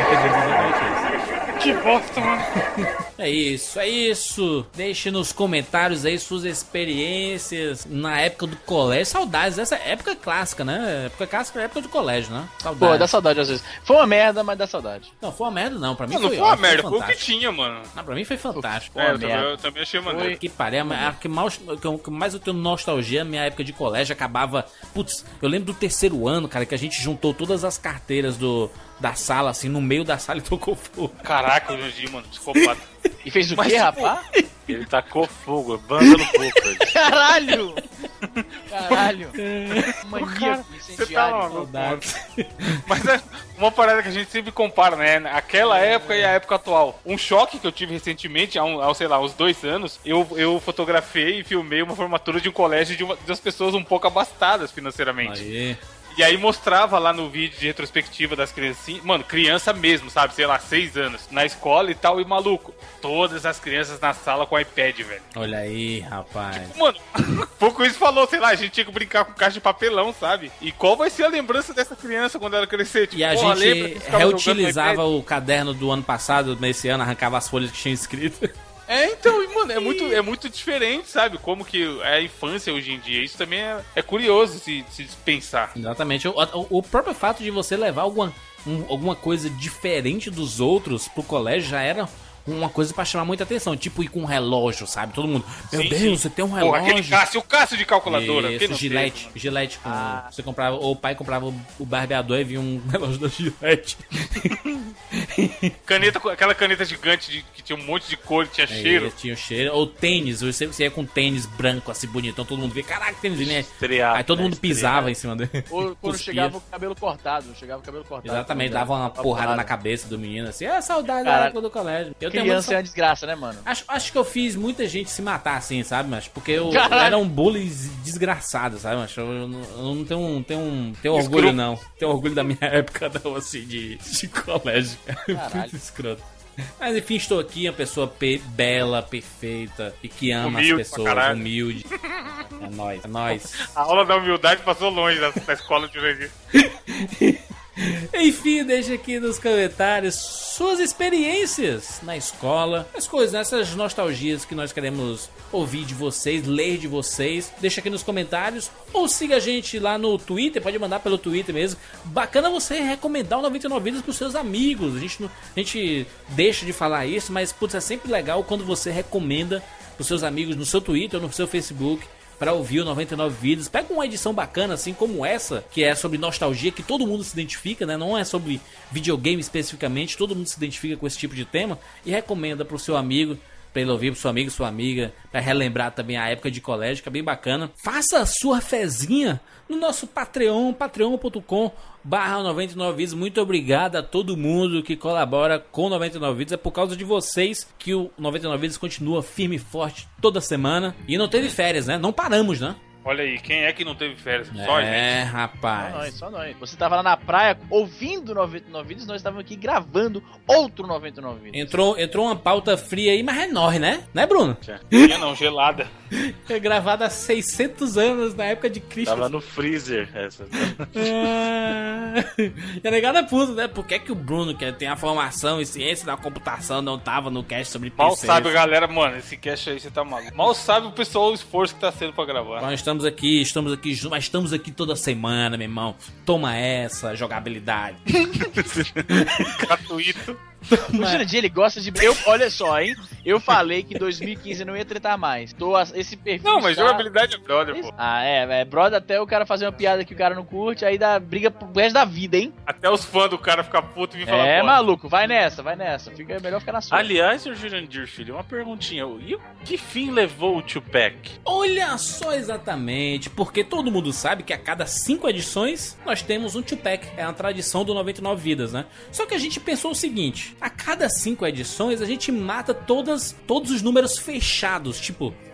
é, Que bosta, mano. É isso, é isso. Deixe nos comentários aí suas experiências na época do colégio. Saudades dessa época clássica, né? Época clássica é época do colégio, né? Saudades. Pô, dá saudade às vezes. Foi uma merda, mas dá saudade. Não, foi uma merda não. Pra mim Não, foi não foi uma ótimo, merda, foi foi o que fantástico. tinha, mano. Não, pra mim foi fantástico. É, eu Pô, também, merda. eu também achei maneiro. Foi que pariu, a que mais, que, que mais eu tenho nostalgia, minha época de colégio acabava. Putz, eu lembro do terceiro ano, cara, que a gente juntou todas as carteiras do, da sala, assim, no meio da sala e tocou fogo. Caraca, o Jandir, mano, psicopata. E fez o Mas, quê, tipo, rapaz? Ele tacou fogo, banda no fogo. Caralho! Caralho! O cara, você tá maluco, mano. Saudades. Mas é uma parada que a gente sempre compara, né? Aquela época e a época atual. Um choque que eu tive recentemente, há, um, há sei lá, uns dois anos, eu, eu fotografei e filmei uma formatura de um colégio de, uma, de umas pessoas um pouco abastadas financeiramente. Aí. E aí mostrava lá no vídeo de retrospectiva das criancinhas, mano, criança mesmo, sabe? Sei lá, seis anos, na escola e tal, e maluco, todas as crianças na sala com iPad, velho. Olha aí, rapaz. Mano, pouco isso falou, sei lá, a gente tinha que brincar com caixa de papelão, sabe? E qual vai ser a lembrança dessa criança quando ela crescer? Tipo, E a porra, lembra que gente ficava jogando reutilizava no iPad? o caderno do ano passado, nesse ano, arrancava as folhas que tinha escrito. É, então, e, mano, é muito, é muito diferente, sabe? Como que é a infância hoje em dia. Isso também é, é curioso se, se pensar. Exatamente. O, o, o próprio fato de você levar alguma, um, alguma coisa diferente dos outros pro colégio já era uma coisa pra chamar muita atenção. Tipo ir com um relógio, sabe? Todo mundo, meu Sim, Deus, sim. você tem um Porra, relógio. aquele Cássio, o Cássio de calculadora. quem Isso, não Gillette, teve, Gillette com, Ah. você comprava, ou o pai comprava o, o barbeador e vinha um relógio da Gillette. Caneta, aquela caneta gigante de, que tinha um monte de cor e tinha Aí, cheiro. tinha o cheiro. Ou tênis, você, você ia com tênis branco assim, bonitão, todo mundo via, caraca, tênis, né? Estreado, Aí todo né? mundo pisava em cima dele. Ou quando Cuspia. chegava o cabelo cortado, chegava o cabelo cortado. Exatamente, Então, dava uma porrada na cabeça do menino assim, é saudade da Cara, época do colégio. Eu tenho Criança é muita uma desgraça, né, mano? Acho, acho que eu fiz muita gente se matar assim, sabe, mas porque eu, eu Caralho. era um bully desgraçado, sabe, mas eu, eu não, eu não tenho, um, tenho, um, tenho orgulho Escroto. não. Tenho orgulho da minha época não, assim, de, de colégio. Caralho. Muito escroto. Mas enfim, estou aqui, uma pessoa pe- bela, perfeita e que ama Humilde as pra pessoas, caralho. humilde. É nóis, é nóis. A aula da humildade passou longe da, da escola de Jandir. Enfim, deixa aqui nos comentários suas experiências na escola, as coisas, né? Essas nostalgias que nós queremos ouvir de vocês, ler de vocês. Deixa aqui nos comentários ou siga a gente lá no Twitter, pode mandar pelo Twitter mesmo. Bacana você recomendar o noventa e nove Vidas pros seus amigos. A gente, não- a gente deixa de falar isso, mas putz, é sempre legal quando você recomenda pros seus amigos no seu Twitter ou no seu Facebook para ouvir o noventa e nove Vidas. Pega uma edição bacana assim como essa, que é sobre nostalgia, que todo mundo se identifica, né? Não é sobre videogame especificamente, todo mundo se identifica com esse tipo de tema e recomenda pro seu amigo, pra ele ouvir, pro seu amigo, sua amiga, pra relembrar também a época de colégio, que é bem bacana. Faça a sua fezinha no nosso Patreon, patreon ponto com barra noventa e nove Vidas. Muito obrigado a todo mundo que colabora com o noventa e nove Vidas. É por causa de vocês que o noventa e nove Vidas continua firme e forte toda semana. E não teve férias, né? Não paramos, né? Olha aí, quem é que não teve férias? Só a É, gente. Só rapaz. nós, só nós. Você tava lá na praia ouvindo noventa e nove Vídeos, nós estávamos aqui gravando outro noventa e nove Vídeos. Entrou, entrou uma pauta fria aí, mas é nóis, né? Né, Bruno? Tinha não, gelada. É gravada há seiscentos anos, na época de Cristo. Tava no freezer essa. Ah, e a negada é puta, né? Por que, que o Bruno, que tem a formação em ciência da computação, não tava no cast sobre P C? Mal sabe, galera, mano, esse cast aí você tá maluco. Mal sabe o pessoal o esforço que tá sendo pra gravar. Nós estamos aqui, estamos aqui, ju- mas estamos aqui toda semana, meu irmão. Toma essa, jogabilidade. Gratuito. O Jurandir, ele gosta de... Eu, olha só, hein? Eu falei que em dois mil e quinze eu não ia tretar mais. Tô, a- esse perfil Não, mas está- jogabilidade é brother, pô. Ah, é, é brother até o cara fazer uma piada que o cara não curte, aí dá briga pro resto da vida, hein? Até os fãs do cara ficar puto e me falar, É, pô, maluco, vai nessa, vai nessa. Fica, é melhor ficar na sua. Aliás, senhor Jurandir, filho, uma perguntinha. E o que fim levou o Tupac? Olha só exatamente, porque todo mundo sabe que a cada cinco edições nós temos um Tupac. É uma tradição do noventa e nove Vidas, né? Só que a gente pensou o seguinte: a cada cinco edições a gente mata todas, todos os números fechados. Tipo,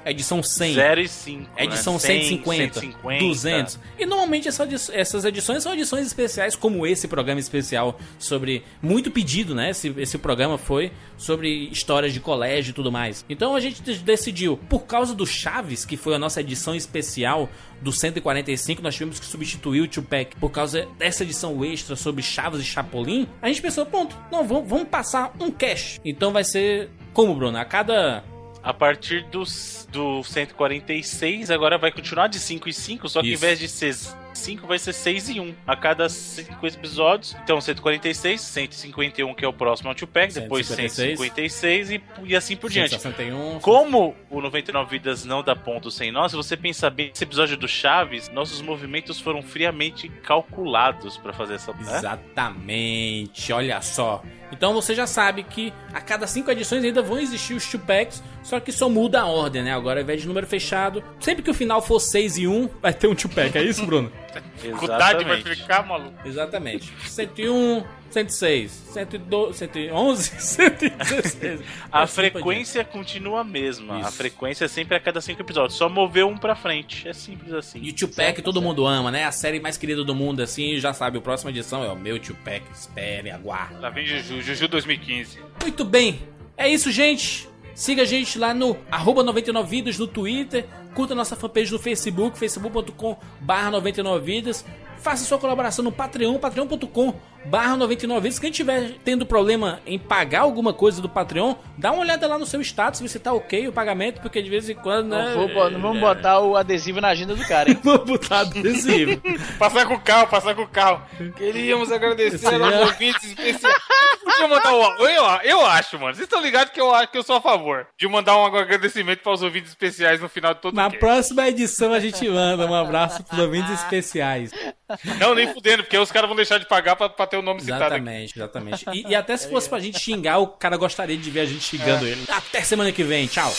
edição cem. zero e cinco. Edição né? cento e cinquenta, cento e cinquenta, duzentos. E normalmente essa, essas edições são edições especiais, como esse programa especial sobre... Muito pedido, né? Esse, esse programa foi sobre histórias de colégio e tudo mais. Então a gente decidiu, por causa do Chaves, que foi a nossa edição especial do cento e quarenta e cinco, nós tivemos que substituir o Tupac por causa dessa edição extra sobre Chaves e Chapolin. A gente pensou, pronto, não, vamos, vamos passar um cash. Então vai ser como, Bruno? A cada... A partir dos, do cento e quarenta e seis, agora vai continuar de cinco e cinco, só que Isso. ao invés de ser cinco, vai ser seis e um a cada cinco episódios. Então cento e quarenta e seis, cento e cinquenta e um, que é o próximo ao Tupac, depois cento e cinquenta e seis e, e assim por diante. cento e sessenta e um. Como o noventa e nove Vidas não dá ponto sem nós, se você pensar bem, esse episódio do Chaves, nossos movimentos foram friamente calculados pra fazer essa... Né? Exatamente, olha só. Então você já sabe que a cada cinco edições ainda vão existir os Tupacs, só que só muda a ordem, né? Agora, ao invés de número fechado, sempre que o final for seis e um, vai ter um Tupac, é isso, Bruno? Dificuldade vai ficar, maluco. Exatamente. cento e um, cento e seis, cento e doze, cento e onze, cento e dezesseis. A frequência continua a mesma. Isso. A frequência é sempre a cada cinco episódios. Só mover um pra frente. É simples assim. E o Tupac todo mundo ama, né? A série mais querida do mundo, assim, já sabe. A próxima edição é o meu Tupac. Espere, aguarde. Lá vem Juju, Juju dois mil e quinze. Muito bem. É isso, gente. Siga a gente lá no arroba noventa e nove vidas no Twitter. Curta nossa fanpage no Facebook, facebook ponto com barra noventa e nove vidas. Faça sua colaboração no Patreon, patreon ponto com barra noventa e nove vidas. Quem tiver tendo problema em pagar alguma coisa do Patreon, dá uma olhada lá no seu status, se você tá ok o pagamento, porque de vez em quando, né... Não, vou, não vamos botar o adesivo na agenda do cara, hein? Vou botar adesivo. Passar com o carro, passar com o carro. Queríamos agradecer aos ouvintes especiais. Podia mandar um... eu, eu acho, mano. Vocês estão ligados que eu acho que eu sou a favor de mandar um agradecimento para os ouvintes especiais no final de todo o Na cast. próxima edição a gente manda um abraço pros ouvintes especiais. Não, nem fudendo, porque aí os caras vão deixar de pagar pra, pra ter o nome citado aqui. Exatamente, exatamente. E, e até se fosse pra gente xingar, o cara gostaria de ver a gente xingando ele. Até semana que vem, tchau.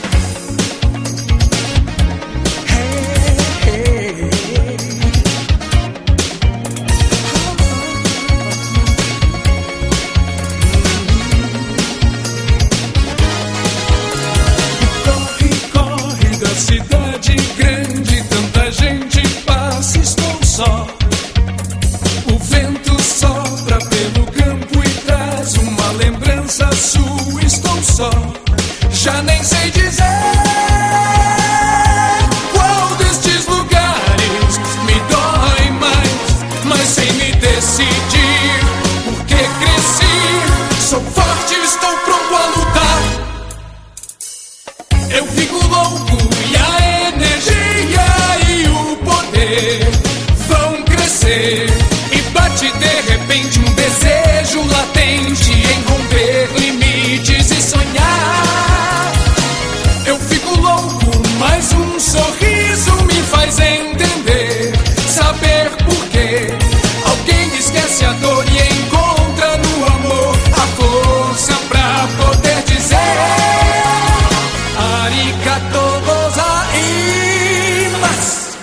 Corre, corre da cidade grande, tanta gente passa, estou só. O vento sopra pelo campo e traz uma lembrança sua, estou só. Já nem sei dizer qual destes lugares me dói mais, mas sem me decidir, porque cresci, sou forte, estou pronto a lutar. Eu fico louco e a energia e o poder vão crescer. E bate de repente um desejo latente em romper limites e sonhar. Eu fico louco, mas um sorriso me faz entender, saber por quê. Alguém esquece a dor e encontra no amor a força pra poder dizer arigato gozaimasu.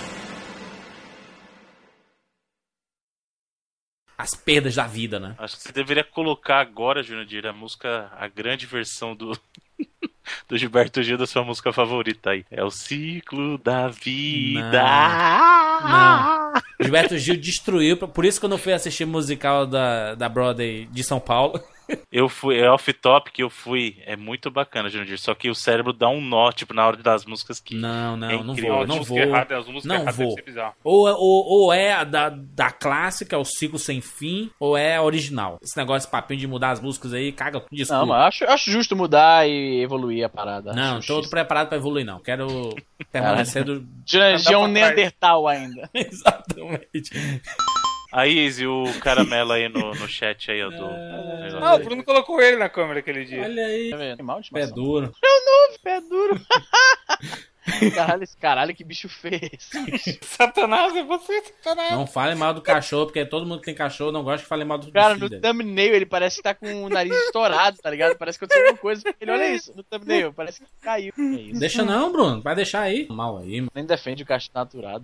As perdas da vida, né? Acho que você deveria colocar agora, Júnior Dir, a música, a grande versão do, do Gilberto Gil da sua música favorita aí. É o ciclo da vida. Não. Não. Gilberto Gil destruiu, por isso que eu não fui assistir o musical da, da Broadway de São Paulo. Eu fui, é off-top que eu fui. É muito bacana, Júnior Dir. Só que o cérebro dá um nó, tipo, na hora das músicas que. Não, não, é não incrível. vou, não As vou. músicas erradas, as músicas Não erradas vou. devem ser bizarras. Ou, ou, ou é a da, da clássica, o ciclo sem fim, ou é a original. Esse negócio, papinho de mudar as músicas aí, caga, desculpa. Não, mas acho, acho justo mudar e evoluir a parada. Não, acho tô justo. preparado pra evoluir, não. Quero permanecer do... Já, já é um Neandertal ainda. Exatamente. Aí, Izzy, o caramelo aí no, no chat aí, ó, do... Ah, o Bruno colocou ele na câmera aquele dia. Olha aí. Tá vendo? Animal de Pé estimação. duro. Meu novo, pé duro. Caralho, esse caralho, que bicho feio esse. Satanás, é você, Satanás. Não fale mal do cachorro, porque todo mundo que tem cachorro não gosta que fale mal do Cara, do no filho dele. thumbnail ele parece que tá com o nariz estourado, tá ligado? Parece que aconteceu alguma coisa. Ele, olha isso, no thumbnail, parece que caiu. É isso. Deixa não, Bruno. Vai deixar aí. Mal aí, mano. Nem defende o cachorro naturado.